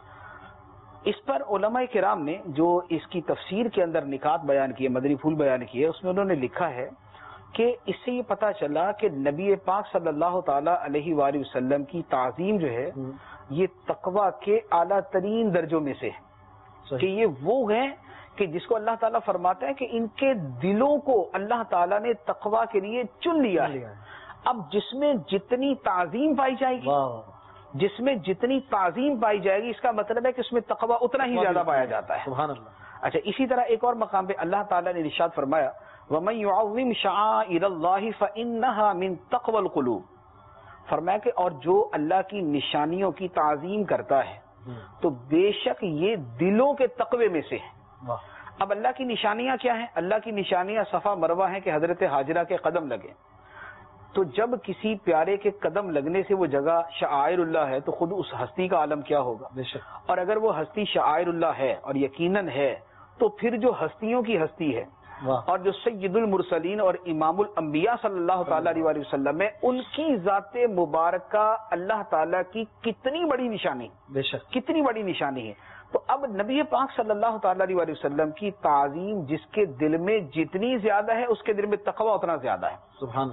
اس پر علماء کرام نے جو اس کی تفسیر کے اندر نکات بیان کیے، مدنی پھول بیان کیے، اس میں انہوں نے لکھا ہے کہ اس سے یہ پتا چلا کہ نبی پاک صلی اللہ تعالی علیہ وآلہ وسلم کی تعظیم جو ہے یہ تقویٰ کے اعلیٰ ترین درجوں میں سے ہے، کہ یہ وہ ہیں کہ جس کو اللہ تعالیٰ فرماتا ہے کہ ان کے دلوں کو اللہ تعالیٰ نے تقویٰ کے لیے چن لیا ہے. اب جس میں جتنی تعظیم پائی جائے گی، جس میں جتنی تعظیم پائی جائے گی، اس کا مطلب ہے کہ اس میں تقویٰ اتنا ہی زیادہ پایا جاتا ہے. سبحان اللہ. اچھا، اسی طرح ایک اور مقام پہ اللہ تعالیٰ نے ارشاد فرمایا وَمَن يُعَظِّمْ شَعَائِرَ اللَّهِ فَإِنَّهَا مِن تَقْوَى الْقُلُوبِ. فرمایا کہ اور جو اللہ کی نشانیوں کی تعظیم کرتا ہے تو بے شک یہ دلوں کے تقوی میں سے ہے. اب اللہ کی نشانیاں کیا ہیں؟ اللہ کی نشانیاں صفا مروہ ہیں کہ حضرت حاجرہ کے قدم لگے. تو جب کسی پیارے کے قدم لگنے سے وہ جگہ شعائر اللہ ہے تو خود اس ہستی کا عالم کیا ہوگا. اور اگر وہ ہستی شعائر اللہ ہے اور یقیناً ہے تو پھر جو ہستیوں کی ہستی ہے اور جو سید المرسلین اور امام الانبیاء صلی اللہ تعالی علیہ وسلم ہے، ان کی ذات مبارکہ اللہ تعالیٰ کی کتنی بڑی نشانی، بے شک کتنی بڑی نشانی ہے. تو اب نبی پاک صلی اللہ تعالی علیہ وسلم کی تعظیم جس کے دل میں جتنی زیادہ ہے اس کے دل میں تقویٰ اتنا زیادہ ہے. سبحان اللہ.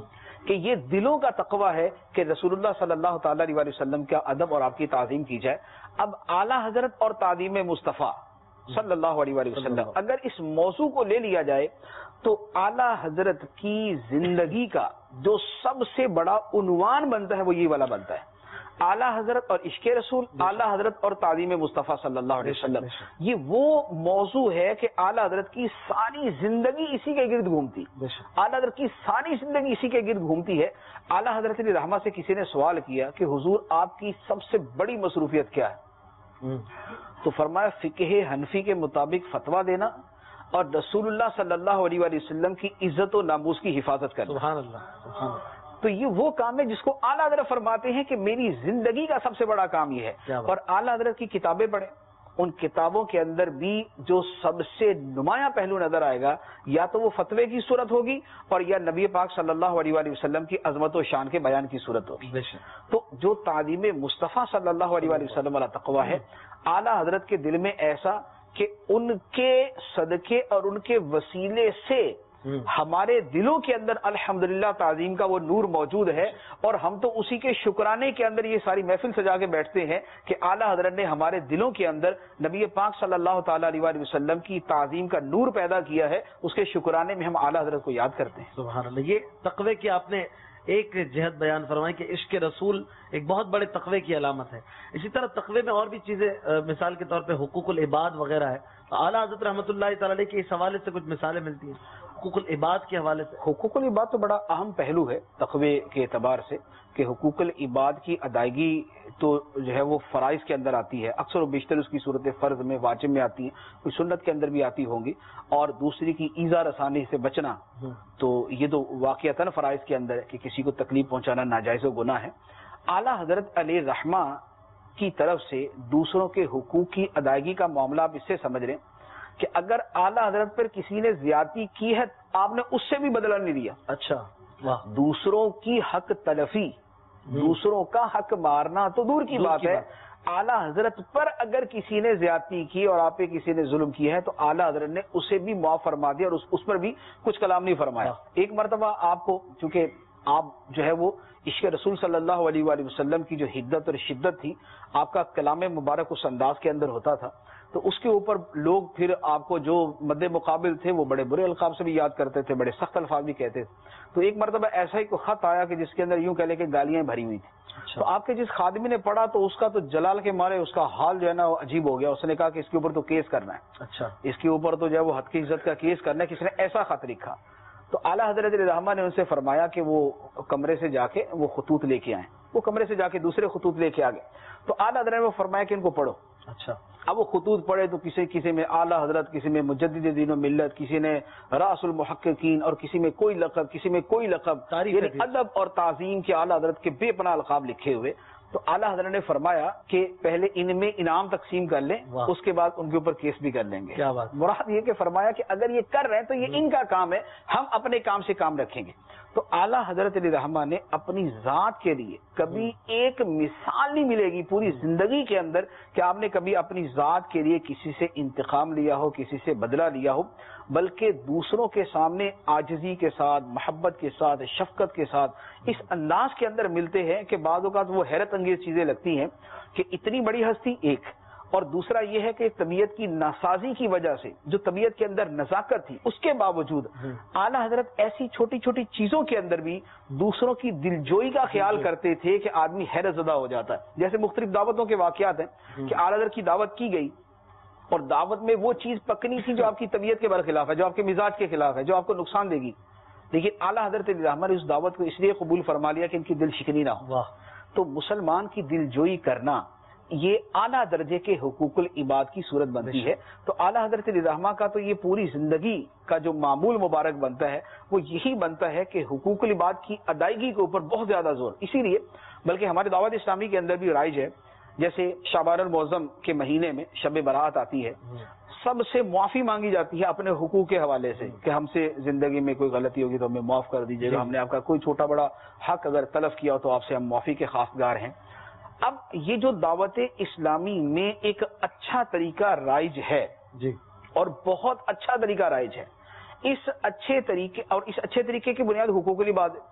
کہ یہ دلوں کا تقوی ہے کہ رسول اللہ صلی اللہ تعالی علیہ وسلم کا ادب اور آپ کی تعظیم کی جائے. اب اعلیٰ حضرت اور تعظیم مصطفیٰ صلی اللہ علیہ وآلہ وسلم اگر اس موضوع کو لے لیا جائے تو اعلیٰ حضرت کی زندگی کا جو سب سے بڑا عنوان بنتا ہے وہ یہ والا بنتا ہے. اعلیٰ حضرت اور عشق رسول، اعلیٰ حضرت اور تعظیم مصطفیٰ صلی اللہ علیہ وسلم، یہ وہ موضوع ہے کہ اعلیٰ حضرت کی ساری زندگی اسی کے گرد گھومتی، اعلیٰ حضرت کی ساری زندگی اسی کے گرد گھومتی ہے. اعلیٰ حضرت علیہ رحمہ سے کسی نے سوال کیا کہ حضور آپ کی سب سے بڑی مصروفیت کیا ہے؟ تو فرمایا فقہ حنفی کے مطابق فتویٰ دینا اور رسول اللہ صلی اللہ علیہ وآلہ وسلم کی عزت و ناموس کی حفاظت کرنا. سبحان اللہ سبحان اللہ. تو یہ وہ کام ہے جس کو اعلیٰ حضرت فرماتے ہیں کہ میری زندگی کا سب سے بڑا کام یہ ہے. اور اعلیٰ حضرت کی کتابیں پڑھیں، ان کتابوں کے اندر بھی جو سب سے نمایاں پہلو نظر آئے گا یا تو وہ فتوے کی صورت ہوگی اور یا نبی پاک صلی اللہ علیہ وآلہ وسلم کی عظمت و شان کے بیان کی صورت ہوگی. تو جو تعلیم مصطفیٰ صلی اللہ علیہ وآلہ وسلم والا تقویٰ ہے اعلیٰ حضرت کے دل میں ایسا کہ ان کے صدقے اور ان کے وسیلے سے ہمارے دلوں کے اندر الحمدللہ تعظیم کا وہ نور موجود ہے، اور ہم تو اسی کے شکرانے کے اندر یہ ساری محفل سجا کے بیٹھتے ہیں کہ اعلیٰ حضرت نے ہمارے دلوں کے اندر نبی پاک صلی اللہ تعالی علیہ وآلہ وسلم کی تعظیم کا نور پیدا کیا ہے. اس کے شکرانے میں ہم اعلیٰ حضرت کو یاد کرتے ہیں. سبحان اللہ. یہ تقوی کی آپ نے ایک جہت بیان فرمائی کہ عشق رسول ایک بہت بڑے تقوی کی علامت ہے. اسی طرح تقوی میں اور بھی چیزیں مثال کے طور پہ حقوق العباد وغیرہ ہے. اعلیٰ حضرت رحمۃ اللہ تعالی علیہ کے اس حوالے سے کچھ مثالیں ملتی ہیں حقوق العباد کے حوالے سے. حقوق العباد تو بڑا اہم پہلو ہے تقوی کے اعتبار سے کہ حقوق العباد کی ادائیگی تو جو ہے وہ فرائض کے اندر آتی ہے، اکثر و بیشتر اس کی صورت فرض میں واجب میں آتی ہیں، کوئی سنت کے اندر بھی آتی ہوں گی. اور دوسری کی ایذا رسانی سے بچنا، تو یہ تو واقعتاً فرائض کے اندر ہے کہ کسی کو تکلیف پہنچانا ناجائز و گناہ ہے. اعلیٰ حضرت علیہ رحمہ کی طرف سے دوسروں کے حقوق کی ادائیگی کا معاملہ آپ اس سے سمجھ رہے ہیں کہ اگر اعلیٰ حضرت پر کسی نے زیادتی کی ہے آپ نے اس سے بھی بدلہ نہیں دیا. اچھا واہ. دوسروں کی حق تلفی، دوسروں کا حق مارنا تو دور کی بات ہے، اعلیٰ حضرت پر اگر کسی نے زیادتی کی اور آپ پہ کسی نے ظلم کیا ہے تو اعلیٰ حضرت نے اسے بھی معاف فرما دیا اور اس پر بھی کچھ کلام نہیں فرمایا. ایک مرتبہ آپ کو چونکہ آپ جو ہے وہ عشق رسول صلی اللہ علیہ وآلہ وسلم کی جو حدت اور شدت تھی، آپ کا کلام مبارک اس انداز کے اندر ہوتا تھا، تو اس کے اوپر لوگ پھر آپ کو جو مد مقابل تھے وہ بڑے برے القاب سے بھی یاد کرتے تھے، بڑے سخت الفاظ بھی کہتے تھے. تو ایک مرتبہ ایسا ہی کوئی خط آیا کہ جس کے اندر یوں کہہ لے کہ گالیاں بھری ہوئی تھی. تو آپ کے جس خادمی نے پڑھا تو اس کا تو جلال کے مارے اس کا حال جو ہے نا عجیب ہو گیا. اس نے کہا کہ اس کے اوپر تو کیس کرنا ہے. اچھا اس کے اوپر تو جو ہے وہ حد کی عزت کا کیس کرنا ہے، کس نے ایسا خط لکھا. تو اعلیٰ حضرت علیہ رحمہ نے ان سے فرمایا کہ وہ کمرے سے جا کے وہ خطوط لے کے آئیں. وہ کمرے سے جا کے دوسرے خطوط لے کے آ گئے. تو اعلیٰ حضرت نے وہ فرمایا کہ ان کو پڑھو. اچھا اب وہ خطوط پڑھے تو کسی کسی میں اعلیٰ حضرت، کسی میں مجدد دین و ملت، کسی نے راس المحققین، اور کسی میں کوئی لقب، کسی میں کوئی لقب، یعنی ادب اور تعظیم کے اعلیٰ حضرت کے بے پناہ القاب لکھے ہوئے. تو اعلیٰ حضرت نے فرمایا کہ پہلے ان میں انعام تقسیم کر لیں، اس کے بعد ان کے اوپر کیس بھی کر لیں گے. کیا بات. مراد یہ کہ فرمایا کہ اگر یہ کر رہے ہیں تو یہ ان کا کام ہے، ہم اپنے کام سے کام رکھیں گے. تو اعلیٰ حضرت علیہ رحمہ نے اپنی ذات کے لیے کبھی ایک مثال نہیں ملے گی پوری زندگی کے اندر کہ آپ نے کبھی اپنی ذات کے لیے کسی سے انتقام لیا ہو، کسی سے بدلہ لیا ہو، بلکہ دوسروں کے سامنے عاجزی کے ساتھ، محبت کے ساتھ، شفقت کے ساتھ اس انداز کے اندر ملتے ہیں کہ بعض اوقات وہ حیرت انگیز چیزیں لگتی ہیں کہ اتنی بڑی ہستی ایک، اور دوسرا یہ ہے کہ طبیعت کی ناسازی کی وجہ سے جو طبیعت کے اندر نزاکت تھی اس کے باوجود اعلیٰ حضرت ایسی چھوٹی چھوٹی چیزوں کے اندر بھی دوسروں کی دلجوئی کا خیال کرتے تھے کہ آدمی حیرت زدہ ہو جاتا ہے. جیسے مختلف دعوتوں کے واقعات ہیں کہ اعلیٰ حضرت کی دعوت کی گئی اور دعوت میں وہ چیز پکنی تھی جو آپ کی طبیعت کے برخلاف ہے، جو آپ کے مزاج کے خلاف ہے، جو آپ کو نقصان دے گی، لیکن اعلیٰ حضرت علیہ رحمہ نے اس دعوت کو اس لیے قبول فرما لیا کہ ان کی دل شکنی نہ ہو. تو مسلمان کی دل جوئی کرنا یہ اعلیٰ درجے کے حقوق العباد کی صورت بنتی ہے. تو اعلیٰ حضرت علیہ رحمہ کا تو یہ پوری زندگی کا جو معمول مبارک بنتا ہے وہ یہی بنتا ہے کہ حقوق العباد کی ادائیگی کے اوپر بہت زیادہ زور. اسی لیے بلکہ ہمارے دعوت اسلامی کے اندر بھی رائج ہے، جیسے شعبان المعظم کے مہینے میں شب برات آتی ہے، سب سے معافی مانگی جاتی ہے اپنے حقوق کے حوالے سے کہ ہم سے زندگی میں کوئی غلطی ہوگی تو ہمیں معاف کر دیجیے گا، ہم نے آپ کا کوئی چھوٹا بڑا حق اگر تلف کیا ہو تو آپ سے ہم معافی کے خواستگار ہیں. اب یہ جو دعوت اسلامی میں ایک اچھا طریقہ رائج ہے جی، اور بہت اچھا طریقہ رائج ہے، اس اچھے طریقے اور اس اچھے طریقے کی بنیاد حقوق العباد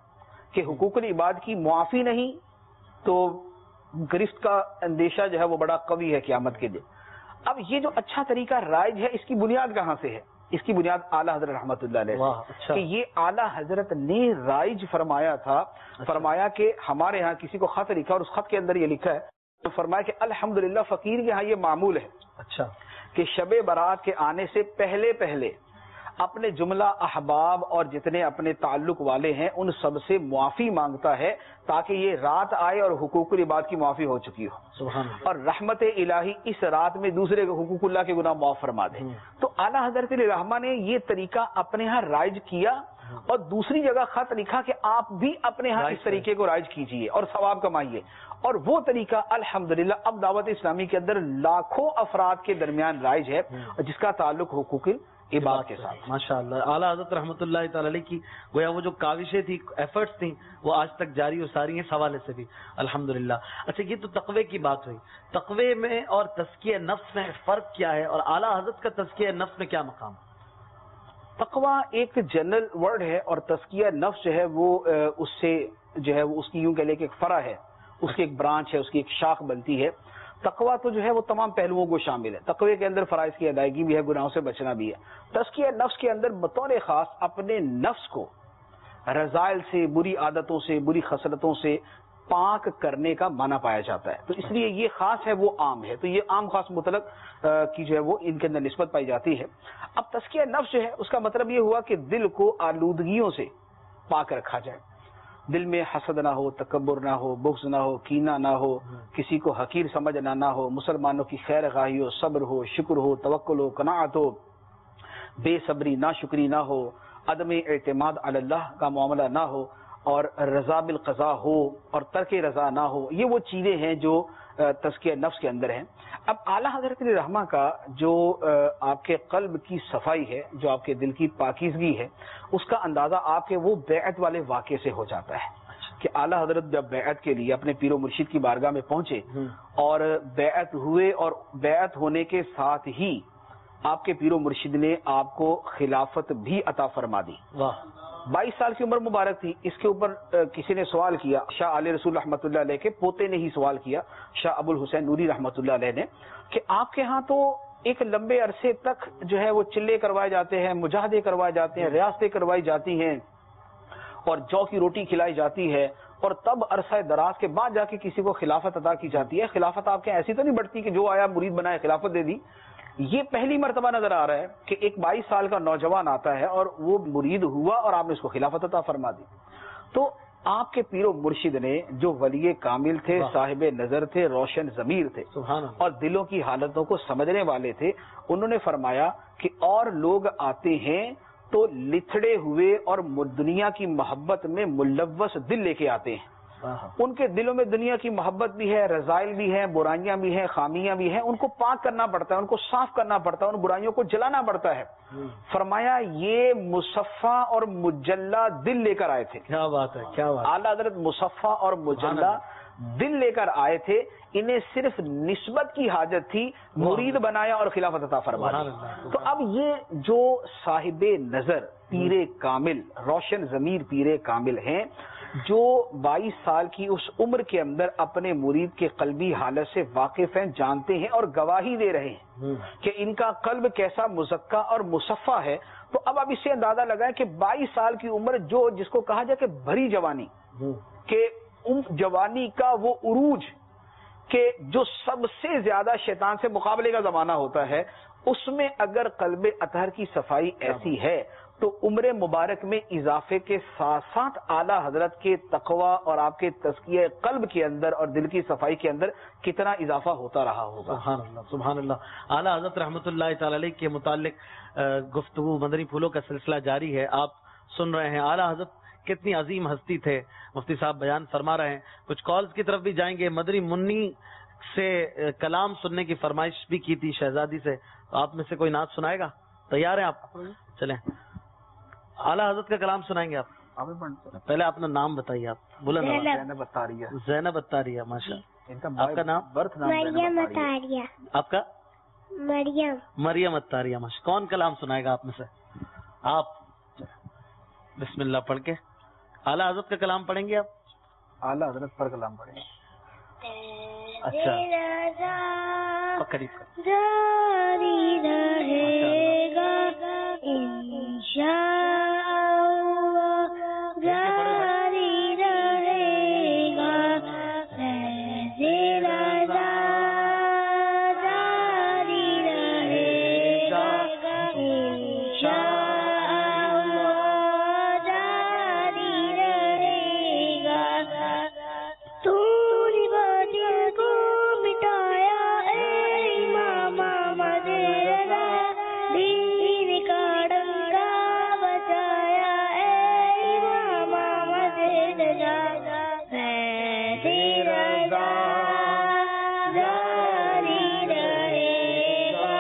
کہ حقوق العباد کی معافی نہیں تو گرفت کا اندیشہ جو ہے وہ بڑا قوی ہے قیامت کے دن. اب یہ جو اچھا طریقہ رائج ہے اس کی بنیاد کہاں سے ہے؟ اس کی بنیاد اعلیٰ حضرت رحمۃ اللہ علیہ سے کہ یہ اعلیٰ حضرت نے رائج فرمایا تھا. فرمایا کہ ہمارے ہاں کسی کو خط لکھا اور اس خط کے اندر یہ لکھا ہے تو فرمایا کہ الحمدللہ فقیر کے ہاں یہ معمول ہے اچھا کہ شب برات کے آنے سے پہلے پہلے اپنے جملہ احباب اور جتنے اپنے تعلق والے ہیں ان سب سے معافی مانگتا ہے تاکہ یہ رات آئے اور حقوق العباد کی معافی ہو چکی ہو. سبحان اللہ. اور رحمت الہی اس رات میں دوسرے کے حقوق اللہ کے گناہ معاف فرما دے. تو اعلیٰ حضرت رحمہ نے یہ طریقہ اپنے ہاں رائج کیا اور دوسری جگہ خط لکھا کہ آپ بھی اپنے ہاں اس طریقے کو رائج کیجئے اور ثواب کمائیے. اور وہ طریقہ الحمدللہ اب دعوت اسلامی کے اندر لاکھوں افراد کے درمیان رائج ہے جس کا تعلق حقوق عباد کے ساتھ. ماشاء اللہ. اعلیٰ حضرت رحمۃ اللہ تعالی علیہ کی گویا وہ جو کاوشیں تھی ایفرٹس تھیں وہ آج تک جاری و ساری ہیں اس حوالے سے بھی الحمدللہ. اچھا یہ تو تقوی کی بات ہوئی. تقوی میں اور تزکیہ نفس میں فرق کیا ہے اور اعلیٰ حضرت کا تزکیہ نفس میں کیا مقام؟ تقوی ایک جنرل ورڈ ہے اور تزکیہ نفس جو ہے وہ اس سے جو ہے وہ اس کی یوں کہہ لے کہ ایک فرع ہے, اس کی ایک برانچ ہے, اس کی ایک شاخ بنتی ہے. تقوی تو جو ہے وہ تمام پہلوؤں کو شامل ہے. تقوی کے اندر فرائض کی ادائیگی بھی ہے, گناہوں سے بچنا بھی ہے. تزکیہ نفس کے اندر بطور خاص اپنے نفس کو رذائل سے, بری عادتوں سے, بری خصلتوں سے پاک کرنے کا معنی پایا جاتا ہے. تو اس لیے یہ خاص ہے وہ عام ہے. تو یہ عام خاص مطلق کی جو ہے وہ ان کے اندر نسبت پائی جاتی ہے. اب تزکیہ نفس جو ہے اس کا مطلب یہ ہوا کہ دل کو آلودگیوں سے پاک رکھا جائے. دل میں حسد نہ ہو, تکبر نہ ہو, بغض نہ ہو, کینہ نہ ہو, کسی کو حقیر سمجھنا نہ ہو, مسلمانوں کی خیر خواہی ہو, صبر ہو, شکر ہو, توکل ہو, قناعت ہو, بے صبری ناشکری نہ ہو, عدم اعتماد علی اللہ کا معاملہ نہ ہو, اور رضا بالقضاء ہو اور ترک رضا نہ ہو. یہ وہ چیزیں ہیں جو تزکیہ نفس کے اندر ہیں. اب اعلیٰ حضرت رحمہ کا جو آپ کے قلب کی صفائی ہے, جو آپ کے دل کی پاکیزگی ہے, اس کا اندازہ آپ کے وہ بیعت والے واقعے سے ہو جاتا ہے کہ اعلیٰ حضرت جب بیعت کے لیے اپنے پیر و مرشد کی بارگاہ میں پہنچے اور بیعت ہوئے اور بیعت ہونے کے ساتھ ہی آپ کے پیر و مرشد نے آپ کو خلافت بھی عطا فرما دی. واہ. بائیس سال کی عمر مبارک تھی. اس کے اوپر کسی نے سوال کیا, شاہ علی رسول رحمۃ اللہ علیہ کے پوتے نے ہی سوال کیا, شاہ ابو الحسین نوری رحمۃ اللہ علیہ نے, کہ آپ کے ہاں تو ایک لمبے عرصے تک جو ہے وہ چلے کروائے جاتے ہیں, مجاہدے کروائے جاتے ہیں, ریاستیں کروائی جاتی ہیں اور جو کی روٹی کھلائی جاتی ہے, اور تب عرصہ دراز کے بعد جا کے کسی کو خلافت عطا کی جاتی ہے. خلافت آپ کے ایسی تو نہیں بڑھتی کہ جو آیا مرید بنائے خلافت دے دی. یہ پہلی مرتبہ نظر آ رہا ہے کہ ایک بائیس سال کا نوجوان آتا ہے اور وہ مرید ہوا اور آپ نے اس کو خلافت عطا فرما دی. تو آپ کے پیر و مرشد نے جو ولی کامل تھے, صاحب نظر تھے, روشن ضمیر تھے اور دلوں کی حالتوں کو سمجھنے والے تھے, انہوں نے فرمایا کہ اور لوگ آتے ہیں تو لتھڑے ہوئے اور دنیا کی محبت میں ملوث دل لے کے آتے ہیں. ان کے دلوں میں دنیا کی محبت بھی ہے, رذائل بھی ہیں, برائیاں بھی ہیں, خامیاں بھی ہیں. ان کو پاک کرنا پڑتا ہے, ان کو صاف کرنا پڑتا ہے, ان برائیوں کو جلانا پڑتا ہے. فرمایا یہ مصفہ اور مجلہ دل لے کر آئے تھے. کیا بات ہے, کیا بات. اعلیٰ حضرت مصفہ اور مجلہ دل لے کر آئے تھے. انہیں صرف نسبت کی حاجت تھی, مرید بنایا اور خلافت عطا فرمایا. تو اب یہ جو صاحب نظر پیر کامل, روشن ضمیر پیر کامل ہیں, جو بائیس سال کی اس عمر کے اندر اپنے مرید کے قلبی حالت سے واقف ہیں, جانتے ہیں اور گواہی دے رہے ہیں کہ ان کا قلب کیسا مزکا اور مصفہ ہے. تو اب اب اس سے اندازہ لگائیں کہ بائیس سال کی عمر, جو جس کو کہا جائے کہ بھری جوانی, کہ جوانی کا وہ عروج کہ جو سب سے زیادہ شیطان سے مقابلے کا زمانہ ہوتا ہے, اس میں اگر قلب اطہر کی صفائی ایسی ہے تو عمر مبارک میں اضافے کے ساتھ ساتھ اعلیٰ حضرت کے تقوی اور آپ کے تزکیہ قلب کے اندر اور دل کی صفائی کے اندر کتنا اضافہ ہوتا رہا ہوگا. سبحان اللہ, سبحان اللہ. اعلیٰ حضرت رحمۃ اللہ تعالی علیہ کے متعلق گفتگو مدنی پھولوں کا سلسلہ جاری ہے, آپ سن رہے ہیں. اعلیٰ حضرت کتنی عظیم ہستی تھے, مفتی صاحب بیان فرما رہے ہیں. کچھ کالز کی طرف بھی جائیں گے. مدنی منی سے کلام سننے کی فرمائش بھی کی تھی شہزادی سے, آپ میں سے کوئی نعت سنائے گا؟ تیار ہیں آپ؟ چلیں اعلیٰ حضرت کا کلام سنائیں گے آپ. پہلے اپنا نام بتائیے. آپ بولے زینب اتاریہ. زینب اتاریہ, ماشاء اللہ. آپ کا نام؟ برتھ نام مریم اتاریہ. آپ کا؟ مریم. مریم اتاریہ, ماشاء. کون کلام سنائے گا آپ میں سے؟ آپ بسم اللہ پڑھ کے اعلیٰ حضرت کا کلام پڑھیں گے آپ؟ اعلیٰ حضرت پر کلام پڑھیں گے. اچھا قریب جاری رہے گا انشاءاللہ، جاری رہے گا فیض رضا، جاری رہے گا انشاءاللہ، جاری رہے گا. تو نے باطل کو مٹایا اے امام احمد رضا، دین کا ڈنکا بجایا اے امام احمد رضا، فیض رضا جاری رہے گا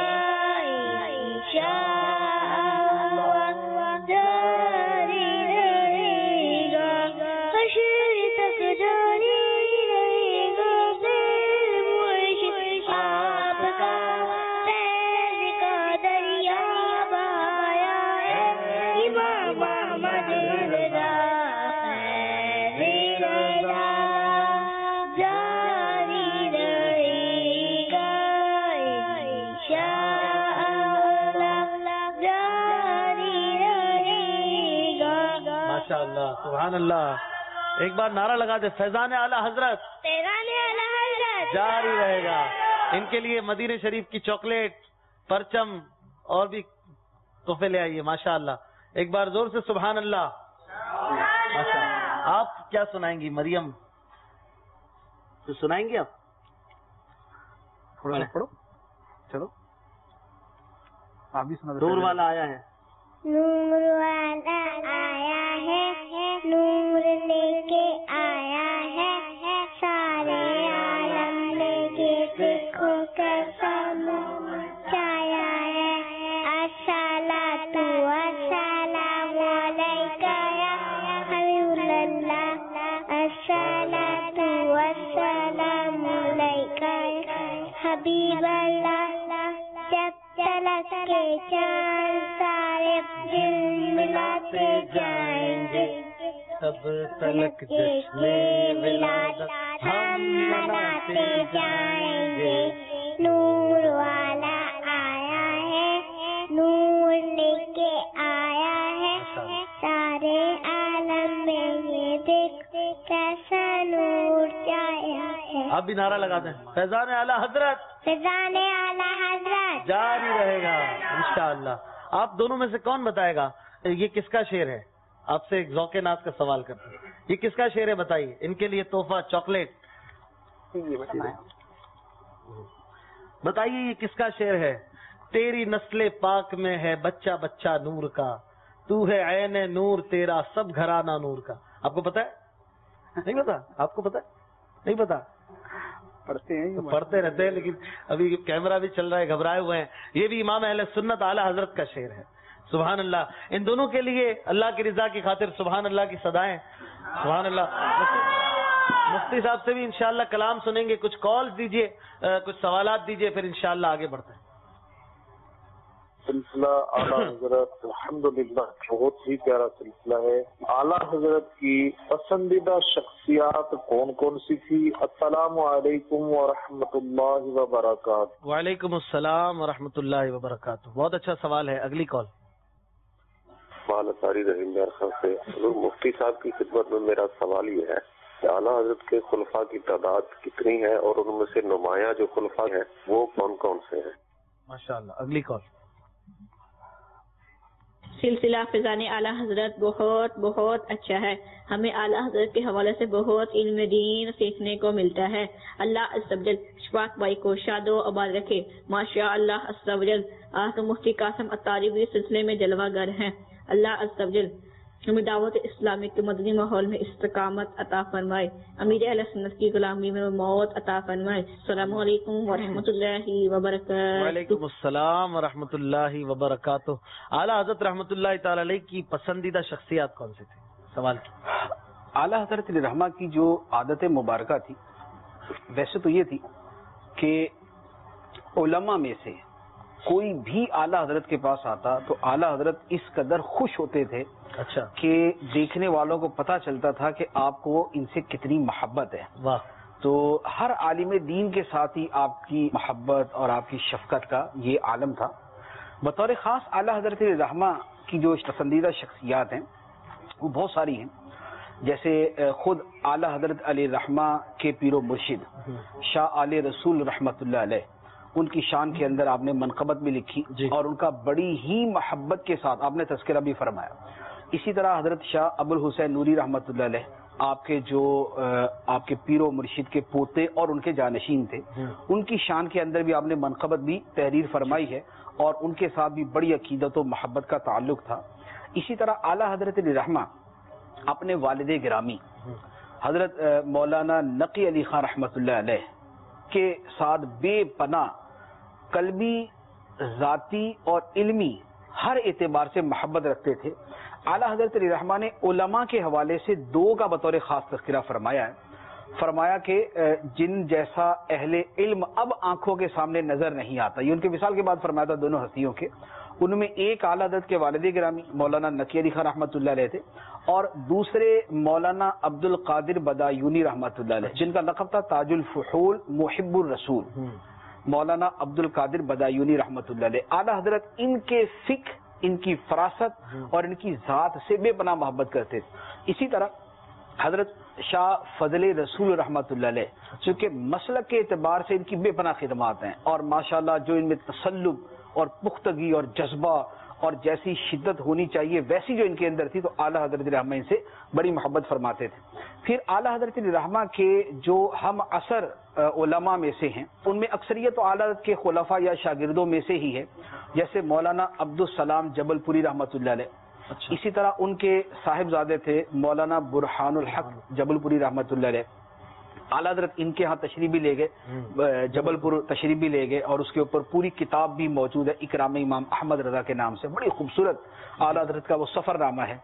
انشاءاللہ، جاری رہے گا حشر تک جاری رہے گا دل مرشد آپ کا، فیض کا دریا بہایا ہے امام احمد رضا، فیض رضا جاری رہے گا انشاءاللہ، جاری رہے گا. ماشاء اللہ سبحان اللہ. ایک بار نعرہ لگا دے فیضان اعلیٰ حضرت فیضان اعلیٰ حضرت جاری رہے گا. ان کے لیے مدینہ شریف کی چاکلیٹ، پرچم اور بھی تحفے لے آئیے. ماشاء اللہ ایک بار زور سے سبحان اللہ. ماشاء اللہ. آپ کیا سنائیں گی مریم؟ تو سنائیں گے آپ؟ تھوڑا سا پڑھو. چلو آپ بھی سنا. نور والا آیا ہے. نور والا آیا ہے، نور لے کے آیا ہے، سارے عالم لے کے دیکھو کیسا نور چھایا ہے. الصلاۃ والسلام علیکہ یا حبیب اللہ، الصلاۃ والسلام علیکہ یا حبیب اللہ. جب تلک کے چاند سارے دل ملاتے جائیں گے، تب تلک جشن ولادت ہم مناتے جائیں گے. نور والا آیا ہے، نور لے کے آیا ہے، سارے عالم میں یہ دیکھ کیسا نور چھایا ہے. آپ بھی نعرہ لگا دیں فیضان اعلیٰ حضرت فیضان اعلیٰ حضرت جاری رہے گا انشاءاللہ. آپ دونوں میں سے کون بتائے گا یہ کس کا شعر ہے؟ آپ سے ایک ذوق ناز کا سوال کرتے ہیں، یہ کس کا شعر ہے بتائیے. ان کے لیے تحفہ چاکلیٹ. بتائیے یہ کس کا شعر ہے؟ تیری نسل پاک میں ہے بچہ بچہ نور کا، تو ہے عین نور تیرا سب گھرانہ نور کا. آپ کو پتا ہے؟ نہیں پتا؟ آپ کو پتا ہے؟ نہیں پتا؟ پڑھتے ہیں پڑھتے رہتے ہیں لیکن ابھی کیمرہ بھی چل رہا ہے، گھبرائے ہوئے ہیں. یہ بھی امام اہل سنت اعلیٰ حضرت کا شعر ہے. سبحان اللہ. ان دونوں کے لیے اللہ کی رضا کی خاطر سبحان اللہ کی صدائیں. سبحان اللہ. مفتی صاحب سے بھی انشاءاللہ کلام سنیں گے. کچھ کالز دیجئے، کچھ سوالات دیجئے، پھر انشاءاللہ آگے بڑھتے ہیں. سلسلہ اعلیٰ حضرت الحمدللہ بہت ہی پیارا سلسلہ ہے. اعلیٰ حضرت کی پسندیدہ شخصیات کون کون سی تھی؟ السلام علیکم ورحمۃ اللہ وبرکاتہ. وعلیکم السلام ورحمۃ اللہ وبرکاتہ. بہت اچھا سوال ہے. اگلی کال. ساری رحیم میرا خان سے. مفتی صاحب کی خدمت میں میرا سوال یہ ہے کہ اعلیٰ حضرت کے خلفاء کی تعداد کتنی ہے اور ان میں سے نمایاں جو خلفاء ہیں وہ کون کون سے ہیں؟ ماشاءاللہ. اگلی کال. سلسلہ فیضان اعلیٰ حضرت بہت بہت اچھا ہے. ہمیں اعلیٰ حضرت کے حوالے سے بہت علم دین سیکھنے کو ملتا ہے. اللہ عز و جل اشفاق بھائی کو شاد و آباد رکھے. ماشاء اللہ عز و جل. آج مفتی قاسم اتاری بھی سلسلے میں جلوہ گر ہیں. اللہ عز و جل ہمیں دعوت اسلامی کے مدنی ماحول میں استقامت عطا فرمائے. امیر اہل سنت کی غلامی میں موت عطا فرمائے. السلام علیکم ورحمۃ اللہ وبرکاتہ. وعلیکم السلام ورحمۃ اللہ وبرکاتہ. اعلیٰ حضرت رحمۃ اللہ تعالی علیہ کی پسندیدہ شخصیات کون سی تھی؟ سوال کی. اعلیٰ حضرت رحمہ کی جو عادت مبارکہ تھی ویسے تو یہ تھی کہ علماء میں سے کوئی بھی اعلیٰ حضرت کے پاس آتا تو اعلیٰ حضرت اس قدر خوش ہوتے تھے اچھا کہ دیکھنے والوں کو پتہ چلتا تھا کہ آپ کو ان سے کتنی محبت ہے. واہ. تو ہر عالم دین کے ساتھ ہی آپ کی محبت اور آپ کی شفقت کا یہ عالم تھا. بطور خاص اعلیٰ حضرت رحمہ کی جو پسندیدہ شخصیات ہیں وہ بہت ساری ہیں. جیسے خود اعلیٰ حضرت علی رحمہ کے پیر و مرشد شاہ علی رسول رحمۃ اللہ علیہ، ان کی شان کے اندر آپ نے منقبت بھی لکھی جی. اور ان کا بڑی ہی محبت کے ساتھ آپ نے تذکرہ بھی فرمایا. اسی طرح حضرت شاہ ابو الحسین نوری رحمۃ اللہ علیہ آپ کے جو آپ کے پیر و مرشد کے پوتے اور ان کے جانشین تھے، ان کی شان کے اندر بھی آپ نے منقبت بھی تحریر فرمائی ہے اور ان کے ساتھ بھی بڑی عقیدت و محبت کا تعلق تھا. اسی طرح اعلیٰ حضرت علی رحمہ اپنے والد گرامی حضرت مولانا نقی علی خان رحمۃ اللہ علیہ کے ساتھ بے پناہ قلبی، ذاتی اور علمی ہر اعتبار سے محبت رکھتے تھے. اعلیٰ حضرت علی رحمہ نے علماء کے حوالے سے دو کا بطور خاص تذکرہ فرمایا ہے. فرمایا کہ جن جیسا اہل علم اب آنکھوں کے سامنے نظر نہیں آتا، یہ ان کے وصال کے بعد فرمایا تھا دونوں ہستیوں کے. ان میں ایک اعلیٰ حضرت کے والد گرامی مولانا نقی علی خان رحمۃ اللہ علیہ تھے اور دوسرے مولانا عبد القادر بدایونی رحمۃ اللہ علیہ، جن کا لقب تھا تاج الفحول محب الرسول. مولانا عبد القادر بدایونی رحمۃ اللہ علیہ اعلیٰ حضرت ان کے فقہ، ان کی فراست اور ان کی ذات سے بے پناہ محبت کرتے تھے. اسی طرح حضرت شاہ فضل رسول رحمۃ اللہ علیہ، چونکہ مسلک کے اعتبار سے ان کی بے پناہ خدمات ہیں اور ماشاءاللہ جو ان میں تسلب اور پختگی اور جذبہ اور جیسی شدت ہونی چاہیے ویسی جو ان کے اندر تھی، تو اعلیٰ حضرت رحمہ ان سے بڑی محبت فرماتے تھے. پھر اعلیٰ حضرت رحمہ کے جو ہم عصر علماء میں سے ہیں ان میں اکثریت تو اعلیٰ حضرت کے خلفاء یا شاگردوں میں سے ہی ہے، جیسے مولانا عبدالسلام جبل پوری رحمۃ اللہ علیہ. اچھا. اسی طرح ان کے صاحبزادے تھے مولانا برہان الحق جبل پوری رحمۃ اللہ علیہ. اعلیٰ حضرت ان کے ہاں تشریح بھی لے گئے، جبل پور تشریح بھی لے گئے اور اس کے اوپر پوری کتاب بھی موجود ہے اکرام امام احمد رضا کے نام سے، بڑی خوبصورت اعلیٰ حضرت کا وہ سفر نامہ ہے.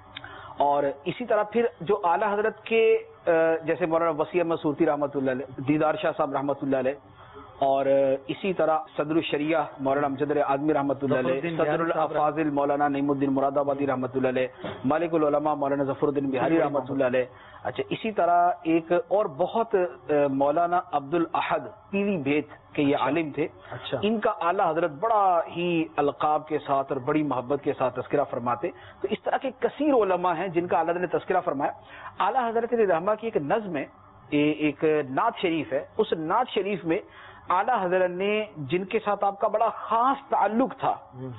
اور اسی طرح پھر جو اعلیٰ حضرت کے جیسے مولانا وسیع احمد صورتی رحمۃ اللہ علیہ، دیدار شاہ صاحب رحمۃ اللہ علیہ، اور اسی طرح صدر الشریعہ مولانا امجد اعظمی رحمۃ اللہ علیہ، صدر الافاضل مولانا نعیم الدین مراد آبادی رحمۃ اللہ علیہ، مالک العلماء مولانا ظفر الدین بہاری رحمۃ اللہ علیہ. اچھا. اسی طرح ایک اور بہت مولانا عبد الاحد پیری بھیت کے یہ عالم تھے. اچھا. ان کا اعلیٰ حضرت بڑا ہی القاب کے ساتھ اور بڑی محبت کے ساتھ تذکرہ فرماتے. تو اس طرح کے کثیر علماء ہیں جن کا اعلیٰ حضرت نے تذکرہ فرمایا. اعلیٰ حضرت رحمہ کی ایک نظم ہے، ایک نعت شریف ہے. اس نعت شریف میں اعلیٰ حضرت نے جن کے ساتھ آپ کا بڑا خاص تعلق تھا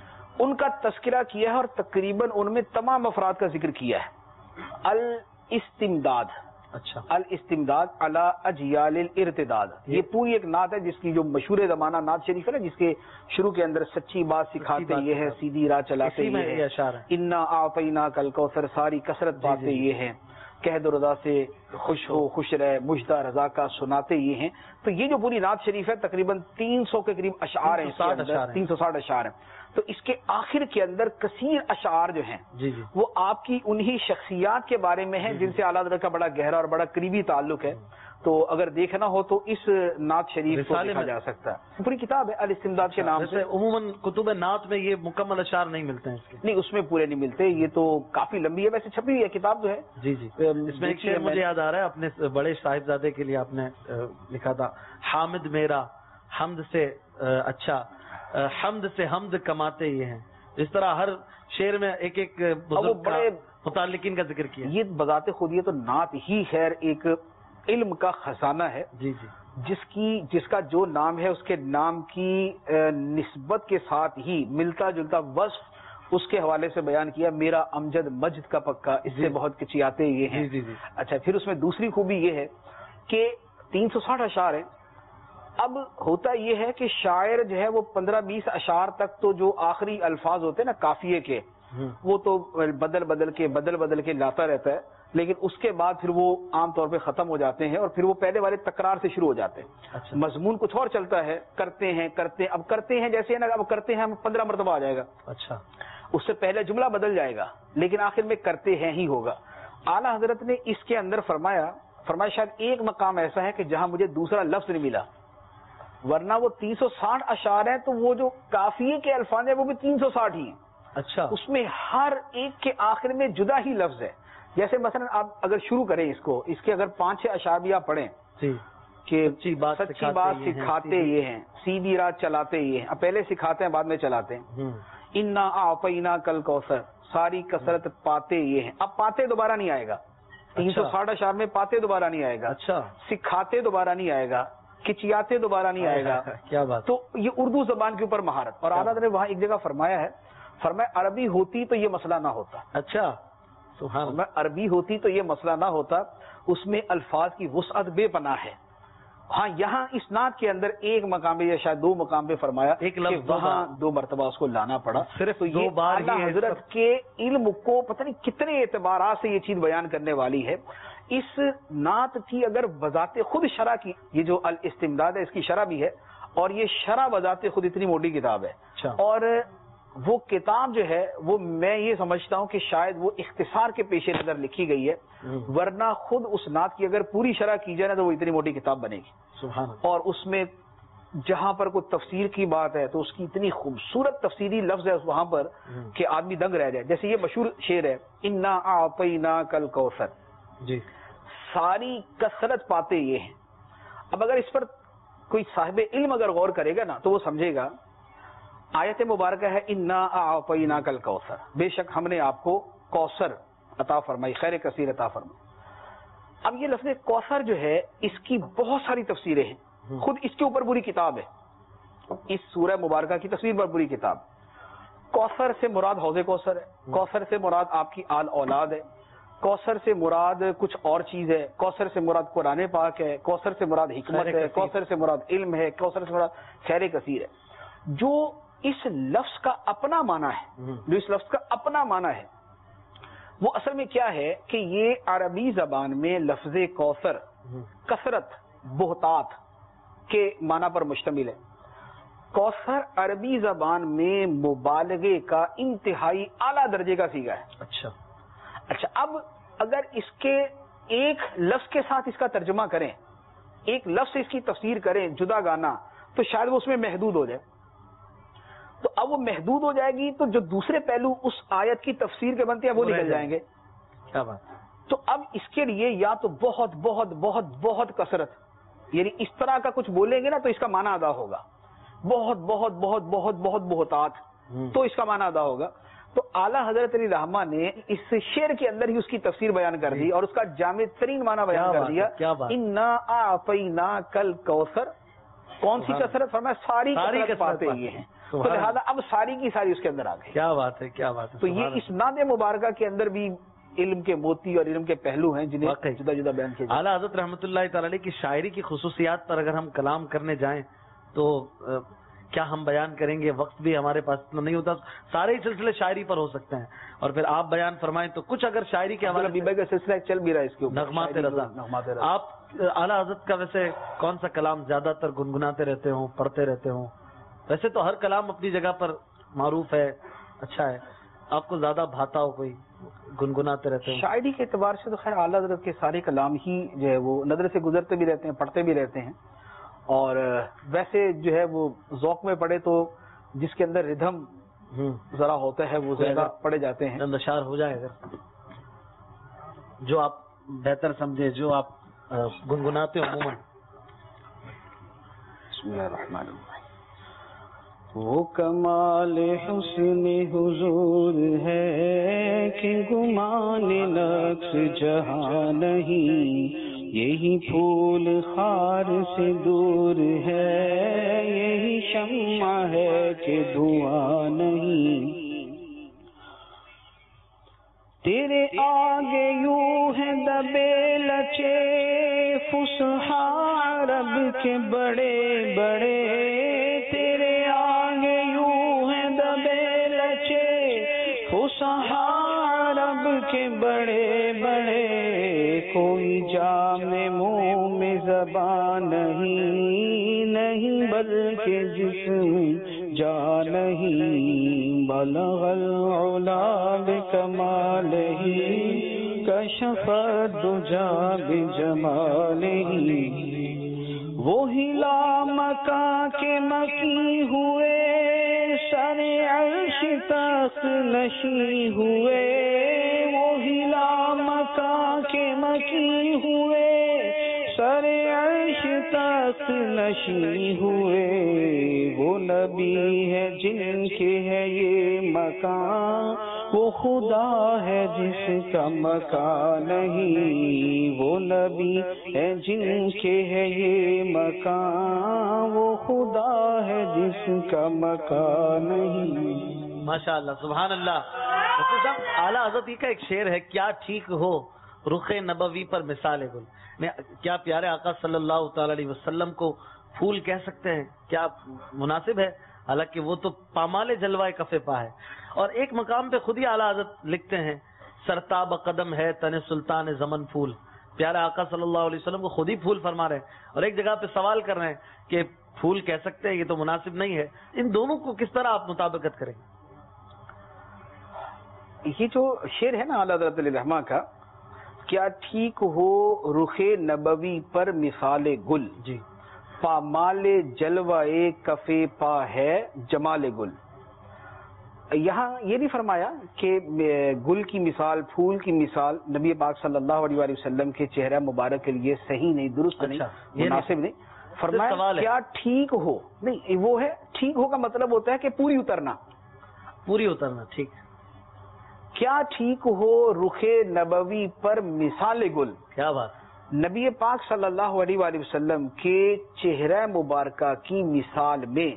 ان کا تذکرہ کیا ہے اور تقریباً ان میں تمام افراد کا ذکر کیا ہے. الاستمداد. اچھا. الاستمداد علی اجیال الارتداد، یہ پوری ایک نعت ہے جس کی جو مشہور زمانہ نعت شریف ہے نا، جس کے شروع کے اندر سچی بات سکھاتے یہ ہے، سیدھی راہ چلاتے یہ ہے، انا اعطیناک الکوثر، ساری کثرت باتیں یہ ہیں، کہہ دو رضا سے خوش ہو خوش رہے، مجدہ رضا کا سناتے یہ ہیں. تو یہ جو پوری نعت شریف ہے تقریباً تین سو کے قریب اشعار ہیں، تین سو ساٹھ اشعار ہیں. تو اس کے آخر کے اندر کثیر اشعار جو ہیں جی جی وہ آپ کی انہی شخصیات کے بارے میں ہیں جن سے اعلیٰ حضرت کا بڑا گہرا اور بڑا قریبی تعلق ہے. تو اگر دیکھنا ہو تو اس نعت شریف کو دیکھا جا سکتا ہے. پوری کتاب ہے الاستمداد کے نام سے. عموماً کتب نعت میں یہ مکمل اشعار نہیں ملتے ہیں اس کے. نہیں، اس میں پورے نہیں ملتے. یہ تو کافی لمبی ہے، ویسے چھپی ہوئی ہے کتاب جو ہے. جی جی. اس میں ایک شعر مجھے یاد آ رہا ہے، اپنے بڑے صاحبزادے کے لیے آپ نے لکھا تھا، حامد میرا حمد سے اچھا، حمد سے حمد کماتے یہ ہیں. اس طرح ہر شعر میں ایک ایک بزرگ کا متعلقین کا ذکر کیا. یہ بذات خود یہ تو نعت ہی خیر ایک علم کا خزانہ ہے. جی جی. جس کی جس کا جو نام ہے اس کے نام کی نسبت کے ساتھ ہی ملتا جلتا وصف اس کے حوالے سے بیان کیا. میرا امجد مجد کا پکا، اس سے بہت کچیاتے یہ ہیں. جی جی. اچھا. پھر اس میں دوسری خوبی یہ ہے کہ تین سو ساٹھ اشعار ہیں. اب ہوتا یہ ہے کہ شاعر جو ہے وہ پندرہ بیس اشعار تک تو جو آخری الفاظ ہوتے ہیں نا قافیے کے، وہ تو بدل بدل کے بدل بدل کے لاتا رہتا ہے، لیکن اس کے بعد پھر وہ عام طور پہ ختم ہو جاتے ہیں اور پھر وہ پہلے والے تکرار سے شروع ہو جاتے ہیں. اچھا. مضمون کچھ اور چلتا ہے، کرتے ہیں کرتے ہیں اب کرتے ہیں جیسے نا اب کرتے ہیں ہم پندرہ مرتبہ آ جائے گا. اچھا. اس سے پہلے جملہ بدل جائے گا لیکن آخر میں کرتے ہیں ہی ہوگا. اعلیٰ حضرت نے اس کے اندر فرمایا فرمایا شاید ایک مقام ایسا ہے کہ جہاں مجھے دوسرا لفظ نہیں ملا، ورنہ وہ تین سو ساٹھ اشعار ہیں تو وہ جو قافیے کے الفاظ ہیں وہ بھی تین سو ساٹھ ہی ہیں. اچھا. اس میں ہر ایک کے آخر میں جدا ہی لفظ ہے. جیسے مثلا آپ اگر شروع کریں اس کو، اس کے اگر پانچ چھ اشعار پڑھیں کہ سچی بات سکھاتے یہ ہیں، سیدھی رات چلاتے یہ ہیں. اب پہلے سکھاتے ہیں بعد میں چلاتے ہیں. انا اعطینا کل کوثر، ساری کثرت پاتے یہ ہیں. اب پاتے دوبارہ نہیں آئے گا. تین سو ساٹھ اشعار میں پاتے دوبارہ نہیں آئے گا. اچھا. سکھاتے دوبارہ نہیں آئے گا. کچیاتے دوبارہ نہیں آئے گا. کیا بات. تو یہ اردو زبان کے اوپر مہارت. اور اعلیٰ نے وہاں ایک جگہ فرمایا ہے، فرمایا عربی ہوتی تو یہ مسئلہ نہ ہوتا. اچھا. سبحان اللہ. عربی ہوتی تو یہ مسئلہ نہ ہوتا. اس میں الفاظ کی وسعت بے پناہ ہے. ہاں یہاں اس نعت کے اندر ایک مقام پہ یا شاید دو مقام پہ فرمایا ایک لفظ وہاں دو مرتبہ اس کو لانا پڑا. صرف تو دو بار اعلیٰ حضرت کے علم کو پتہ نہیں کتنے اعتبارات سے یہ چیز بیان کرنے والی ہے. اس نعت کی اگر بذات خود شرح کی، یہ جو الاستمداد ہے اس کی شرح بھی ہے، اور یہ شرح بذات خود اتنی موٹی کتاب ہے. اور وہ کتاب جو ہے وہ میں یہ سمجھتا ہوں کہ شاید وہ اختصار کے پیش نظر لکھی گئی ہے، ورنہ خود اس نعت کی اگر پوری شرح کی جائے نا تو وہ اتنی موٹی کتاب بنے گی. سبحان. اور اس میں جہاں پر کوئی تفسیر کی بات ہے تو اس کی اتنی خوبصورت تفسیری لفظ ہے وہاں پر کہ آدمی دنگ رہ جائے. جیسے یہ مشہور شعر ہے، انا اعطینا کل کوثر، جی ساری کثرت پاتے یہ ہیں. اب اگر اس پر کوئی صاحب علم اگر غور کرے گا نا تو وہ سمجھے گا آیت مبارکہ ہے انا اعطینا کل کوثر، بے شک ہم نے آپ کو کوثر عطا فرمائی، خیر کثیر عطا فرمائی. اب یہ لفظ کوثر جو ہے اس کی بہت ساری تفسیریں ہیں. خود اس کے اوپر پوری کتاب ہے، اس سورہ مبارکہ کی تفسیر پر پوری کتاب. کوثر سے مراد حوض کوثر ہے، کوثر سے مراد آپ کی آل اولاد ہے، کوثر سے مراد کچھ اور چیز ہے، کوثر سے مراد قرآن پاک ہے، کوثر سے مراد حکمت ہے، کوثر سے مراد علم ہے، کوثر سے مراد خیر کثیر ہے. جو اس لفظ کا اپنا معنی ہے، جو اس لفظ کا اپنا معنی ہے وہ اصل میں کیا ہے کہ یہ عربی زبان میں لفظ کوثر کثرت بہتات کے معنی پر مشتمل ہے. کوثر عربی زبان میں مبالغے کا انتہائی اعلیٰ درجے کا صیغہ ہے. اچھا اچھا اب اگر اس کے ایک لفظ کے ساتھ اس کا ترجمہ کریں، ایک لفظ سے اس کی تفسیر کریں جدا گانا، تو شاید وہ اس میں محدود ہو جائے. تو اب وہ محدود ہو جائے گی تو جو دوسرے پہلو اس آیت کی تفسیر کے بنتے ہیں وہ نکل جائیں گے. کیا بات. تو اب اس کے لیے یا تو بہت بہت بہت بہت کثرت، یعنی اس طرح کا کچھ بولیں گے نا تو اس کا معنی ادا ہوگا. بہت بہت بہت بہت بہت بہتات تو اس کا معنی ادا ہوگا. تو اعلیٰ حضرت علی رحمہ نے اس شعر کے اندر ہی اس کی تفسیر بیان کر دی اور اس کا جامع ترین معنی بیان کر دیا. انا اعطینا کل کوثر، کون سی کثرت فرمایا؟ ساری کثرت پاتے یہ ہیں. تو لہٰذا اب ساری کی ساری اس کے اندر آ گئی. کیا بات ہے، کیا بات ہے. تو یہ اس نعت مبارکہ کے اندر بھی علم کے موتی اور علم کے پہلو ہیں جنہیں جدا جدا بیان کیے. اعلیٰ حضرت رحمۃ اللہ تعالی علیہ کی شاعری کی خصوصیات پر اگر ہم کلام کرنے جائیں تو کیا ہم بیان کریں گے؟ وقت بھی ہمارے پاس اتنا نہیں ہوتا. سارے ہی سلسلے شاعری پر ہو سکتے ہیں اور پھر آپ بیان فرمائیں تو کچھ اگر شاعری کے حوالے سے کا سلسلہ چل بھی رہا ہے اس کے اوپر نغمات رضا. آپ اعلیٰ حضرت کا ویسے کون سا کلام زیادہ تر گنگناتے رہتے ہوں، پڑھتے رہتے ہوں؟ ویسے تو ہر کلام اپنی جگہ پر معروف ہے، اچھا ہے. آپ کو زیادہ بھاتا ہو کوئی گنگناتے رہتے ہیں؟ شاعری کے اعتبار سے تو خیر اعلیٰ حضرت کے سارے کلام ہی جو ہے وہ نظر سے گزرتے بھی رہتے ہیں، پڑھتے بھی رہتے ہیں. اور ویسے جو ہے وہ ذوق میں پڑھے تو جس کے اندر ردھم ذرا ہوتا ہے وہ زیادہ پڑھے جاتے ہیں. نشار ہو جائے گا جو آپ بہتر سمجھے، جو آپ گنگناتے ہو عموماً. بسم اللہ الرحمن الرحیم. وہ کمال حسن حضور ہے کہ گمان نقص جہاں نہیں، یہی پھول خار سے دور ہے، یہی شمع ہے کہ دھواں نہیں. تیرے آگے یوں ہے دبے لچے فصحا عرب کے بڑے بڑے، تیرے آگے یوں ہے دبے لچے فصحا عرب کے بڑے بڑے، کوئی جام منہ میں زبان نہیں، نہیں بلکہ جسم جا نہیں، بلغ العلا بکمالہ کشف الدجا بجمالہ. وہ ہلا مکہ کے مکی ہوئے سر عرش تخت نشین ہوئے، وہ ہلا مکہ کے مکی ہوئے، سر عرش تخت نشین ہوئے، وہ نبی ہے جن کے ہے یہ مکان، وہ خدا ہے جس کا مکان نہیں، وہ نبی ہے جن کے ہے یہ مکان، وہ خدا ہے جس کا مکان نہیں۔ ماشاء اللہ، سبحان اللہ۔ مفتی صاحب، اعلیٰ حضرت کا ایک شعر ہے، کیا ٹھیک ہو رخ نبوی پر مثال گل، کیا پیارے آقا صلی اللہ تعالی علیہ وسلم کو پھول کہہ سکتے ہیں؟ کیا مناسب ہے؟ حالانکہ وہ تو پامال جلوہ کف پا ہے۔ اور ایک مقام پہ خود ہی اعلیٰ حضرت لکھتے ہیں، سرتاب قدم ہے تن سلطان زمن پھول، پیارے آقا صلی اللہ علیہ وسلم کو خود ہی پھول فرما رہے ہیں، اور ایک جگہ پہ سوال کر رہے ہیں کہ پھول کہہ سکتے ہیں، یہ تو مناسب نہیں ہے۔ ان دونوں کو کس طرح آپ مطابقت کریں گے؟ یہ جو شعر ہے نا اعلیٰ حضرت علیہ الرحمہ کا، کیا ٹھیک ہو رخ نبوی پر مثال گل، جی پامال جلوہ کف پا ہے جمال گل، یہاں یہ نہیں فرمایا کہ گل کی مثال، پھول کی مثال نبی پاک صلی اللہ علیہ وآلہ وسلم کے چہرہ مبارک کے لیے صحیح نہیں، درست نہیں، مناسب نہیں۔ فرمایا کیا ٹھیک ہو، نہیں وہ ہے ٹھیک ہو کا مطلب ہوتا ہے کہ پوری اترنا، پوری اترنا، ٹھیک۔ کیا ٹھیک ہو رخ نبوی پر مثال گل، کیا بات، نبی پاک صلی اللہ علیہ وآلہ وسلم کے چہرہ مبارکہ کی مثال میں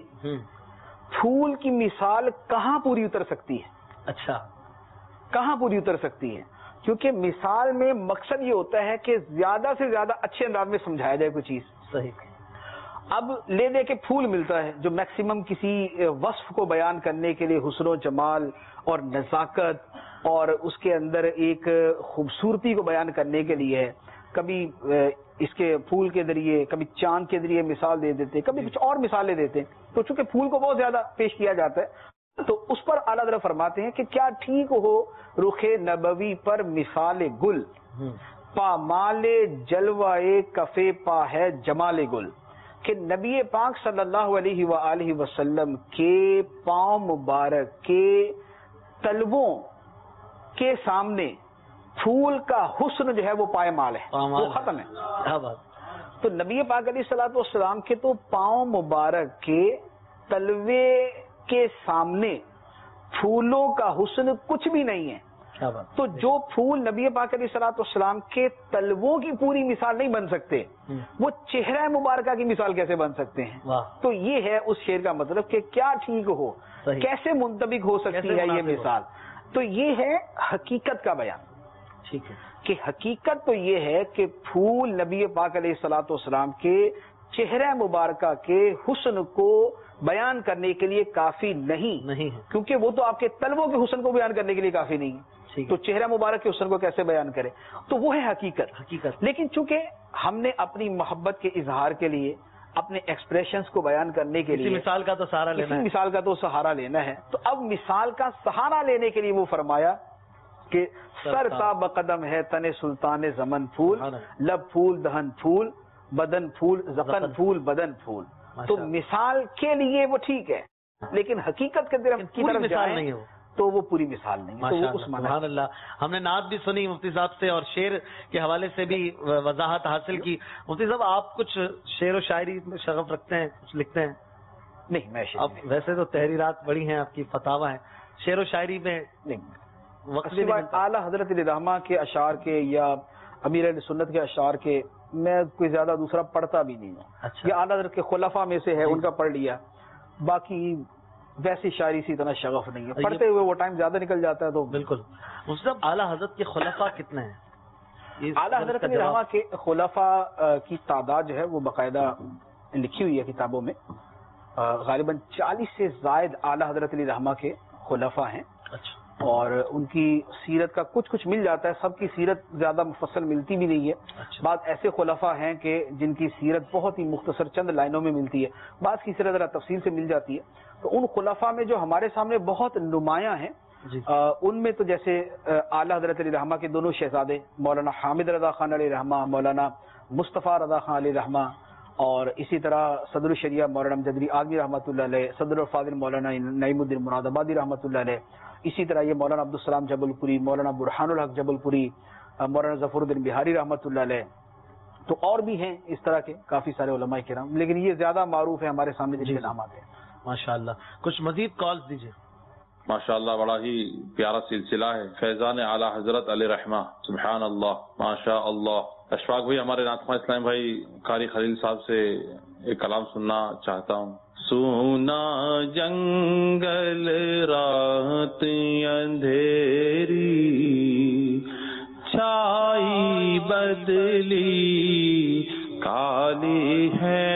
پھول کی مثال کہاں پوری اتر سکتی ہے؟ اچھا، کہاں پوری اتر سکتی ہے؟ کیونکہ مثال میں مقصد یہ ہوتا ہے کہ زیادہ سے زیادہ اچھے انداز میں سمجھایا جائے کوئی چیز۔ صحیح۔ اب لے دے کے پھول ملتا ہے جو میکسیمم کسی وصف کو بیان کرنے کے لیے حسن و جمال اور نزاکت اور اس کے اندر ایک خوبصورتی کو بیان کرنے کے لیے ہے، کبھی اس کے پھول کے ذریعے، کبھی چاند کے ذریعے مثال دے دیتے، کبھی کچھ اور مثالیں دیتے ہیں، تو چونکہ پھول کو بہت زیادہ پیش کیا جاتا ہے تو اس پر اعلیٰ حضرت فرماتے ہیں کہ کیا ٹھیک ہو رخ نبوی پر مثال گل، پامال جلوہ کف پا ہے جمال گل، کہ نبی پاک صلی اللہ علیہ وآلہ وسلم کے پاؤں مبارک کے تلووں کے سامنے پھول کا حسن جو ہے وہ پائمال ہے، وہ ختم ہے۔ تو نبی پاک علیہ الصلوۃ والسلام کے تو پاؤں مبارک کے تلوے کے سامنے پھولوں کا حسن کچھ بھی نہیں ہے، تو جو پھول نبی پاک علیہ الصلوۃ والسلام کے تلووں کی پوری مثال نہیں بن سکتے، وہ چہرہ مبارکہ کی مثال کیسے بن سکتے ہیں؟ تو یہ ہے اس شعر کا مطلب کہ کیا ٹھیک ہو، کیسے منطبق ہو سکتی ہے یہ مثال؟ تو یہ ہے حقیقت کا بیان، ٹھیک ہے، کہ حقیقت تو یہ ہے کہ پھول نبی پاک علیہ الصلوۃ والسلام کے چہرہ مبارکہ کے حسن کو بیان کرنے کے لیے کافی نہیں نہیں ہے، کیونکہ وہ تو آپ کے تلووں کے حسن کو بیان کرنے کے لیے کافی نہیں ہے، تو چہرہ مبارک کے حسن کو کیسے بیان کرے؟ تو وہ ہے حقیقت حقیقت لیکن چونکہ ہم نے اپنی محبت کے اظہار کے لیے، اپنے ایکسپریشنز کو بیان کرنے کے لیے مثال کا تو سہارا لینا ہے، مثال کا تو سہارا لینا ہے، تو اب مثال کا سہارا لینے کے لیے وہ فرمایا کہ سر تاب قدم ہے تن سلطان زمن پھول، لب پھول دہن پھول بدن پھول زقن پھول بدن پھول، تو مثال کے لیے وہ ٹھیک ہے لیکن حقیقت کے طرف کی طرف مثال نہیں ہو تو وہ پوری مثال نہیں، تو وہ اس سبحان اللہ۔ ہم نے نعت بھی سنی مفتی صاحب سے اور شعر کے حوالے سے بھی وضاحت حاصل کی۔ مفتی صاحب آپ کچھ شعر و شاعری میں شغف رکھتے ہیں، کچھ لکھتے ہیں؟ نہیں، میں اب ویسے تو تحریرات بڑی ہیں آپ کی، فتاوا ہیں، شعر و شاعری میں وقت اعلیٰ حضرت علیہ الرحمہ کے اشعار کے یا امیر اہل سنت کے اشعار کے میں کوئی زیادہ دوسرا پڑھتا بھی نہیں ہوں، یہ اعلیٰ حضرت کے خلفاء میں سے ہے، ان کا پڑھ لیا، باقی ویسی شاعری سے اتنا شغف نہیں ہے، پڑھتے ہوئے وہ ٹائم زیادہ نکل جاتا ہے۔ تو بالکل مصطفی، اعلیٰ حضرت کے خلفاء کتنے ہیں؟ اعلیٰ حضرت علیہ الرحمہ کے خلفاء کی تعداد جو ہے وہ باقاعدہ لکھی ہوئی ہے کتابوں میں، غالباً چالیس سے زائد اعلیٰ حضرت علیہ الرحمہ کے خلفاء ہیں، اور ان کی سیرت کا کچھ کچھ مل جاتا ہے، سب کی سیرت زیادہ مفصل ملتی بھی نہیں ہے، بعض ایسے خلفاء ہیں کہ جن کی سیرت بہت ہی مختصر چند لائنوں میں ملتی ہے، بعض کی سیرت ذرا تفصیل سے مل جاتی ہے۔ تو ان خلفاء میں جو ہمارے سامنے بہت نمایاں ہیں، ان میں تو جیسے اعلیٰ حضرت علیہ رحمہ کے دونوں شہزادے مولانا حامد رضا خان علیہ رحمہ، مولانا مصطفیٰ رضا خان علیہ رحمہ، اور اسی طرح صدر الشریعہ مولانا امجد علی آغمی رحمۃ اللہ علیہ، صدر الفاضل مولانا نعیم الدین مراد آبادی رحمۃ اللہ علیہ، اسی طرح یہ مولانا عبدالسلام جبل پوری، مولانا برہان الحق جبل پوری، مولانا ظفر الدین بہاری رحمۃ اللہ علیہ، تو اور بھی ہیں اس طرح کے کافی سارے علماء کرام، لیکن یہ زیادہ معروف ہے ہمارے سامنے جن کے نام آتے ہیں۔ ماشاء اللہ، کچھ مزید کالز دیجیے۔ ماشاء اللہ، بڑا ہی پیارا سلسلہ ہے، فیضان اعلی حضرت علیہ رحمہ، سبحان اللہ، ماشاء اللہ۔ اشفاق بھائی، ہمارے ناطقہ اسلام بھائی قاری خلیل صاحب سے ایک کلام سننا چاہتا ہوں۔ سونا جنگل رات اندھیری، چھائی بدلی کالی ہے۔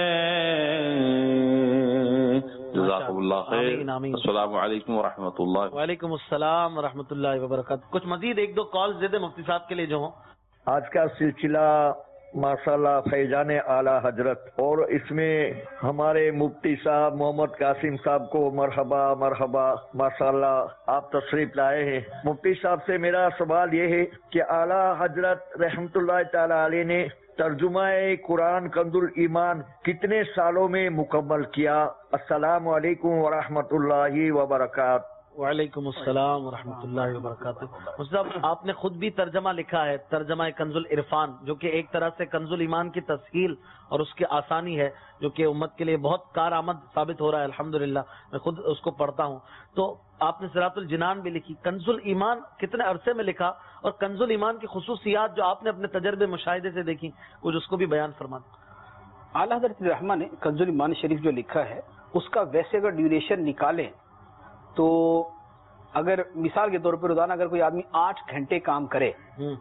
جزاکم اللہ خیر، السلام علیکم ورحمۃ اللہ۔ وعلیکم السلام ورحمۃ اللہ وبرکاتہ۔ کچھ مزید ایک دو کالز دے دیں مفتی صاحب کے لیے جو ہوں۔ آج کا سلسلہ ماشاءاللہ فیضان اعلی حضرت، اور اس میں ہمارے مفتی صاحب محمد قاسم صاحب کو مرحبا مرحبا، ماشاءاللہ آپ تشریف لائے ہیں۔ مفتی صاحب سے میرا سوال یہ ہے کہ اعلی حضرت رحمت اللہ تعالی علیہ نے ترجمہ قرآن کنز الایمان کتنے سالوں میں مکمل کیا؟ السلام علیکم ورحمۃ اللہ وبرکاتہ۔ وعلیکم السلام ورحمۃ اللہ وبرکاتہ۔ مصطفیٰ، آپ نے خود بھی ترجمہ لکھا ہے، ترجمہ کنز العرفان، جو کہ ایک طرح سے کنز الایمان کی تسہیل اور اس کی آسانی ہے، جو کہ امت کے لیے بہت کارآمد ثابت ہو رہا ہے الحمدللہ۔ میں خود اس کو پڑھتا ہوں۔ تو آپ نے صراط الجنان بھی لکھی، کنز الایمان کتنے عرصے میں لکھا، اور کنز الایمان کی خصوصیات جو آپ نے اپنے تجربے مشاہدے سے دیکھی، کچھ اس کو بھی بیان فرمائیں۔ اعلیٰ حضرت رحمہ نے کنز الایمان شریف جو لکھا ہے، اس کا ویسے اگر ڈیوریشن نکالیں تو اگر مثال کے طور پر روزانہ اگر کوئی آدمی آٹھ گھنٹے کام کرے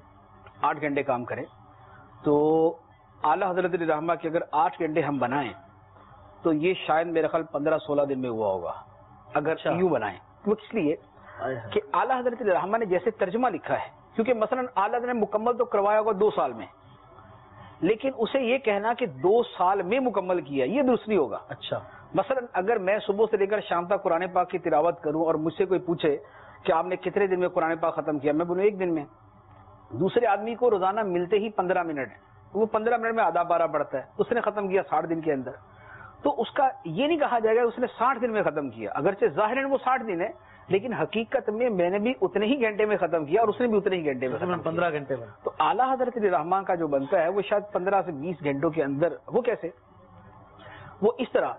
آٹھ گھنٹے کام کرے تو اعلیٰ حضرت رحمہ کے اگر آٹھ گھنٹے ہم بنائیں تو یہ شاید میرے خیال پندرہ سولہ دن میں ہوا ہوگا اگر یوں بنائیں۔ وہ اس لیے کہ اعلیٰ حضرت رحمہ نے جیسے ترجمہ لکھا ہے، کیونکہ مثلا اعلیٰ حضرت نے مکمل تو کروایا ہوگا دو سال میں، لیکن اسے یہ کہنا کہ دو سال میں مکمل کیا یہ درست نہیں ہوگا۔ اچھا، مثلا اگر میں صبح سے لے کر شام تک قرآن پاک کی تلاوت کروں اور مجھ سے کوئی پوچھے کہ آپ نے کتنے دن میں قرآن پاک ختم کیا، میں بولوں ایک دن میں۔ دوسرے آدمی کو روزانہ ملتے ہی پندرہ منٹ، وہ پندرہ منٹ میں آدھا بارہ پڑھتا ہے، اس نے ختم کیا ساٹھ دن کے اندر، تو اس کا یہ نہیں کہا جائے گا اس نے ساٹھ دن میں ختم کیا، اگرچہ ظاہراً وہ ساٹھ دن ہے لیکن حقیقت میں میں نے بھی اتنے ہی گھنٹے میں ختم کیا اور اس نے بھی اتنے ہی گھنٹے میں، پندرہ گھنٹے میں۔ تو اعلیٰ حضرت رحمہ کا جو بنتا ہے وہ شاید پندرہ سے بیس گھنٹوں کے اندر۔ وہ کیسے؟ وہ اس طرح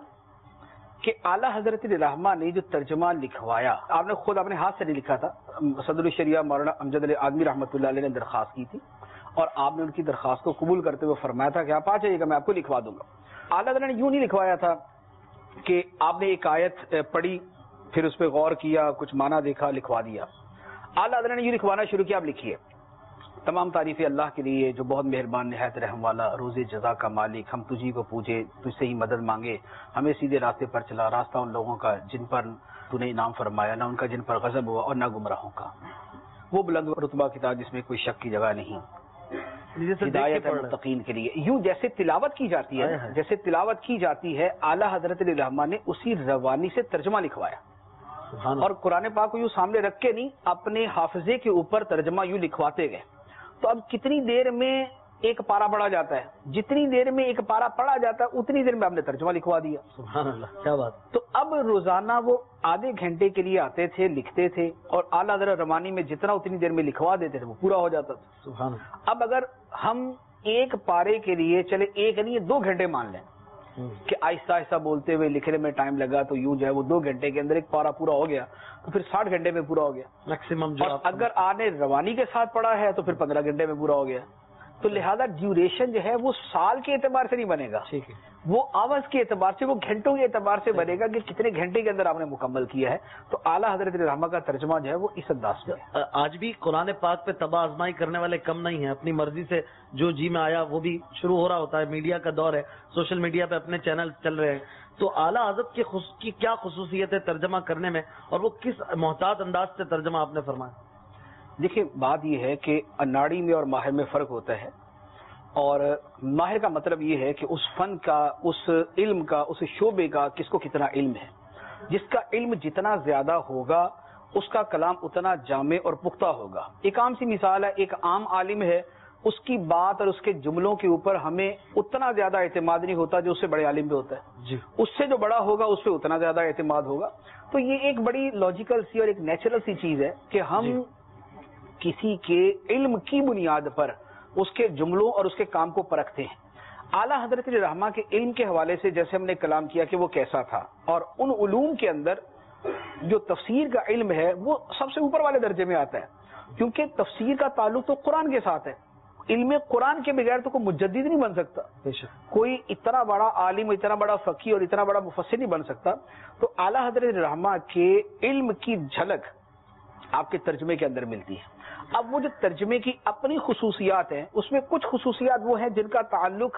کہ اعلیٰ حضرت رحمہ نے جو ترجمہ لکھوایا، آپ نے خود اپنے ہاتھ سے نہیں لکھا تھا، صدر الشریعہ مولانا امجد علی آغمی رحمۃ اللہ علیہ نے درخواست کی تھی اور آپ نے ان کی درخواست کو قبول کرتے ہوئے فرمایا تھا کہ آپ آ جائیے گا، میں آپ کو لکھوا دوں گا۔ اعلیٰ حضرت نے یوں نہیں لکھوایا تھا کہ آپ نے ایک آیت پڑھی پھر اس پہ غور کیا، کچھ معنی دیکھا، لکھوا دیا۔ اعلیٰ حضرت نے یوں لکھوانا شروع کیا، آپ لکھیے تمام تعریفیں اللہ کے لیے جو بہت مہربان نہایت رحم والا، روز جزا کا مالک، ہم تجھی کو پوجے، تجھ سے ہی مدد مانگے، ہمیں سیدھے راستے پر چلا، راستہ ان لوگوں کا جن پر تو نے انعام فرمایا، نہ ان کا جن پر غضب ہوا اور نہ گمراہوں کا، وہ بلند رتبہ کتاب جس میں کوئی شک کی جگہ نہیں، ہدایت ہے متقین کے لیے۔ یوں جیسے تلاوت کی جاتی ہے، جیسے تلاوت کی جاتی ہے، اعلیٰ حضرت رحمہ نے اسی روانی سے ترجمہ لکھوایا اور قرآن پاک کو یوں سامنے رکھ کے نہیں، اپنے حافظے کے اوپر ترجمہ یوں لکھواتے گئے۔ تو اب کتنی دیر میں ایک پارا پڑھا جاتا ہے، جتنی دیر میں ایک پارا پڑھا جاتا ہے اتنی دیر میں آپ نے ترجمہ لکھوا دیا۔ سبحان اللہ، کیا بات۔ تو اب روزانہ وہ آدھے گھنٹے کے لیے آتے تھے، لکھتے تھے، اور اعلیٰ حضرت روانی میں جتنا اتنی دیر میں لکھوا دیتے تھے وہ پورا ہو جاتا تھا۔ سبحان اللہ۔ اب اگر ہم ایک پارے کے لیے چلے ایک نہیں دو گھنٹے مان لیں کہ آہستہ آہستہ بولتے ہوئے لکھنے میں ٹائم لگا تو یوں جو ہے وہ دو گھنٹے کے اندر ایک پارا پورا ہو گیا، تو پھر ساٹھ گھنٹے میں پورا ہو گیا میکسیمم۔ اور اگر آپ نے روانی کے ساتھ پڑھا ہے تو پھر پندرہ گھنٹے میں پورا ہو گیا۔ تو لہذا ڈیوریشن جو ہے وہ سال کے اعتبار سے نہیں بنے گا، ٹھیک ہے، وہ آورز کے اعتبار سے، وہ گھنٹوں کے اعتبار سے بنے گا کہ کتنے گھنٹے کے اندر آپ نے مکمل کیا ہے۔ تو اعلیٰ حضرت رحمہ کا ترجمہ جو ہے وہ اس انداز میں ہے۔ آج بھی قرآن پاک پہ تباہ آزمائی کرنے والے کم نہیں ہیں، اپنی مرضی سے جو جی میں آیا وہ بھی شروع ہو رہا ہوتا ہے۔ میڈیا کا دور ہے، سوشل میڈیا پہ اپنے چینل چل رہے ہیں۔ تو اعلیٰ حضرت کی خص... کی کیا خصوصیت ہے ترجمہ کرنے میں، اور وہ کس محتاط انداز سے ترجمہ آپ نے فرمایا؟ دیکھیں، بات یہ ہے کہ اناڑی میں اور ماہر میں فرق ہوتا ہے، اور ماہر کا مطلب یہ ہے کہ اس فن کا، اس علم کا، اس شعبے کا کس کو کتنا علم ہے۔ جس کا علم جتنا زیادہ ہوگا اس کا کلام اتنا جامع اور پختہ ہوگا۔ ایک عام سی مثال ہے، ایک عام عالم ہے اس کی بات اور اس کے جملوں کے اوپر ہمیں اتنا زیادہ اعتماد نہیں ہوتا جو اس سے بڑے عالم پہ ہوتا ہے. جی. اس سے جو بڑا ہوگا اس پہ اتنا زیادہ اعتماد ہوگا. تو یہ ایک بڑی لاجیکل سی اور ایک نیچرل سی چیز ہے کہ ہم جی. کسی کے علم کی بنیاد پر اس کے جملوں اور اس کے کام کو پرکھتے ہیں. اعلیٰ حضرت رحمہ کے علم کے حوالے سے جیسے ہم نے کلام کیا کہ وہ کیسا تھا، اور ان علوم کے اندر جو تفسیر کا علم ہے وہ سب سے اوپر والے درجے میں آتا ہے، کیونکہ تفسیر کا تعلق تو قرآن کے ساتھ ہے. علم قرآن کے بغیر تو کوئی مجدد نہیں بن سکتا، کوئی اتنا بڑا عالم، اتنا بڑا فقیہ اور اتنا بڑا مفسر نہیں بن سکتا. تو اعلیٰ حضرت رحمہ کے علم کی جھلک آپ کے ترجمے کے اندر ملتی ہے. اب وہ جو ترجمے کی اپنی خصوصیات ہیں، اس میں کچھ خصوصیات وہ ہیں جن کا تعلق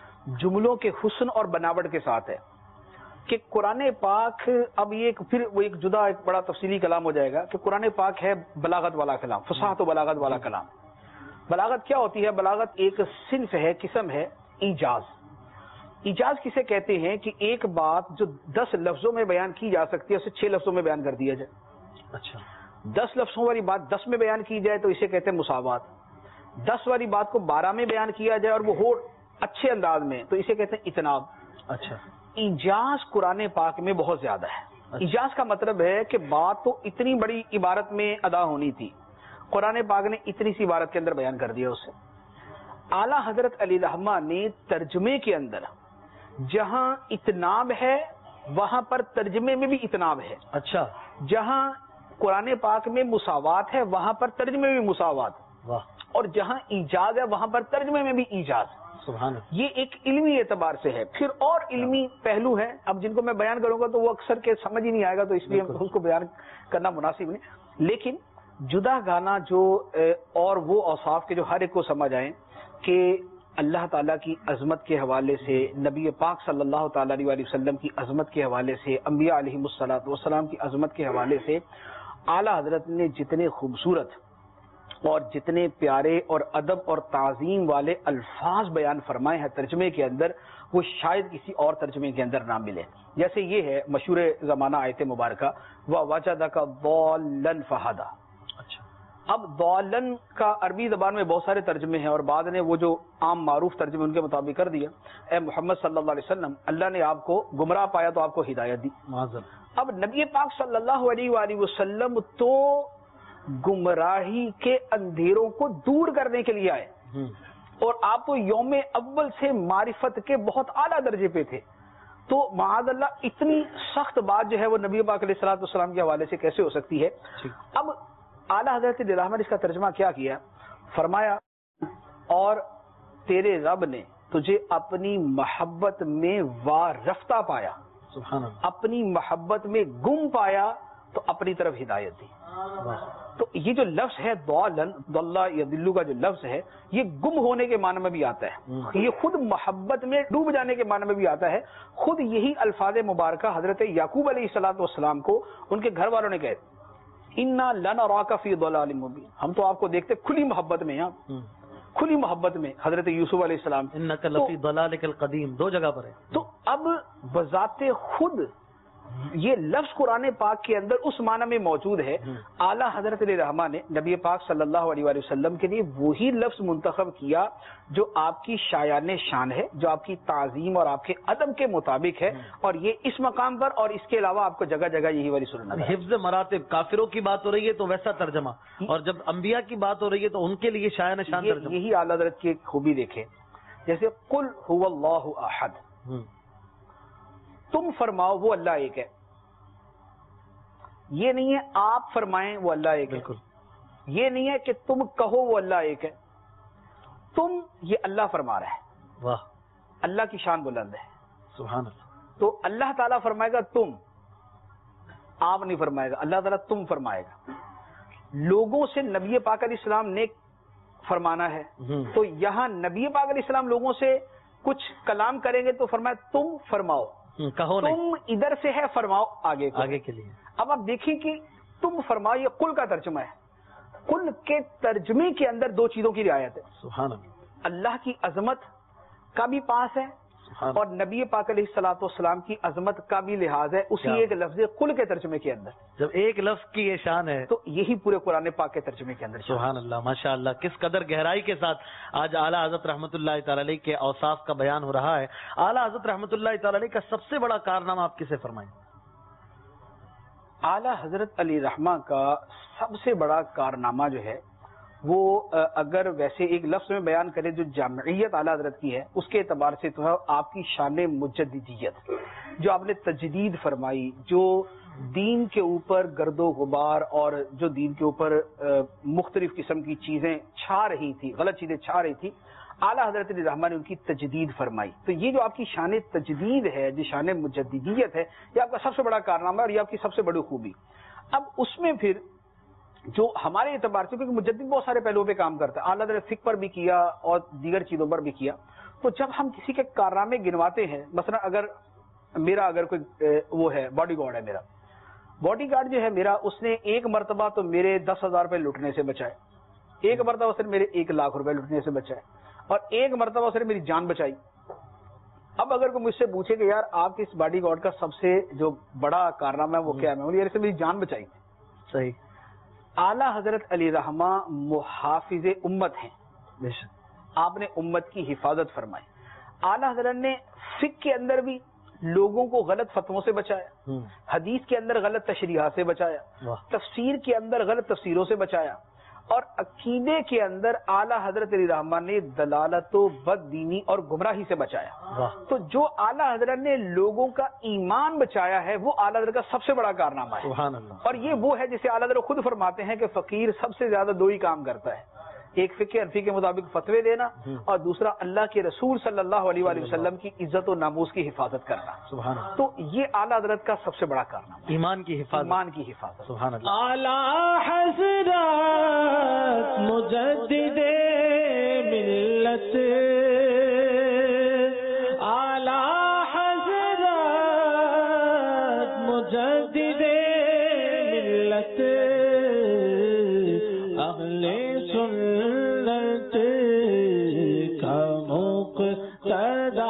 جملوں کے حسن اور بناوٹ کے ساتھ ہے کہ قرآن پاک، اب یہ پھر وہ ایک جدا ایک بڑا تفصیلی کلام ہو جائے گا کہ قرآن پاک ہے بلاغت والا کلام، فصاحت و بلاغت والا کلام. بلاغت کیا ہوتی ہے؟ بلاغت ایک صنف ہے، قسم ہے ایجاز. ایجاز کسے کہتے ہیں کہ ایک بات جو دس لفظوں میں بیان کی جا سکتی ہے اسے چھ لفظوں میں بیان کر دیا جائے. اچھا. دس لفظوں والی بات دس میں بیان کی جائے تو اسے کہتے ہیں مساوات. دس والی بات کو بارہ میں بیان کیا جائے اور وہ ہو اچھے انداز میں تو اسے کہتے ہیں اتناب. اچھا. ایجاز قرآن پاک میں بہت زیادہ ہے. ایجاز کا مطلب ہے کہ بات تو اتنی بڑی عبارت میں ادا ہونی تھی، قرآن پاک نے اتنی سی عبارت کے اندر بیان کر دیا اسے. اعلیٰ حضرت علی رحمہ نے ترجمے کے اندر جہاں اتناب ہے وہاں پر ترجمے میں بھی اتناب ہے. اچھا. جہاں قرآن پاک میں مساوات ہے وہاں پر ترجمے میں بھی مساوات. واہ. اور جہاں ایجاز ہے وہاں پر ترجمے میں بھی ایجاز. سبحان. یہ ایک علمی اعتبار سے ہے. پھر اور علمی پہلو ہیں اب جن کو میں بیان کروں گا تو وہ اکثر کے سمجھ ہی نہیں آئے گا، تو اس لیے اس کو بیان کرنا مناسب نہیں. لیکن جدا گانا جو اور وہ اوصاف کے جو ہر ایک کو سمجھ آئیں کہ اللہ تعالیٰ کی عظمت کے حوالے سے، نبی پاک صلی اللہ تعالیٰ علیہ وسلم کی عظمت کے حوالے سے، انبیاء علیہم الصلوۃ والسلام کی عظمت کے حوالے سے اعلیٰ حضرت نے جتنے خوبصورت اور جتنے پیارے اور ادب اور تعظیم والے الفاظ بیان فرمائے ہیں ترجمے کے اندر، وہ شاید کسی اور ترجمے کے اندر نہ ملے. جیسے یہ ہے مشہور زمانہ آیت مبارکہ وَوَجَدَكَ ضَالًّا فَهَدَىٰ. اچھا. اب ضالن کا عربی زبان میں بہت سارے ترجمے ہیں اور بعد نے وہ جو عام معروف ترجمے ان کے مطابق کر دیا. اے محمد صلی اللہ علیہ وسلم، اللہ نے آپ کو گمراہ پایا تو آپ کو ہدایت دی. اب نبی پاک صلی اللہ علیہ وآلہ وسلم تو گمراہی کے اندھیروں کو دور کرنے کے لیے آئے، اور آپ تو یوم اول سے معرفت کے بہت اعلیٰ درجے پہ تھے. تو معاذ اللہ اتنی سخت بات جو ہے وہ نبی پاک علیہ الصلوۃ والسلام کے حوالے سے کیسے ہو سکتی ہے؟ اب اعلیٰ حضرت رحمہ نے اس کا ترجمہ کیا کیا؟ فرمایا اور تیرے رب نے تجھے اپنی محبت میں وارفتہ پایا، سبحان اللہ. اپنی محبت میں گم پایا تو اپنی طرف ہدایت دی. تو یہ جو لفظ ہے ضالن، ضل یضل کا جو لفظ ہے یہ گم ہونے کے معنی میں بھی آتا ہے، یہ خود محبت میں ڈوب جانے کے معنی میں بھی آتا ہے. خود یہی الفاظ مبارکہ حضرت یعقوب علیہ الصلوۃ والسلام کو ان کے گھر والوں نے کہے انا لنراک فی ضلال مبین، ہم تو آپ کو دیکھتے کھلی محبت میں، یہاں کھلی محبت میں حضرت یوسف علیہ السلام. انک لفی ضلالک القدیم دو جگہ پر ہے. تو اب بذات خود یہ لفظ قرآن پاک کے اندر اس معنی میں موجود ہے. اعلیٰ حضرت علیہ رحمہ نے نبی پاک صلی اللہ علیہ وآلہ وسلم کے لیے وہی لفظ منتخب کیا جو آپ کی شایان شان ہے، جو آپ کی تعظیم اور آپ کے ادب کے مطابق ہے، اور یہ اس مقام پر اور اس کے علاوہ آپ کو جگہ جگہ یہی والی سننا ہے. حفظ مراتب، کافروں کی بات ہو رہی ہے تو ویسا ترجمہ، اور جب انبیاء کی بات ہو رہی ہے تو ان کے لیے شایان شان ترجمہ. یہی اعلیٰ حضرت کی خوبی دیکھیں. جیسے قل هو اللہ احد، تم فرماؤ وہ اللہ ایک ہے. یہ نہیں ہے آپ فرمائیں وہ اللہ ایک ہے. یہ نہیں ہے کہ تم کہو وہ اللہ ایک ہے. تم، یہ اللہ فرما رہا ہے. واہ. اللہ کی شان بلند ہے. سبحان اللہ. تو اللہ تعالیٰ فرمائے گا تم، آپ نہیں فرمائے گا. اللہ تعالیٰ تم فرمائے گا. لوگوں سے نبی پاک علیہ السلام نے فرمانا ہے، تو یہاں نبی پاک علیہ السلام لوگوں سے کچھ کلام کریں گے تو فرمایا تم فرماؤ. کہو تم ادھر سے ہے، فرماؤ آگے آگے کے لیے. اب آپ دیکھیں کہ تم فرماؤ یہ قل کا ترجمہ ہے. قل کے ترجمے کے اندر دو چیزوں کی رعایت ہے. سبحان اللہ. اللہ کی عظمت کا بھی پاس ہے اور نبی پاک علیہ الصلوۃ والسلام کی عظمت کا بھی لحاظ ہے اسی ایک لفظ قل کے ترجمے کے اندر. جب ایک لفظ کی یہ شان ہے تو یہی پورے قرآن پاک کے ترجمے کے اندر. سبحان اللہ، ماشاء اللہ، کس قدر گہرائی کے ساتھ آج اعلیٰ حضرت رحمۃ اللہ تعالی علیہ کے اوصاف کا بیان ہو رہا ہے. اعلیٰ حضرت رحمۃ اللہ تعالی علیہ کا سب سے بڑا کارنامہ آپ کسے فرمائیں؟ اعلیٰ حضرت علی رحمہ کا سب سے بڑا کارنامہ جو ہے وہ اگر ویسے ایک لفظ میں بیان کرے جو جامعیت اعلیٰ حضرت کی ہے اس کے اعتبار سے تو ہے آپ کی شان مجددیت، جو آپ نے تجدید فرمائی، جو دین کے اوپر گرد و غبار اور جو دین کے اوپر مختلف قسم کی چیزیں چھا رہی تھی، غلط چیزیں چھا رہی تھی، اعلیٰ حضرت علی رحمہ نے ان کی تجدید فرمائی. تو یہ جو آپ کی شان تجدید ہے، جو شان مجددیت ہے، یہ آپ کا سب سے بڑا کارنامہ ہے اور یہ آپ کی سب سے بڑی خوبی. اب اس میں پھر جو ہمارے اعتبار سے، کیونکہ مجدد بہت سارے پہلوؤں پہ کام کرتا ہے، اعلیٰ حضرت فقہ پر بھی کیا اور دیگر چیزوں پر بھی کیا، تو جب ہم کسی کے کارنامے گنواتے ہیں، مثلا اگر میرا اگر کوئی وہ ہے باڈی گارڈ ہے، میرا باڈی گارڈ جو ہے میرا، اس نے ایک مرتبہ تو میرے دس ہزار روپے لوٹنے سے بچائے، ایک مرتبہ اس نے میرے ایک لاکھ روپے لوٹنے سے بچائے، اور ایک مرتبہ اس نے میری جان بچائی. اب اگر کوئی مجھ سے پوچھے کہ یار آپ کی اس باڈی گارڈ کا سب سے جو بڑا کارنامہ ہے وہ کیا ہے، یار اس نے میری جان بچائی. صحیح. اعلیٰ حضرت علی رحمہ محافظ امت ہیں، آپ نے امت کی حفاظت فرمائی. اعلیٰ حضرت نے فقہ کے اندر بھی لوگوں کو غلط فتووں سے بچایا، حدیث کے اندر غلط تشریحات سے بچایا، تفسیر کے اندر غلط تفسیروں سے بچایا، اور عقیدے کے اندر اعلیٰ حضرت علی رحمہ نے دلالت و بد دینی اور گمراہی سے بچایا. تو جو اعلیٰ حضرت نے لوگوں کا ایمان بچایا ہے وہ اعلیٰ حضرت کا سب سے بڑا کارنامہ ہے. سبحان اللہ. اور یہ وہ ہے جسے اعلیٰ حضرت خود فرماتے ہیں کہ فقیر سب سے زیادہ دو ہی کام کرتا ہے، ایک فقہ حنفی کے مطابق فتوے دینا، اور دوسرا اللہ کے رسول صلی اللہ علیہ وآلہ وسلم کی عزت و ناموس کی حفاظت کرنا. سبحان اللہ. تو یہ اعلیٰ حضرت کا سب سے بڑا کارنامہ، ایمان کی حفاظت. ایمان کی حفاظت. سبحان اللہ. اعلیٰ حضرت مجدد ملت، اعلیٰ حضرت مجدد ملت، اہل سنت کا مقتدا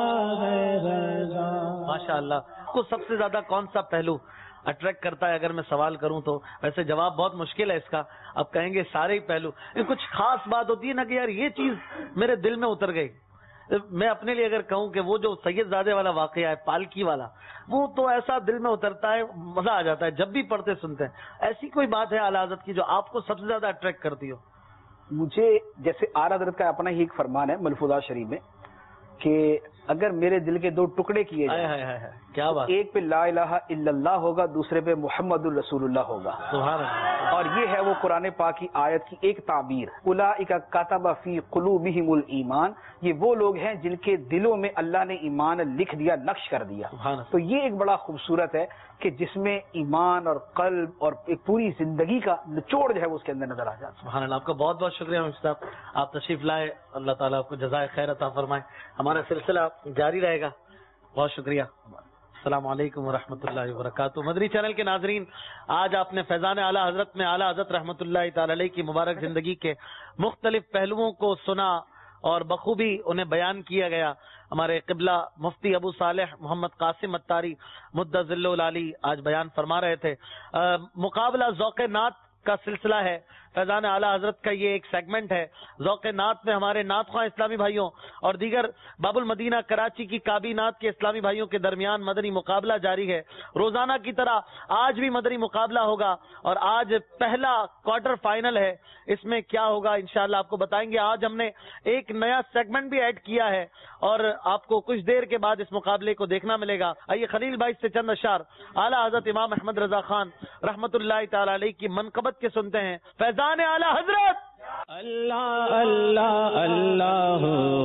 ہے رضا. ماشاء اللہ. کو سب سے زیادہ کون سا پہلو اٹریکٹ کرتا ہے اگر میں سوال کروں تو؟ ویسے جواب بہت مشکل ہے اس کا، اب کہیں گے سارے ہی پہلو. کچھ خاص بات ہوتی ہے نا کہ یار یہ چیز میرے دل میں اتر گئی. میں اپنے لیے اگر کہوں کہ وہ جو سید زادے والا واقعہ ہے، پالکی والا، وہ تو ایسا دل میں اترتا ہے، مزہ آ جاتا ہے جب بھی پڑھتے سنتے ہیں. ایسی کوئی بات ہے اعلیٰ حضرت کی جو آپ کو سب سے زیادہ اٹریکٹ کرتی ہو؟ مجھے جیسے اعلیٰ حضرت کا اپنا ہی ایک فرمان ہے ملفوظات شریف میں کہ اگر میرے دل کے دو ٹکڑے کیے جائیں، کیا بات، ایک پہ لا الہ الا اللہ ہوگا، دوسرے پہ محمد الرسول اللہ ہوگا. سبحان اللہ. اور یہ ہے وہ قرآن پاک کی آیت کی ایک تعبیر، اولئک کتب فی قلوبہم الایمان، یہ وہ لوگ ہیں جن کے دلوں میں اللہ نے ایمان لکھ دیا، نقش کر دیا. تو یہ ایک بڑا خوبصورت ہے کہ جس میں ایمان اور قلب اور ایک پوری زندگی کا نچوڑ جو ہے وہ اس کے اندر نظر آ جاتا ہے. سبحان اللہ. آپ کا بہت بہت شکریہ مفتی صاحب، آپ تشریف لائے، اللہ تعالیٰ آپ کو جزائے خیر عطا فرمائے. ہمارا سلسلہ جاری رہے گا. بہت شکریہ. السلام علیکم ورحمۃ اللہ وبرکاتہ. مدنی چینل کے ناظرین، آج آپ نے فیضان اعلیٰ حضرت میں اعلیٰ حضرت رحمۃ اللہ تعالی علیہ کی مبارک زندگی کے مختلف پہلوؤں کو سنا اور بخوبی انہیں بیان کیا گیا. ہمارے قبلہ مفتی ابو صالح محمد قاسم اتاری مدظ ذلہ العالی آج بیان فرما رہے تھے. مقابلہ ذوق نعت کا سلسلہ ہے، فیضان اعلیٰ حضرت کا یہ ایک سیگمنٹ ہے. ذوق نعت میں ہمارے نعت خواہ اسلامی بھائیوں اور دیگر باب المدینہ کراچی کی کابینات کے اسلامی بھائیوں کے درمیان مدنی مقابلہ جاری ہے. روزانہ کی طرح آج بھی مدنی مقابلہ ہوگا اور آج پہلا کوارٹر فائنل ہے. اس میں کیا ہوگا انشاءاللہ آپ کو بتائیں گے. آج ہم نے ایک نیا سیگمنٹ بھی ایڈ کیا ہے اور آپ کو کچھ دیر کے بعد اس مقابلے کو دیکھنا ملے گا. آئیے خلیل بھائی سے چند اشعار اعلیٰ حضرت امام احمد رضا خان رحمۃ اللہ تعالی علیہ کی منقبت کے سنتے ہیں. فیضان اعلیٰ حضرت. اللہ اللہ اللہ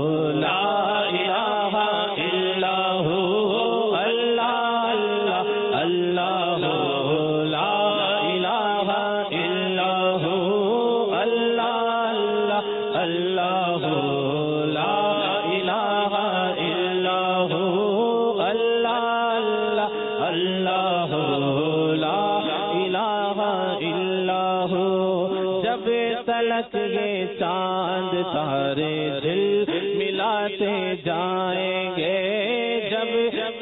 لا الہ الا ہو، اللہ اللہ اللہ لا الہ الا ہو، اللہ اللہ اللہ لا الہ الا ہو، اللہ اللہ اللہ لا الہ الا ہو. جب تلک یہ چاند تارے دل ملاتے جائیں گے،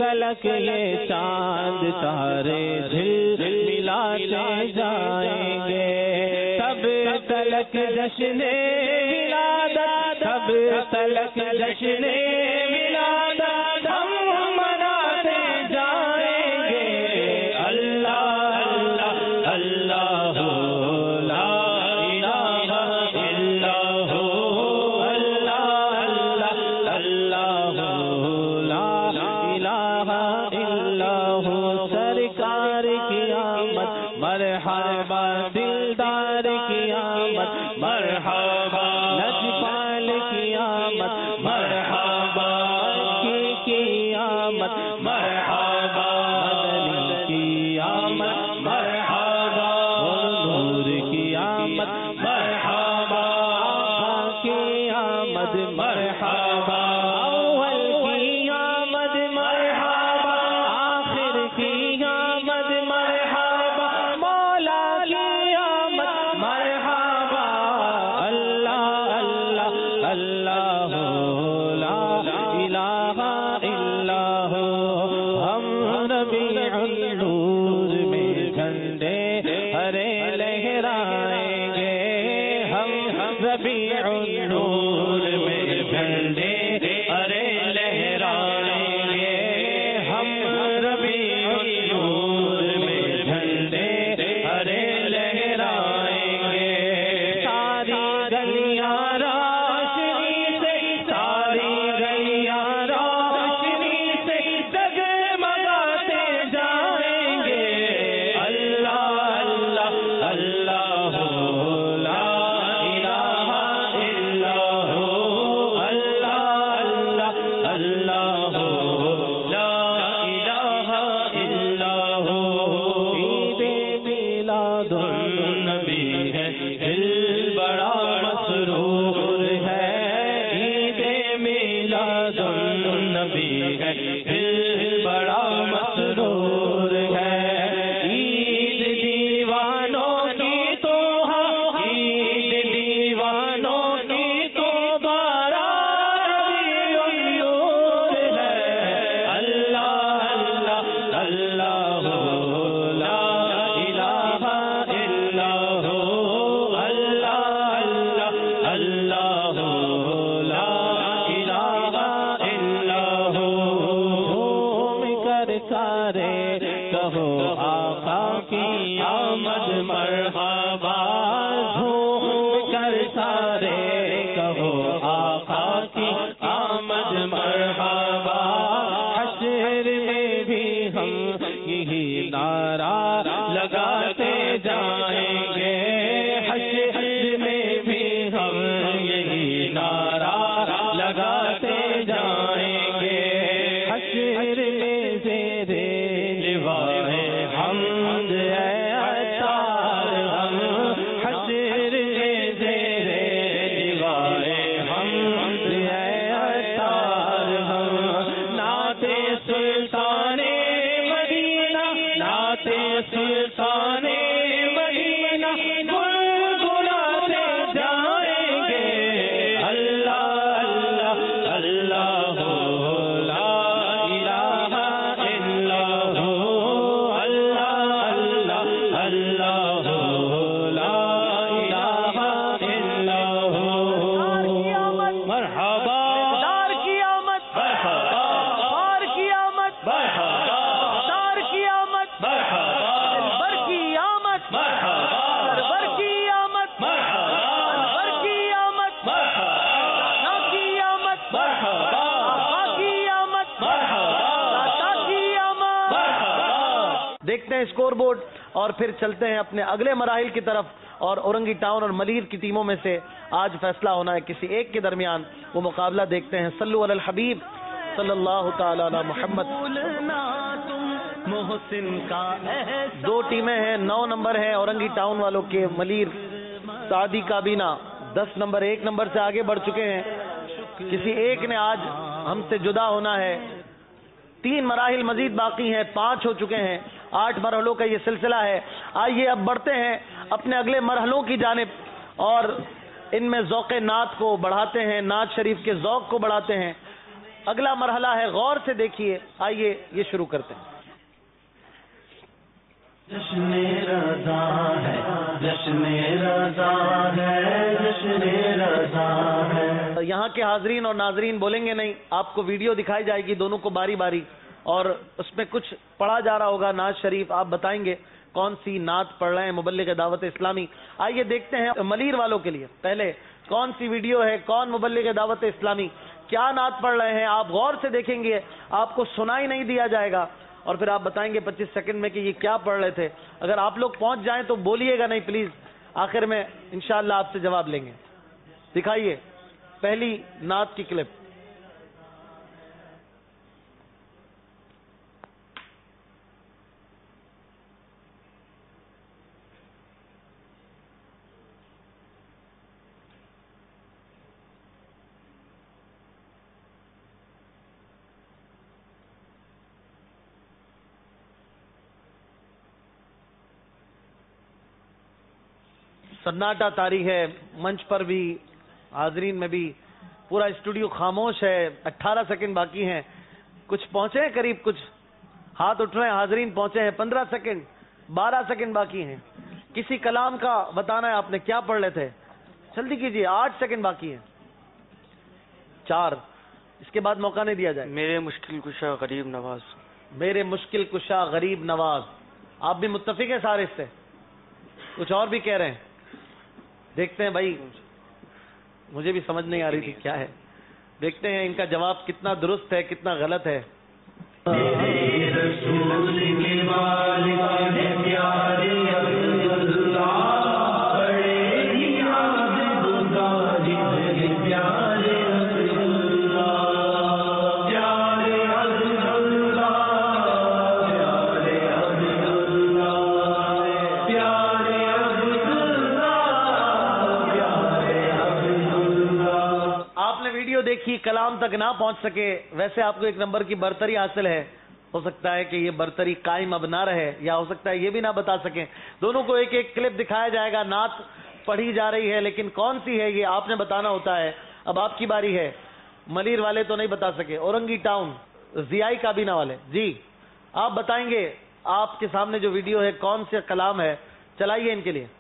فلک یہ چاند تارے دل ملاتے جائیں گے. تب تلک جشن ولادت تب تلک جشن ولادت ہم مناتے جائیں گے. اللہ اللہ اللہ لا الہ الا ہو اللہ اللہ اللہ لا الہ الا ہو. سرکار کی آمد مرحبا دلدار کی آمد مرحبا لجپال کی آمد مرحبا کی کی آمد مرحبا مدنی کی آمد مرحبا نور کی آمد مرحبا کی آمد مرحبا اول کی آمد مرحبا آخر کی آمد مرحبا مولا کی آمد مرحبا. اللہ اللہ اللہ لا الہ الا ہو. ہم ربیع النور میں جھنڈے ہرے لہرائیں گے. ہم ربیع النور میں جھنڈے ہرے لہرائیں گے. ہم ربیع النور میں جھنڈے ہرے لہرائیں گے. ساری گلیاں روشنی سے ساری گلیاں روشنی سے جگمگاتے جائیں گے. اللہ اللہ اللہ لا الہ الا ہو اللہ اللہ اللہ لا الہ الا ہو. عید میلاد النبی ہے دل بڑا مسرور ہے. عید میلاد النبی ہے دل بڑا مسرور ہے. عید دیوانوں کی تو ہاں عید دیوانوں کی تو بارہ ربیع النور ہے. اللہ اللہ اللہ لا الہ الا ہو اللہ اللہ اللہ لا الہ الا ہو. گھوم کر سارے کہو آقا کی آمد مرحبا. گھوم کر سارے کہو آقا کی آمد مرحبا. حشر میں بھی ہم یہی نعرہ لگاتے جائیں گے. حشر میں بھی ہم یہی نعرہ لگاتے جائیں گے. حشر میں زیر لوائے حمد اے عطار ہم. حشر میں زیر لوائے حمد اے عطار ہم. نعت سلطان مدینہ نعت سلطان مدینہ گنگناتے جائیں گے. اللہ اللہ اللہ لا الہ الا ہو اللہ اللہ اللہ لا الہ الا ہو. مرحبا دار کی آمد مرحبا پار کی آمد مرحبا دار کی آمد مرحبا بر کی آمد مرحبا بر کی آمد مرحبا بر کی آمد مرحبا نا کی آمد مرحبا با کی آمد مرحبا تا کی آمد مرحبا. دیکھتے ہیں اسکور بورڈ اور پھر چلتے ہیں اپنے اگلے مراحل کی طرف. اور اورنگی ٹاؤن اور ملیر کی ٹیموں میں سے آج فیصلہ ہونا ہے کسی ایک کے درمیان. وہ مقابلہ دیکھتے ہیں. صلو علی الحبیب صلی اللہ تعالی علی محمد. محسن کا دو ٹیمیں ہیں. نو نمبر ہے اورنگی ٹاؤن والوں کے ملیر سعدی کابینہ دس نمبر ایک نمبر سے آگے بڑھ چکے ہیں. کسی ایک نے آج ہم سے جدا ہونا ہے. تین مراحل مزید باقی ہیں. پانچ ہو چکے ہیں. آٹھ مرحلوں کا یہ سلسلہ ہے. آئیے اب بڑھتے ہیں اپنے اگلے مرحلوں کی جانب اور ان میں ذوق نعت کو بڑھاتے ہیں, نعت شریف کے ذوق کو بڑھاتے ہیں. اگلا مرحلہ ہے، غور سے دیکھیے. آئیے یہ شروع کرتے ہیں. جشن رضا ہے، جشن رضا ہے، جشن رضا ہے. یہاں کے حاضرین اور ناظرین بولیں گے نہیں، آپ کو ویڈیو دکھائی جائے گی دونوں کو باری باری، اور اس میں کچھ پڑھا جا رہا ہوگا نعت شریف. آپ بتائیں گے کون سی نعت پڑھ رہے ہیں مبلغ دعوت اسلامی. آئیے دیکھتے ہیں ملیر والوں کے لیے پہلے کون سی ویڈیو ہے، کون مبلغ دعوت اسلامی کیا نعت پڑھ رہے ہیں. آپ غور سے دیکھیں گے، آپ کو سنائی نہیں دیا جائے گا، اور پھر آپ بتائیں گے پچیس سیکنڈ میں کہ یہ کیا پڑھ رہے تھے. اگر آپ لوگ پہنچ جائیں تو بولیے گا نہیں پلیز، آخر میں انشاءاللہ آپ سے جواب لیں گے. دکھائیے پہلی نعت کی کلپ. سناٹا طاری ہے، منچ پر بھی، حاضرین میں بھی، پورا اسٹوڈیو خاموش ہے. اٹھارہ سیکنڈ باقی ہیں. کچھ پہنچے ہیں قریب، کچھ ہاتھ اٹھ رہے ہیں، حاضرین پہنچے ہیں. پندرہ سیکنڈ، بارہ سیکنڈ باقی ہیں. کسی کلام کا بتانا ہے آپ نے کیا پڑھ رہے تھے، جلدی کیجیے. آٹھ سیکنڈ باقی ہیں. چار، اس کے بعد موقع نہیں دیا جائے. میرے مشکل کشا غریب نواز. میرے مشکل کشا غریب نواز. آپ بھی متفق ہیں سارے اس سے؟ کچھ اور بھی کہہ رہے ہیں؟ دیکھتے ہیں بھائی، مجھے بھی سمجھ نہیں آ رہی تھی کیا ہے. دیکھتے ہیں ان کا جواب کتنا درست ہے کتنا غلط ہے. دیکھیے کلام تک نہ پہنچ سکے، ویسے آپ کو ایک نمبر کی برتری حاصل ہے. ہو سکتا ہے کہ یہ برتری قائم اب نہ رہے، یا ہو سکتا ہے یہ بھی نہ بتا سکیں. دونوں کو ایک ایک کلپ دکھایا جائے گا، نعت پڑھی جا رہی ہے، لیکن کون سی ہے یہ آپ نے بتانا ہوتا ہے. اب آپ کی باری ہے. ملیر والے تو نہیں بتا سکے، اورنگی ٹاؤن زیائی کابینہ والے جی آپ بتائیں گے. آپ کے سامنے جو ویڈیو ہے کون سے کلام ہے، چلائیے ان کے لیے.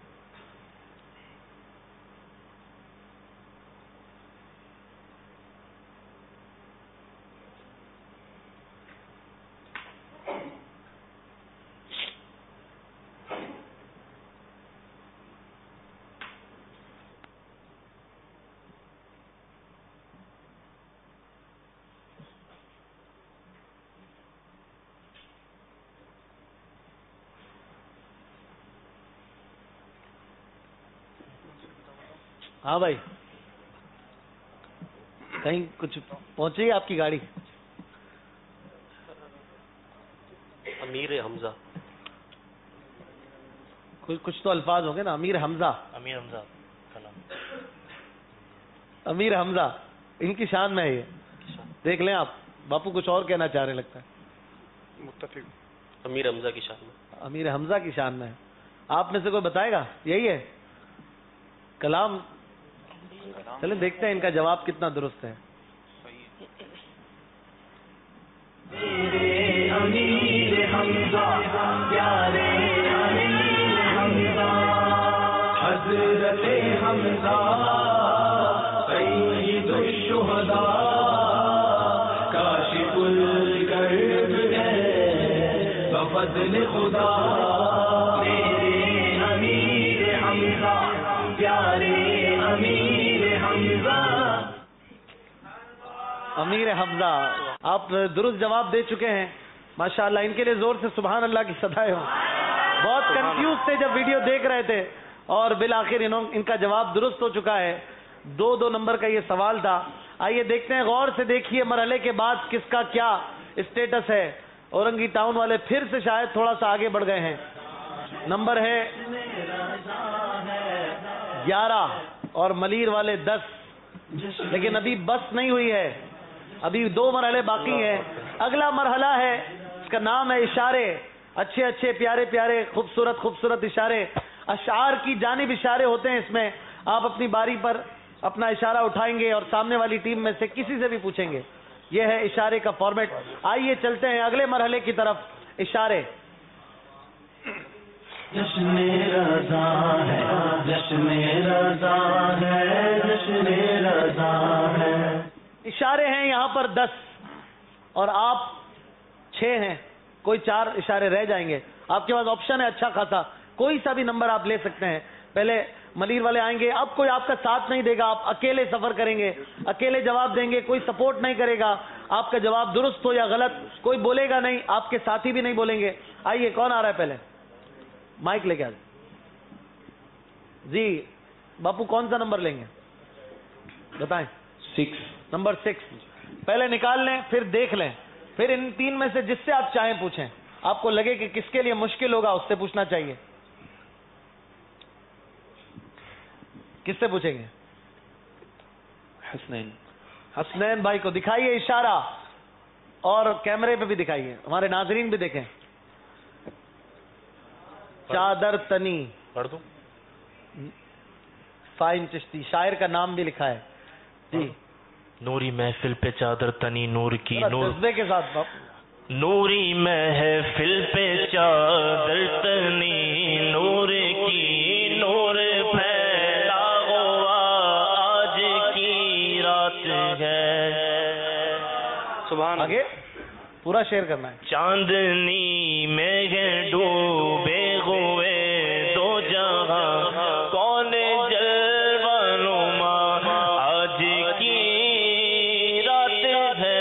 ہاں بھائی، کہیں کچھ پہنچی ہے آپ کی گاڑی؟ امیر حمزہ. کچھ کچھ تو الفاظ ہوں گے نا. امیر حمزہ. امیر حمزہ کلام. امیر حمزہ ان کی شان میں ہے یہ. دیکھ لیں آپ. باپو کچھ اور کہنا چاہ رہے لگتا ہے. متفق. امیر حمزہ کی شان میں. امیر حمزہ کی شان میں ہے. آپ میں سے کوئی بتائے گا یہی ہے کلام؟ چلیں دیکھتے ہیں ان کا جواب کتنا درست ہے. امیر حمزہ پیارے امیر حمزہ حضرت حمزہ سید الشہداء کاشف الکرب ہے بفضل خدا. میرے امیر حمزہ پیارے امیر حمزہ. امیر حمزہ آپ درست جواب دے چکے ہیں ماشاءاللہ. ان کے لیے زور سے سبحان اللہ کی صدائیں ہوں. بہت کنفیوز تھے جب ویڈیو دیکھ رہے تھے، اور بالآخر انہوں ان کا جواب درست ہو چکا ہے. دو دو نمبر کا یہ سوال تھا. آئیے دیکھتے ہیں، غور سے دیکھیے مرحلے کے بعد کس کا کیا اسٹیٹس ہے. اورنگی ٹاؤن والے پھر سے شاید تھوڑا سا آگے بڑھ گئے ہیں. نمبر ہے گیارہ اور ملیر والے دس، لیکن ابھی بس نہیں ہوئی ہے، ابھی دو مرحلے باقی ہیں. اگلا مرحلہ ہے، اس کا نام ہے اشارے. اچھے اچھے پیارے پیارے خوبصورت خوبصورت اشارے، اشعار کی جانب اشارے ہوتے ہیں اس میں. آپ اپنی باری پر اپنا اشارہ اٹھائیں گے اور سامنے والی ٹیم میں سے کسی سے بھی پوچھیں گے یہ ہے اشارے کا فارمیٹ. آئیے چلتے ہیں اگلے مرحلے کی طرف. اشارے. جشن رضا ہے جشن رضا ہے جشن رضا ہے. اشارے ہیں یہاں پر دس اور آپ چھ ہیں, کوئی چار اشارے رہ جائیں گے. آپ کے پاس آپشن ہے اچھا خاصا, کوئی سا بھی نمبر آپ لے سکتے ہیں. پہلے منیر والے آئیں گے, اب کوئی آپ کا ساتھ نہیں دے گا, آپ اکیلے سفر کریں گے, اکیلے جواب دیں گے, کوئی سپورٹ نہیں کرے گا. آپ کا جواب درست ہو یا غلط کوئی بولے گا نہیں, آپ کے ساتھی بھی نہیں بولیں گے. آئیے کون آ رہا ہے پہلے, مائک لے کے آ جائیں. جی باپو کون سا نمبر لیں گے بتائیں. سکس. Number six. پہلے نکال لیں پھر دیکھ لیں, پھر ان تین میں سے جس سے آپ چاہیں پوچھیں. آپ کو لگے کہ کس کے لیے مشکل ہوگا اس سے پوچھنا چاہیے. کس سے پوچھیں گے؟ حسنین. حسنین بھائی کو دکھائیے اشارہ اور کیمرے پہ بھی دکھائیے, ہمارے ناظرین بھی دیکھیں. چادر تنی پڑھ دوں. فائن چشتی, شاعر کا نام بھی لکھا ہے. جی نوری محفل پہ چادر تنی نور کی, نور جذبے کے ساتھ. نوری محفل پہ چادر تنی نور کی, نور پھیلا ہوا آج کی رات ہے. سبحان. آگے پورا شیئر کرنا ہے. چاندنی میں ڈوبے ہوئے دو جہاں, کون جلوہ نما آج کی رات ہے.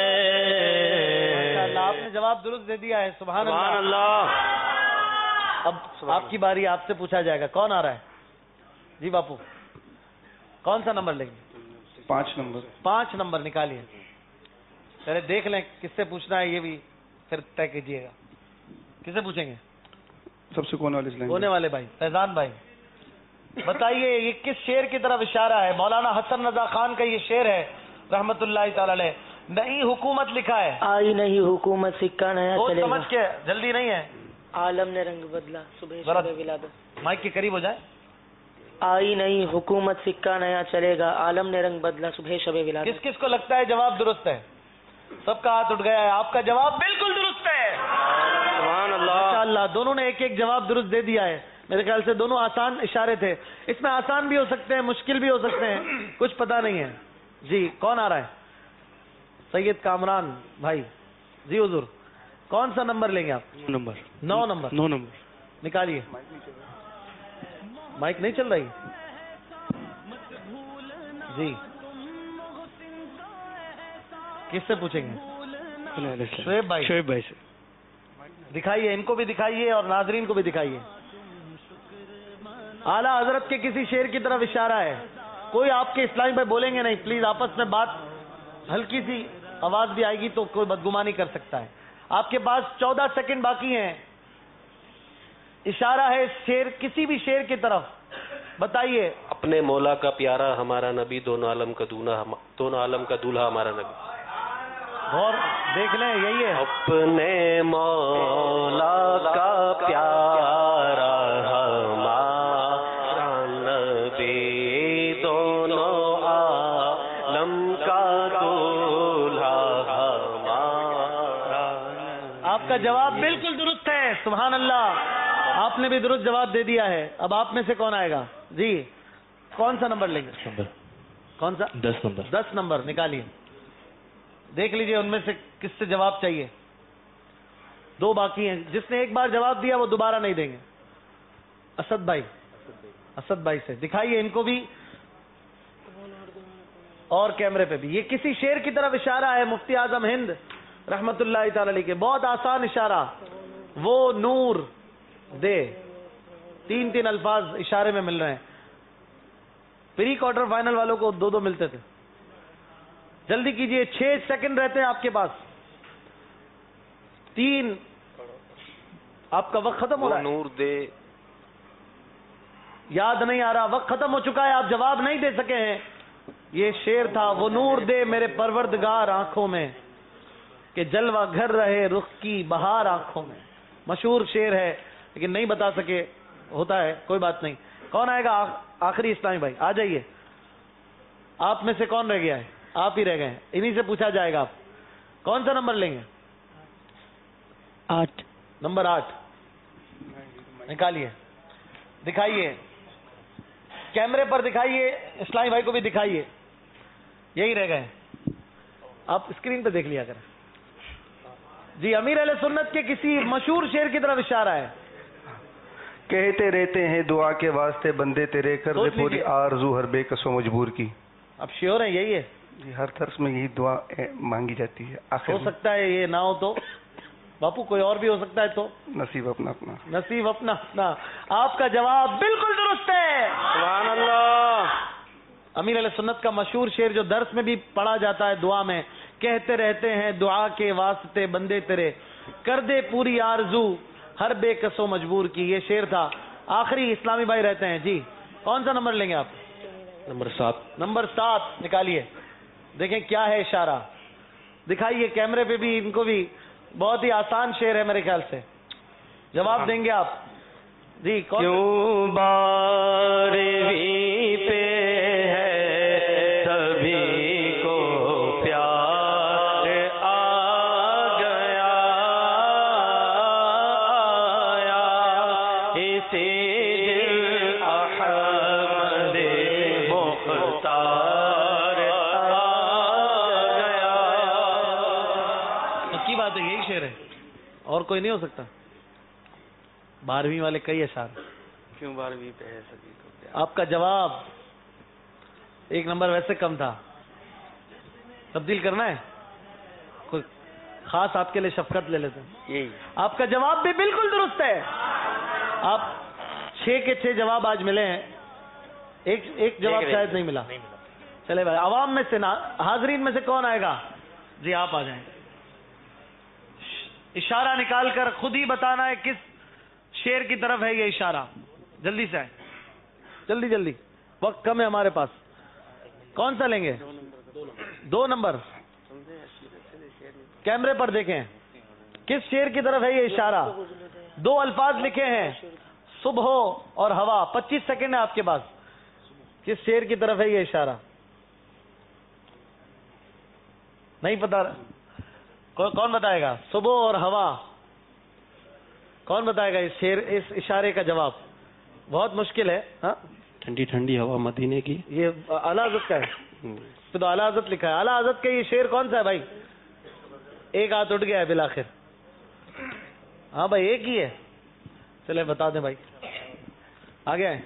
آپ نے جواب درست دے دیا ہے. سبحان اللہ. اب آپ کی باری, آپ سے پوچھا جائے گا. کون آ رہا ہے؟ جی باپو کون سا نمبر لیں گے؟ پانچ نمبر. پانچ نمبر نکالیے. پہلے دیکھ لیں کس سے پوچھنا ہے, یہ بھی پھر طے کیجیے گا. کس سے پوچھیں گے؟ سب سے کونے والے کونے والے بھائی. فیضان بھائی بتائیے یہ کس شعر کی طرف اشارہ ہے؟ مولانا حسن رضا خان کا یہ شعر ہے رحمت اللہ تعالی علیہ. نئی حکومت لکھا ہے. آئی نہیں حکومت سکہ نیا چلے گا. سمجھ کے, جلدی نہیں ہے. عالم نے رنگ بدلا صبح شب ولادت. مائک کے قریب ہو جائے. آئی نہیں حکومت سکہ نیا چلے گا, عالم نے رنگ بدلا صبح شب ولادت. کس کس کو لگتا ہے جواب درست ہے؟ سب کا ہاتھ اٹھ گیا ہے. آپ کا جواب بالکل درست ہے. سبحان اللہ. ماشاءاللہ دونوں نے ایک ایک جواب درست دے دیا ہے. میرے خیال سے دونوں آسان اشارے تھے. اس میں آسان بھی ہو سکتے ہیں, مشکل بھی ہو سکتے ہیں, کچھ پتہ نہیں ہے. جی کون آ رہا ہے؟ سید کامران بھائی. جی حضور کون سا نمبر لیں گے آپ؟ نمبر نو نمبر. نو نمبر نکالیے. مائک نہیں چل رہی. جی کس سے پوچھیں گے؟ شعیب بھائی. شعیب بھائی سے دکھائیے, ان کو بھی دکھائیے اور ناظرین کو بھی دکھائیے. اعلیٰ حضرت کے کسی شعر کی طرف اشارہ ہے. کوئی آپ کے اسلامی بھائی بولیں گے نہیں پلیز, آپس میں بات ہلکی سی آواز بھی آئے گی تو کوئی بدگمانی کر سکتا ہے. آپ کے پاس چودہ سیکنڈ باقی ہیں. اشارہ ہے شعر, کسی بھی شعر کی طرف بتائیے. اپنے مولا کا پیارا ہمارا نبی, دونوں عالم کا دولہا, دونوں عالم کا دولہا ہمارا نبی. اور دیکھ لیں یہی ہے. اپنے مولا کا پیارا ہمارا نبی, دونوں عالم کا دولہا ہمارا. آپ کا جواب بالکل درست ہے. سبحان اللہ, آپ نے بھی درست جواب دے دیا ہے. اب آپ میں سے کون آئے گا؟ جی کون سا نمبر لیں گے؟ کون سا؟ دس نمبر. دس نمبر نکالیے. دیکھ لیجئے ان میں سے کس سے جواب چاہیے. دو باقی ہیں. جس نے ایک بار جواب دیا وہ دوبارہ نہیں دیں گے. اسد بھائی, اسد بھائی سے دکھائیے ان کو بھی اور کیمرے پہ بھی. یہ کسی شعر کی طرف اشارہ ہے مفتی اعظم ہند رحمت اللہ تعالی علیہ کے. بہت آسان اشارہ. وہ نور دے, تین تین الفاظ اشارے میں مل رہے ہیں. پری کوارٹر فائنل والوں کو دو دو ملتے تھے. جلدی کیجئے, چھ سیکنڈ رہتے ہیں آپ کے پاس. تین, آپ کا وقت ختم ہو رہا ہے. نور دے, یاد نہیں آ رہا, وقت ختم ہو چکا ہے, آپ جواب نہیں دے سکے ہیں. یہ شعر تھا, وہ نور دے میرے پروردگار آنکھوں میں, کہ جلوہ گھر رہے رخ کی بہار آنکھوں میں. مشہور شعر ہے لیکن نہیں بتا سکے, ہوتا ہے, کوئی بات نہیں. کون آئے گا آخری اسلامی بھائی؟ آ جائیے. آپ میں سے کون رہ گیا ہے؟ آپ ہی رہ گئے ہیں, انہی سے پوچھا جائے گا. آپ کون سا نمبر لیں گے؟ آٹھ. نمبر آٹھ نکالیے, دکھائیے کیمرے پر, دکھائیے اسلامی بھائی کو بھی دکھائیے. یہی رہ گئے, آپ اسکرین پہ دیکھ لیا کریں. جی امیر اہل سنت کے کسی مشہور شعر کی طرف اشارہ ہے. کہتے رہتے ہیں دعا کے واسطے بندے تیرے, کر دے پوری آرزو ہر بے کسو مجبور کی. اب شیور ہیں یہی ہے جی, ہر درس میں یہی دعا مانگی جاتی ہے. آخر ہو سکتا ہے یہ نہ ہو تو باپو کوئی اور بھی ہو سکتا ہے, تو نصیب اپنا اپنا. نصیب اپنا اپنا. آپ کا جواب بالکل درست ہے. سبحان اللہ. امیر علیہ سنت کا مشہور شعر جو درس میں بھی پڑھا جاتا ہے دعا میں, کہتے رہتے ہیں دعا کے واسطے بندے تیرے, کر دے پوری آرزو ہر بے کسو مجبور کی. یہ شعر تھا. آخری اسلامی بھائی رہتے ہیں. جی کون سا نمبر لیں گے آپ؟ نمبر سات. نمبر سات نکالیے, دیکھیں کیا ہے اشارہ, دکھائیے کیمرے پہ بھی. ان کو بھی بہت ہی آسان شعر ہے میرے خیال سے, جواب دیں گے آپ. جی کون؟ کیوں بارہویں پہ ہے سبھی کو پیار آ گیا, اسی دل احمد مختار آ گیا. پکی بات ہے, یہی شعر ہے اور کوئی نہیں ہو سکتا. بارہویں والے کئی اشعار. کیوں بارہویں پہ ہے سبھی کو پیار. آپ کا جواب ایک نمبر ویسے کم تھا, تبدیل کرنا ہے کوئی خاص آپ کے لیے شفقت لے لیتے ہیں. یہی آپ کا جواب بھی بالکل درست ہے. آپ چھ کے چھ جواب آج ملے ہیں, ایک ایک جواب شاید نہیں ملا. چلے بھائی, عوام میں سے نا, حاضرین میں سے کون آئے گا؟ جی آپ آ جائیں. اشارہ نکال کر خود ہی بتانا ہے کس شعر کی طرف ہے یہ اشارہ. جلدی سے آئے, جلدی جلدی, وقت کم ہے ہمارے پاس. کون سا لیں گے؟ دو نمبر. کیمرے پر دیکھیں کس شعر کی طرف ہے یہ اشارہ. دو الفاظ لکھے ہیں, صبح اور ہوا. پچیس سیکنڈ ہے آپ کے پاس. کس شعر کی طرف ہے یہ اشارہ؟ نہیں پتا, کون بتائے گا؟ صبح اور ہوا, کون بتائے گا اس شعر, اس اشارے کا جواب؟ بہت مشکل ہے. ہاں, ٹھنڈی ٹھنڈی ہوا مدینے کی. یہ اعلیٰ حضرت کا ہے, اس پہ تو اعلیٰ حضرت لکھا ہے. اعلیٰ حضرت کا یہ شعر کون سا ہے بھائی؟ ایک ہاتھ اٹھ گیا ہے بالآخر. ہاں بھائی ایک ہی ہے. چلے بتا دیں بھائی, آگے آئے.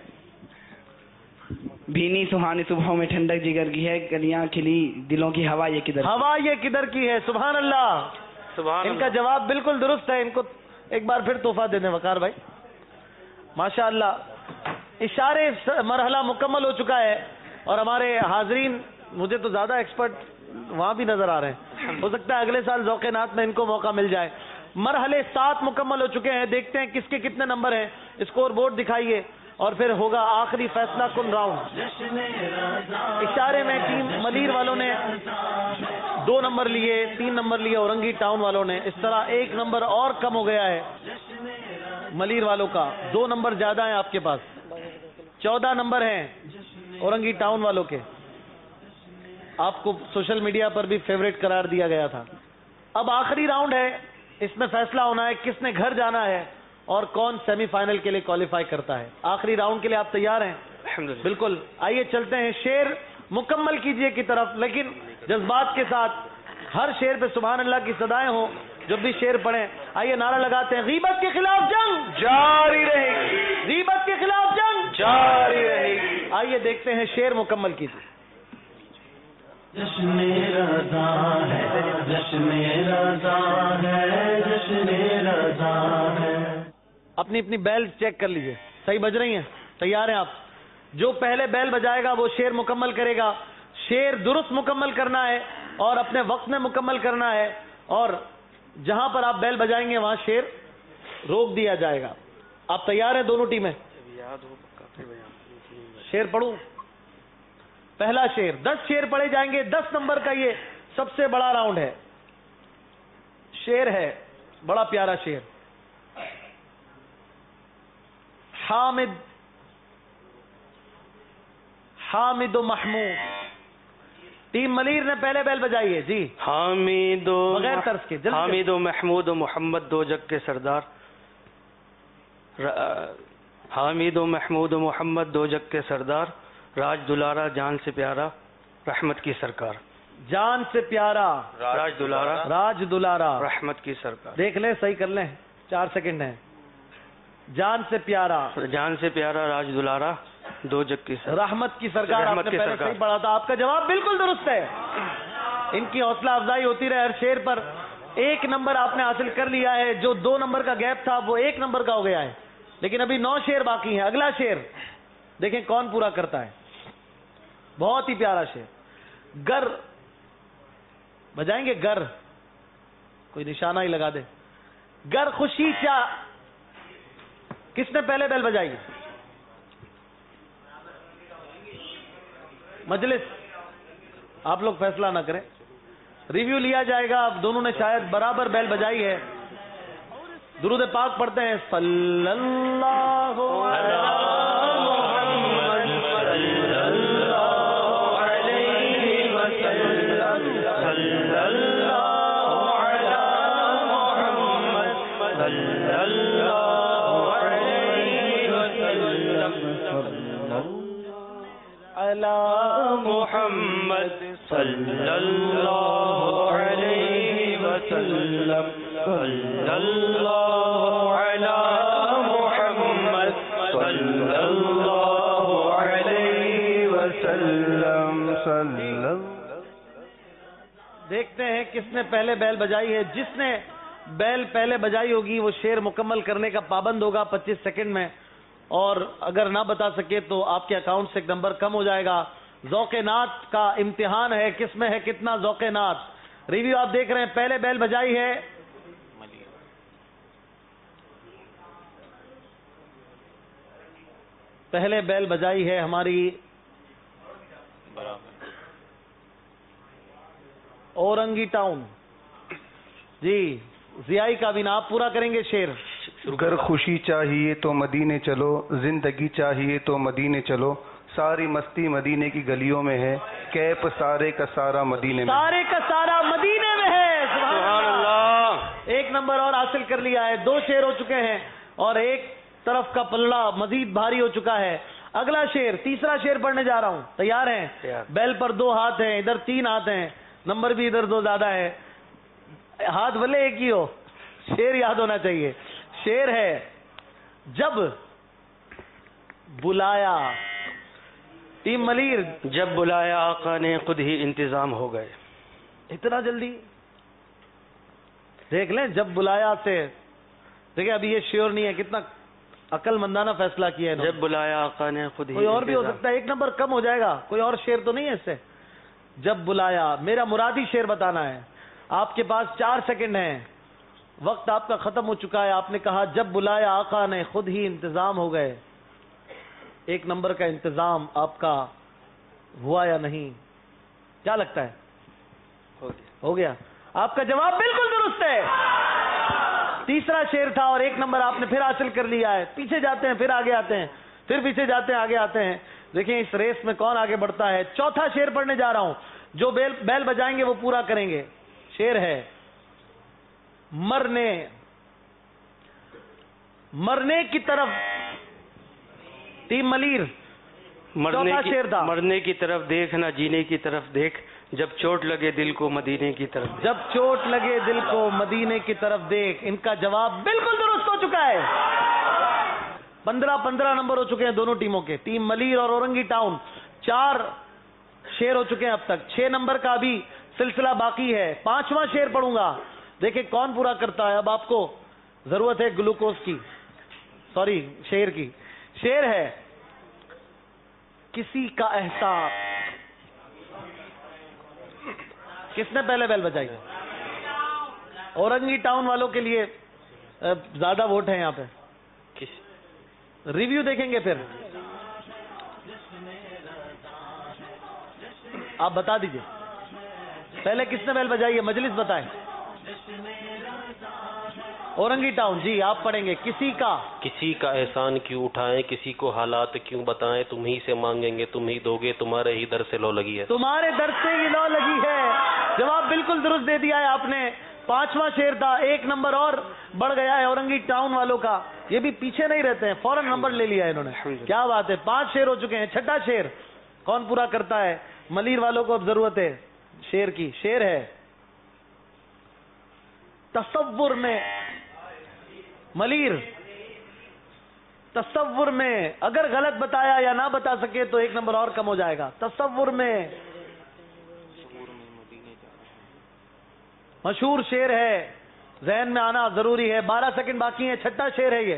بھینی سہانی صبحوں میں ٹھنڈک جگر کی ہے, گلیاں کھلی دلوں کی ہوا یہ کدھر ہوا یہ کدھر کی ہے. سبحان اللہ. سبحان ان کا جواب بالکل درست ہے. ان کو ایک بار پھر تحفہ دے دیں وقار بھائی. ماشاء اللہ, اشارے مرحلہ مکمل ہو چکا ہے اور ہمارے حاضرین مجھے تو زیادہ ایکسپرٹ وہاں بھی نظر آ رہے ہیں. ہو سکتا ہے اگلے سال ذوق نات میں ان کو موقع مل جائے. مرحلے سات مکمل ہو چکے ہیں. دیکھتے ہیں کس کے کتنے نمبر ہیں. اسکور بورڈ دکھائیے اور پھر ہوگا آخری فیصلہ کن راؤنڈ. اشارے میں ٹیم ملیر والوں نے دو نمبر لیے, تین نمبر لیے اورنگی ٹاؤن والوں نے. اس طرح ایک نمبر اور کم ہو گیا ہے ملیر والوں کا. دو نمبر زیادہ ہیں آپ کے پاس. چودہ نمبر ہیں اورنگی ٹاؤن والوں کے. آپ کو سوشل میڈیا پر بھی فیوریٹ قرار دیا گیا تھا. اب آخری راؤنڈ ہے, اس میں فیصلہ ہونا ہے کس نے گھر جانا ہے اور کون سیمی فائنل کے لیے کوالیفائی کرتا ہے. آخری راؤنڈ کے لیے آپ تیار ہیں؟ بالکل. آئیے چلتے ہیں شعر مکمل کیجئے کی طرف, لیکن جذبات کے ساتھ. ہر شعر پہ سبحان اللہ کی صدائیں ہوں جب بھی شعر پڑھیں. آئیے نعرہ لگاتے ہیں, غیبت کے خلاف جنگ جاری رہے گی, غیبت کے خلاف جنگ جاری رہے گی. آئیے دیکھتے ہیں شعر مکمل کیجئے. جشن رضا ہے, جشن رضا ہے, جشن رضا ہے. اپنی اپنی بیل چیک کر لیجئے, صحیح بج رہی ہیں؟ تیار ہیں آپ؟ جو پہلے بیل بجائے گا وہ شعر مکمل کرے گا. شعر درست مکمل کرنا ہے اور اپنے وقت میں مکمل کرنا ہے, اور جہاں پر آپ بیل بجائیں گے وہاں شعر روک دیا جائے گا. آپ تیار ہیں دونوں ٹیمیں؟ شعر پڑھوں. پہلا شعر, دس شعر پڑھے جائیں گے. دس نمبر کا یہ سب سے بڑا راؤنڈ ہے. شعر ہے بڑا پیارا شعر. حامد حامد و محمود ٹیم ملیر نے پہلے بیل بجائی ہے جی. حامد و بغیر طرز کے جلدی حامد و محمود و محمد دو جگ کے سردار. حامد و محمود و محمد دو جگ کے سردار. راج دلارا جان سے پیارا رحمت کی سرکار. جان سے پیارا راج دلارا راج دلارا رحمت کی سرکار. دیکھ لیں صحیح کر لیں, چار سیکنڈ ہیں. جان سے پیارا جان سے پیارا راج دلارا دو جگ کی سرکار. رحمت کی سرکار. آپ رحمت نے کی پہلے سرکار. صحیح پڑھا تھا, آپ کا جواب بالکل درست ہے. ان کی حوصلہ افزائی ہوتی رہے. ہر شیر پر ایک نمبر آپ نے حاصل کر لیا ہے. جو دو نمبر کا گیپ تھا وہ ایک نمبر کا ہو گیا ہے, لیکن ابھی نو شیر باقی ہیں. اگلا شیر دیکھیں کون پورا کرتا ہے. بہت ہی پیارا شیر. گر بجائیں گے, گر کوئی نشانہ ہی لگا دے. گر خوشی چا. کس نے پہلے بیل بجائی؟ مجلس, آپ لوگ فیصلہ نہ کریں, ریویو لیا جائے گا. اب دونوں نے شاید برابر بیل بجائی ہے. درود پاک پڑھتے ہیں. صلی اللہ علیہ محمد صلی اللہ علیہ وسلم. صلی اللہ علی محمد صلی اللہ علیہ وسلم. دیکھتے ہیں کس نے پہلے بیل بجائی ہے. جس نے بیل پہلے بجائی ہوگی وہ شیر مکمل کرنے کا پابند ہوگا پچیس سیکنڈ میں, اور اگر نہ بتا سکے تو آپ کے اکاؤنٹ سے ایک نمبر کم ہو جائے گا. ذوق نعت کا امتحان ہے, کس میں ہے کتنا ذوق نعت. ریویو آپ دیکھ رہے ہیں. پہلے بیل بجائی ہے پہلے بیل بجائی ہے ہماری اورنگی ٹاؤن جی. ضیائی کا بھی نا, آپ پورا کریں گے شیر. گر خوشی چاہیے تو مدینے چلو, زندگی چاہیے تو مدینے چلو, ساری مستی مدینے کی گلیوں میں ہے, کیپ سارے کا سارا مدینے میں. سارے کا سارا مدینے میں ہے. سبحان اللہ. ایک نمبر اور حاصل کر لیا ہے. دو شیر ہو چکے ہیں اور ایک طرف کا پلڑا مزید بھاری ہو چکا ہے. اگلا شیر, تیسرا شیر پڑھنے جا رہا ہوں. تیار ہیں؟ بیل پر دو ہاتھ ہیں, ادھر تین ہاتھ ہیں, نمبر بھی ادھر دو زیادہ ہے. ہاتھ بھلے ایک ہی ہو, شیر یاد ہونا چاہیے. شیر ہے جب بلایا. ٹیم ملیر, جب بلایا آقا نے خود ہی انتظام ہو گئے. اتنا جلدی دیکھ لیں. جب بلایا سے دیکھیں, ابھی یہ شیور نہیں ہے. کتنا عقل مندانہ فیصلہ کیا ہے. جب بلایا آقا نے خود ہی. کوئی اور بھی ہو سکتا ہے, ایک نمبر کم ہو جائے گا. کوئی اور شیر تو نہیں ہے اس سے. جب بلایا, میرا مرادی شیر بتانا ہے. آپ کے پاس چار سیکنڈ ہیں, وقت آپ کا ختم ہو چکا ہے. آپ نے کہا جب بلایا آقا نے خود ہی انتظام ہو گئے. ایک نمبر کا انتظام آپ کا ہوا یا نہیں, کیا لگتا ہے؟ ہو گیا. آپ کا جواب بالکل درست ہے. تیسرا شیر تھا اور ایک نمبر آپ نے پھر حاصل کر لیا ہے. پیچھے جاتے ہیں پھر آگے آتے ہیں, پھر پیچھے جاتے ہیں آگے آتے ہیں. دیکھیں اس ریس میں کون آگے بڑھتا ہے. چوتھا شیر پڑھنے جا رہا ہوں. جو بیل بیل بجائیں گے وہ پورا کریں گے. شیر ہے مرنے مرنے کی طرف. ٹیم ملیر, مرنے چوتھا کی شیر تھا. مرنے کی طرف دیکھ نہ جینے کی طرف دیکھ, جب چوٹ لگے دل کو مدینے کی طرف دیکھ. جب چوٹ لگے دل کو مدینے کی طرف دیکھ. ان کا جواب بالکل درست ہو چکا ہے. پندرہ پندرہ نمبر ہو چکے ہیں دونوں ٹیموں کے. ٹیم ملیر اور اورنگی ٹاؤن چار شیر ہو چکے ہیں اب تک. چھ نمبر کا بھی سلسلہ باقی ہے. پانچواں شیر پڑھوں گا, دیکھیں کون پورا کرتا ہے. اب آپ کو ضرورت ہے گلوکوز کی, سوری شیر کی. شیر ہے کسی کا احساس. کس نے پہلے بیل بجائی؟ اورنگی ٹاؤن والوں کے لیے زیادہ ووٹ ہیں یہاں پہ. ریویو دیکھیں گے پھر آپ بتا دیجئے پہلے کس نے بیل بجائی ہے. مجلس بتائیں. औरंगी टाउन जी, आप पढ़ेंगे। किसी का किसी का एहसान क्यों उठाएं, किसी को हालात क्यों बताएं, तुम ही से मांगेंगे तुम ही दोगे, तुम्हारे ही दर से लो लगी है। तुम्हारे दर से ही लो लगी है। जवाब बिल्कुल दुरुस्त दे दिया है आपने। पांचवा शेर था, एक नंबर और बढ़ गया है औरंगी टाउन वालों का। ये भी पीछे नहीं रहते हैं, फौरन नंबर ले लिया है इन्होंने। क्या बात है, पांच शेर हो चुके हैं। छठा शेर कौन पूरा करता है? मलिर वालों को अब जरूरत है शेर की। शेर है तसव्वुर में। मलिर, तसव्वुर में अगर गलत बताया या ना बता सके तो एक नंबर और कम हो जाएगा। तसव्वुर में मशहूर शेर है, जहन में आना जरूरी है। बारह सेकंड बाकी है। छठा शेर है ये,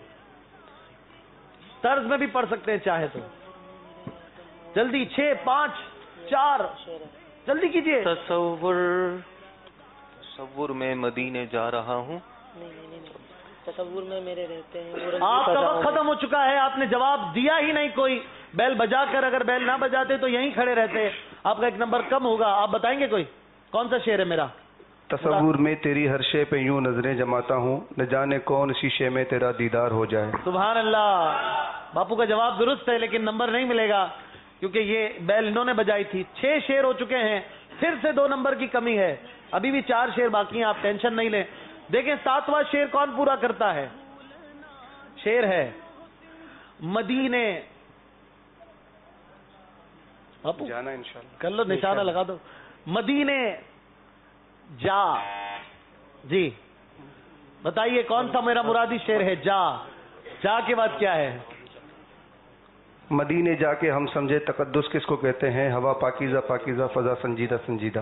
तर्ज में भी पढ़ सकते हैं चाहे तो। जल्दी, छह, पांच, चार, जल्दी कीजिए। तसव्वुर तसव्वुर में मदीने जा रहा हूँ। तसव्वुर में मेरे रहते हैं। आपका वक्त खत्म हो चुका है, आपने जवाब दिया ही नहीं कोई। बैल बजाकर, अगर बैल ना बजाते तो यहीं खड़े रहते। आपका एक नंबर कम होगा। आप बताएंगे कोई? कौन सा शेर है मेरा? तसव्वुर में तेरी हर शे पे यूं नजरें जमाता हूँ, न जाने कौन शीशे में तेरा दीदार हो जाए। सुभान अल्लाह। बापू का जवाब दुरुस्त है, लेकिन नंबर नहीं मिलेगा क्योंकि ये बैल इन्होंने बजाई थी। छह शेर हो चुके हैं, फिर से दो नंबर की कमी है। अभी भी चार शेर बाकी हैं, आप टेंशन नहीं लें। देखें सातवां शेर कौन पूरा करता है। शेर है मदीने। बापू जाना इंशाल्लाह। कर लो, निशाना लगा दो। मदीने जा। जी बताइए कौन सा मेरा मुरादी शेर है? जा। जा के बाद क्या है? मदीने जाके हम समझे तकद्दुस किसको कहते हैं, हवा पाकीज़ा पाकीज़ा, फजा संजीदा संजीदा।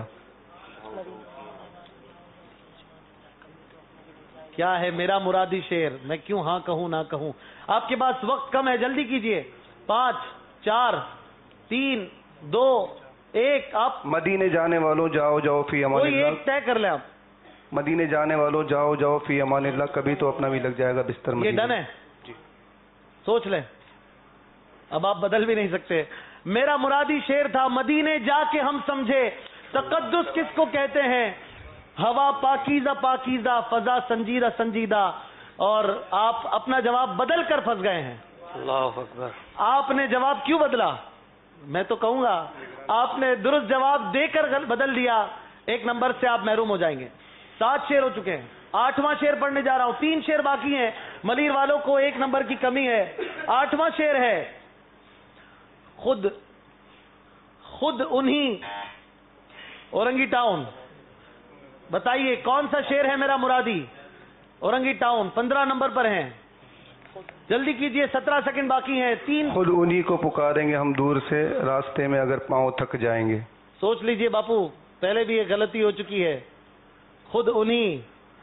क्या है मेरा मुरादी शेर? मैं क्यों हाँ कहूं ना कहूं। आपके पास वक्त कम है, जल्दी कीजिए। पांच, चार, तीन, दो, एक। आप मदीने जाने वालों जाओ जाओ फी अमानिल्लाह। एक तय कर ले आप। मदीने जाने वालों जाओ जाओ फी अमानिल्लाह, कभी तो अपना भी लग जाएगा बिस्तर में। ये डन है जी, सोच ले। अब आप बदल भी नहीं सकते। मेरा मुरादी शेर था मदीने जाके हम समझे तकद्दुस किसको कहते हैं, हवा पाकीज़ा पाकीज़ा, फजा संजीदा संजीदा। और आप अपना जवाब बदल कर फंस गए हैं। अल्लाह अकबर। आपने जवाब क्यों बदला? मैं तो कहूंगा आपने दुरुस्त जवाब देकर बदल दिया। एक नंबर से आप महरूम हो जाएंगे। सात शेर हो चुके हैं, आठवां शेर पढ़ने जा रहा हूं। तीन शेर बाकी हैं, मलिर वालों को एक नंबर की कमी है। आठवां शेर है खुद खुद उन्हीं। औरंगी टाउन, बताइए कौन सा शेर है मेरा मुरादी? औरंगी टाउन पंद्रह नंबर पर हैं, जल्दी कीजिए। सत्रह सेकंड बाकी हैं। तीन। खुद उन्हीं को पुकारेंगे हम दूर से, रास्ते में अगर पांव थक जाएंगे। सोच लीजिए बापू, पहले भी ये गलती हो चुकी है। खुद उन्हीं,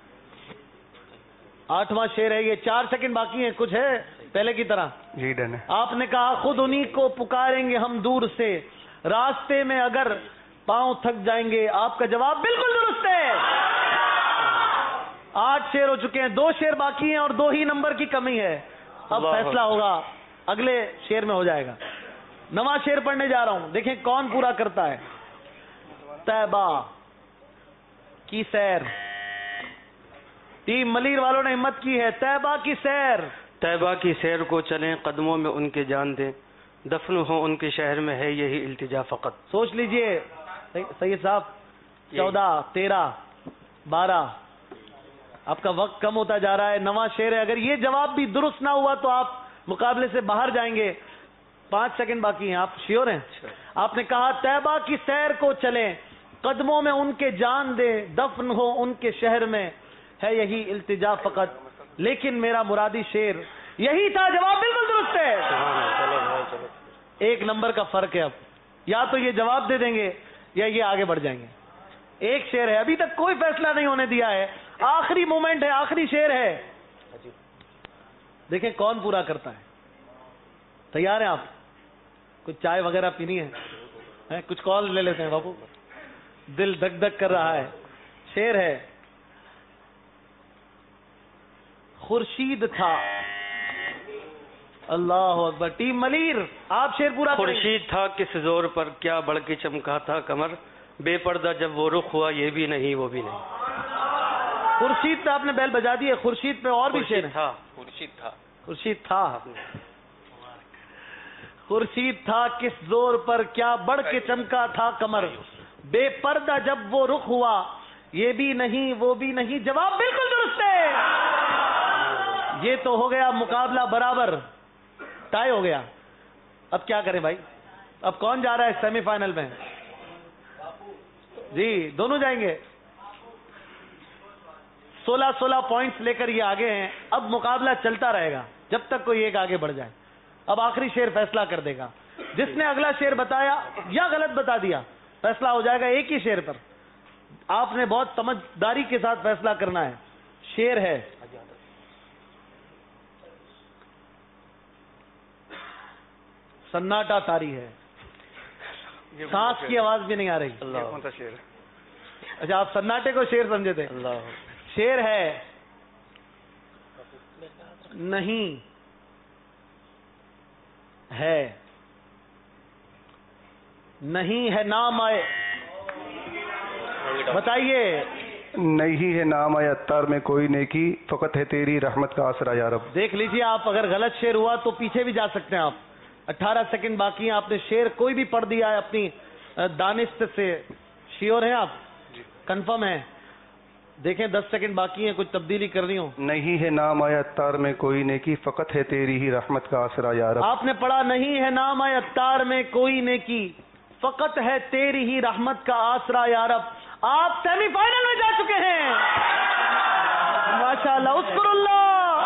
आठवां शेर है ये। चार सेकंड बाकी हैं, कुछ है पहले की तरह? जी डन है। आपने कहा खुद उन्हीं को पुकारेंगे हम दूर से, रास्ते में अगर पांव थक जाएंगे। आपका जवाब बिल्कुल दुरुस्त है। आठ शेर हो चुके हैं, दो शेर बाकी हैं और दो ही नंबर की कमी है। अब फैसला होगा, अगले शेर में हो जाएगा। नवा शेर पढ़ने जा रहा हूं, देखें कौन पूरा करता है। तैबा की सैर। टीम मलिर वालों ने हिम्मत की है। तैबा की सैर। तैबा की सैर को चलें, कदमों में उनके जान दें, दफन हो उनके शहर में है यही इल्तिजा फकत। सोच लीजिए सैयद साहब। चौदह, तेरह, बारह, आपका वक्त कम होता जा रहा है। नवा शेर है, अगर ये जवाब भी दुरुस्त ना हुआ तो आप मुकाबले से बाहर जाएंगे। पांच सेकंड बाकी हैं, आप श्योर हैं? आपने कहा तैबा की सैर को चलें, कदमों में उनके जान दे, दफन हो उनके शहर में है यही इल्तिजा फकत। लेकिन मेरा मुरादी शेर यही था। जवाब बिल्कुल दुरुस्त है। एक नंबर का फर्क है। अब या तो ये जवाब दे देंगे या ये आगे बढ़ जाएंगे। एक शेर है, अभी तक कोई फैसला नहीं होने दिया है। आखिरी मोमेंट है, आखिरी शेर है। देखें कौन पूरा करता है। तैयार हैं आप? कुछ चाय वगैरह पीनी है, है? कुछ कॉल ले लेते हैं बाबू, दिल धक धक कर रहा है। शेर है खुर्शीद था। अल्लाह अकबर। टीम मलिर आप शेर पूरा करें। खुर्शीद था किस जोर पर, क्या बढ़ के चमका था कमर, बेपर्दा जब वो रुख हुआ ये भी नहीं वो भी नहीं। خورشید پہ آپ نے بیل بجا دی ہے. خورشید پہ اور بھی شیر تھا خورشید تھا خورشید تھا خورشید تھا کس زور پر کیا بڑھ کے چمکا تھا کمر, بے پردہ جب وہ رخ ہوا یہ بھی نہیں وہ بھی نہیں. جواب بالکل درست ہے. یہ تو ہو گیا مقابلہ برابر, ٹائی ہو گیا. اب کیا کریں بھائی, اب کون جا رہا ہے سیمی فائنل میں؟ جی دونوں جائیں گے. سولہ سولہ پوائنٹس لے کر یہ آگے ہیں. اب مقابلہ چلتا رہے گا جب تک کوئی ایک آگے بڑھ جائے. اب آخری شیر فیصلہ کر دے گا. جس نے اگلا شیر بتایا یا غلط بتا دیا فیصلہ ہو جائے گا ایک ہی شیر پر. آپ نے بہت سمجھداری کے ساتھ فیصلہ کرنا ہے. شیر ہے سناٹا تاری ہے, سانس کی آواز بھی نہیں آ رہی. کون سا شیر؟ اچھا آپ سناٹے کو شیر سمجھے تھے. شیر ہے نہیں ہے نہیں ہے نام آئے. بتائیے. نہیں ہے نام آئے اتار میں کوئی نیکی, فقط ہے تیری رحمت کا آسرا یا رب. دیکھ لیجیے آپ, اگر غلط شیر ہوا تو پیچھے بھی جا سکتے ہیں آپ. اٹھارہ سیکنڈ باقی ہیں. آپ نے شیر کوئی بھی پڑھ دیا ہے اپنی دانست سے. شیور ہیں آپ؟ کنفرم ہے؟ دیکھیں دس سیکنڈ باقی ہیں, کچھ تبدیلی کرنی ہو. نہیں ہے نام آیا اتار میں کوئی نیکی, فقط ہے تیری ہی رحمت کا آسرا یا رب. آپ نے پڑھا نہیں ہے نام آیا اتار میں کوئی نیکی, فقط ہے تیری ہی رحمت کا آسرا یا رب. آپ سیمی فائنل میں جا چکے ہیں. ماشاء اللہ. اذکر اللہ.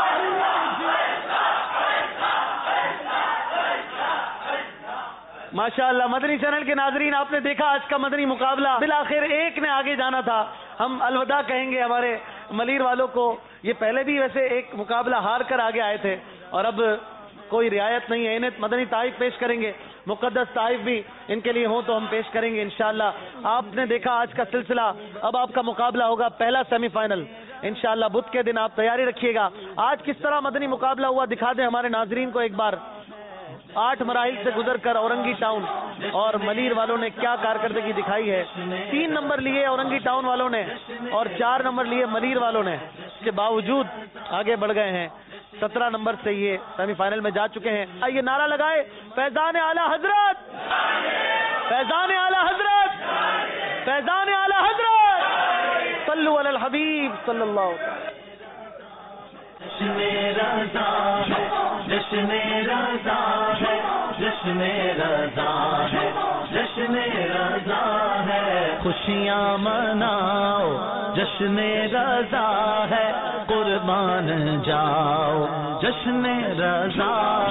ماشاء اللہ. مدنی چینل کے ناظرین, آپ نے دیکھا آج کا مدنی مقابلہ. بالآخر ایک نے آگے جانا تھا. ہم الوداع کہیں گے ہمارے ملیر والوں کو. یہ پہلے بھی ویسے ایک مقابلہ ہار کر آگے آئے تھے اور اب کوئی رعایت نہیں ہے. انہیں مدنی تحائف پیش کریں گے, مقدس تحائف بھی ان کے لیے ہوں تو ہم پیش کریں گے انشاءاللہ. آپ نے دیکھا آج کا سلسلہ. اب آپ کا مقابلہ ہوگا پہلا سیمی فائنل انشاءاللہ بدھ کے دن. آپ تیاری رکھیے گا. آج کس طرح مدنی مقابلہ ہوا دکھا دیں ہمارے ناظرین کو ایک بار. آٹھ مراحل سے گزر کر اورنگی ٹاؤن اور ملیر والوں نے کیا کارکردگی دکھائی ہے. تین نمبر لیے اورنگی ٹاؤن والوں نے اور چار نمبر لیے ملیر والوں نے. اس کے باوجود آگے بڑھ گئے ہیں. سترہ نمبر سے یہ سیمی فائنل میں جا چکے ہیں. آئیے نعرہ لگائے فیضان اعلی حضرت, فیضان اعلی حضرت, فیضان اعلی حضرت. صلو علی الحبیب صلی اللہ علیہ وسلم. جشن رضا ہے, جشن رضا ہے, جشن رضا ہے, جشن رضا ہے. خوشیاں مناؤ جشن رضا ہے, قربان جاؤ جشن رضا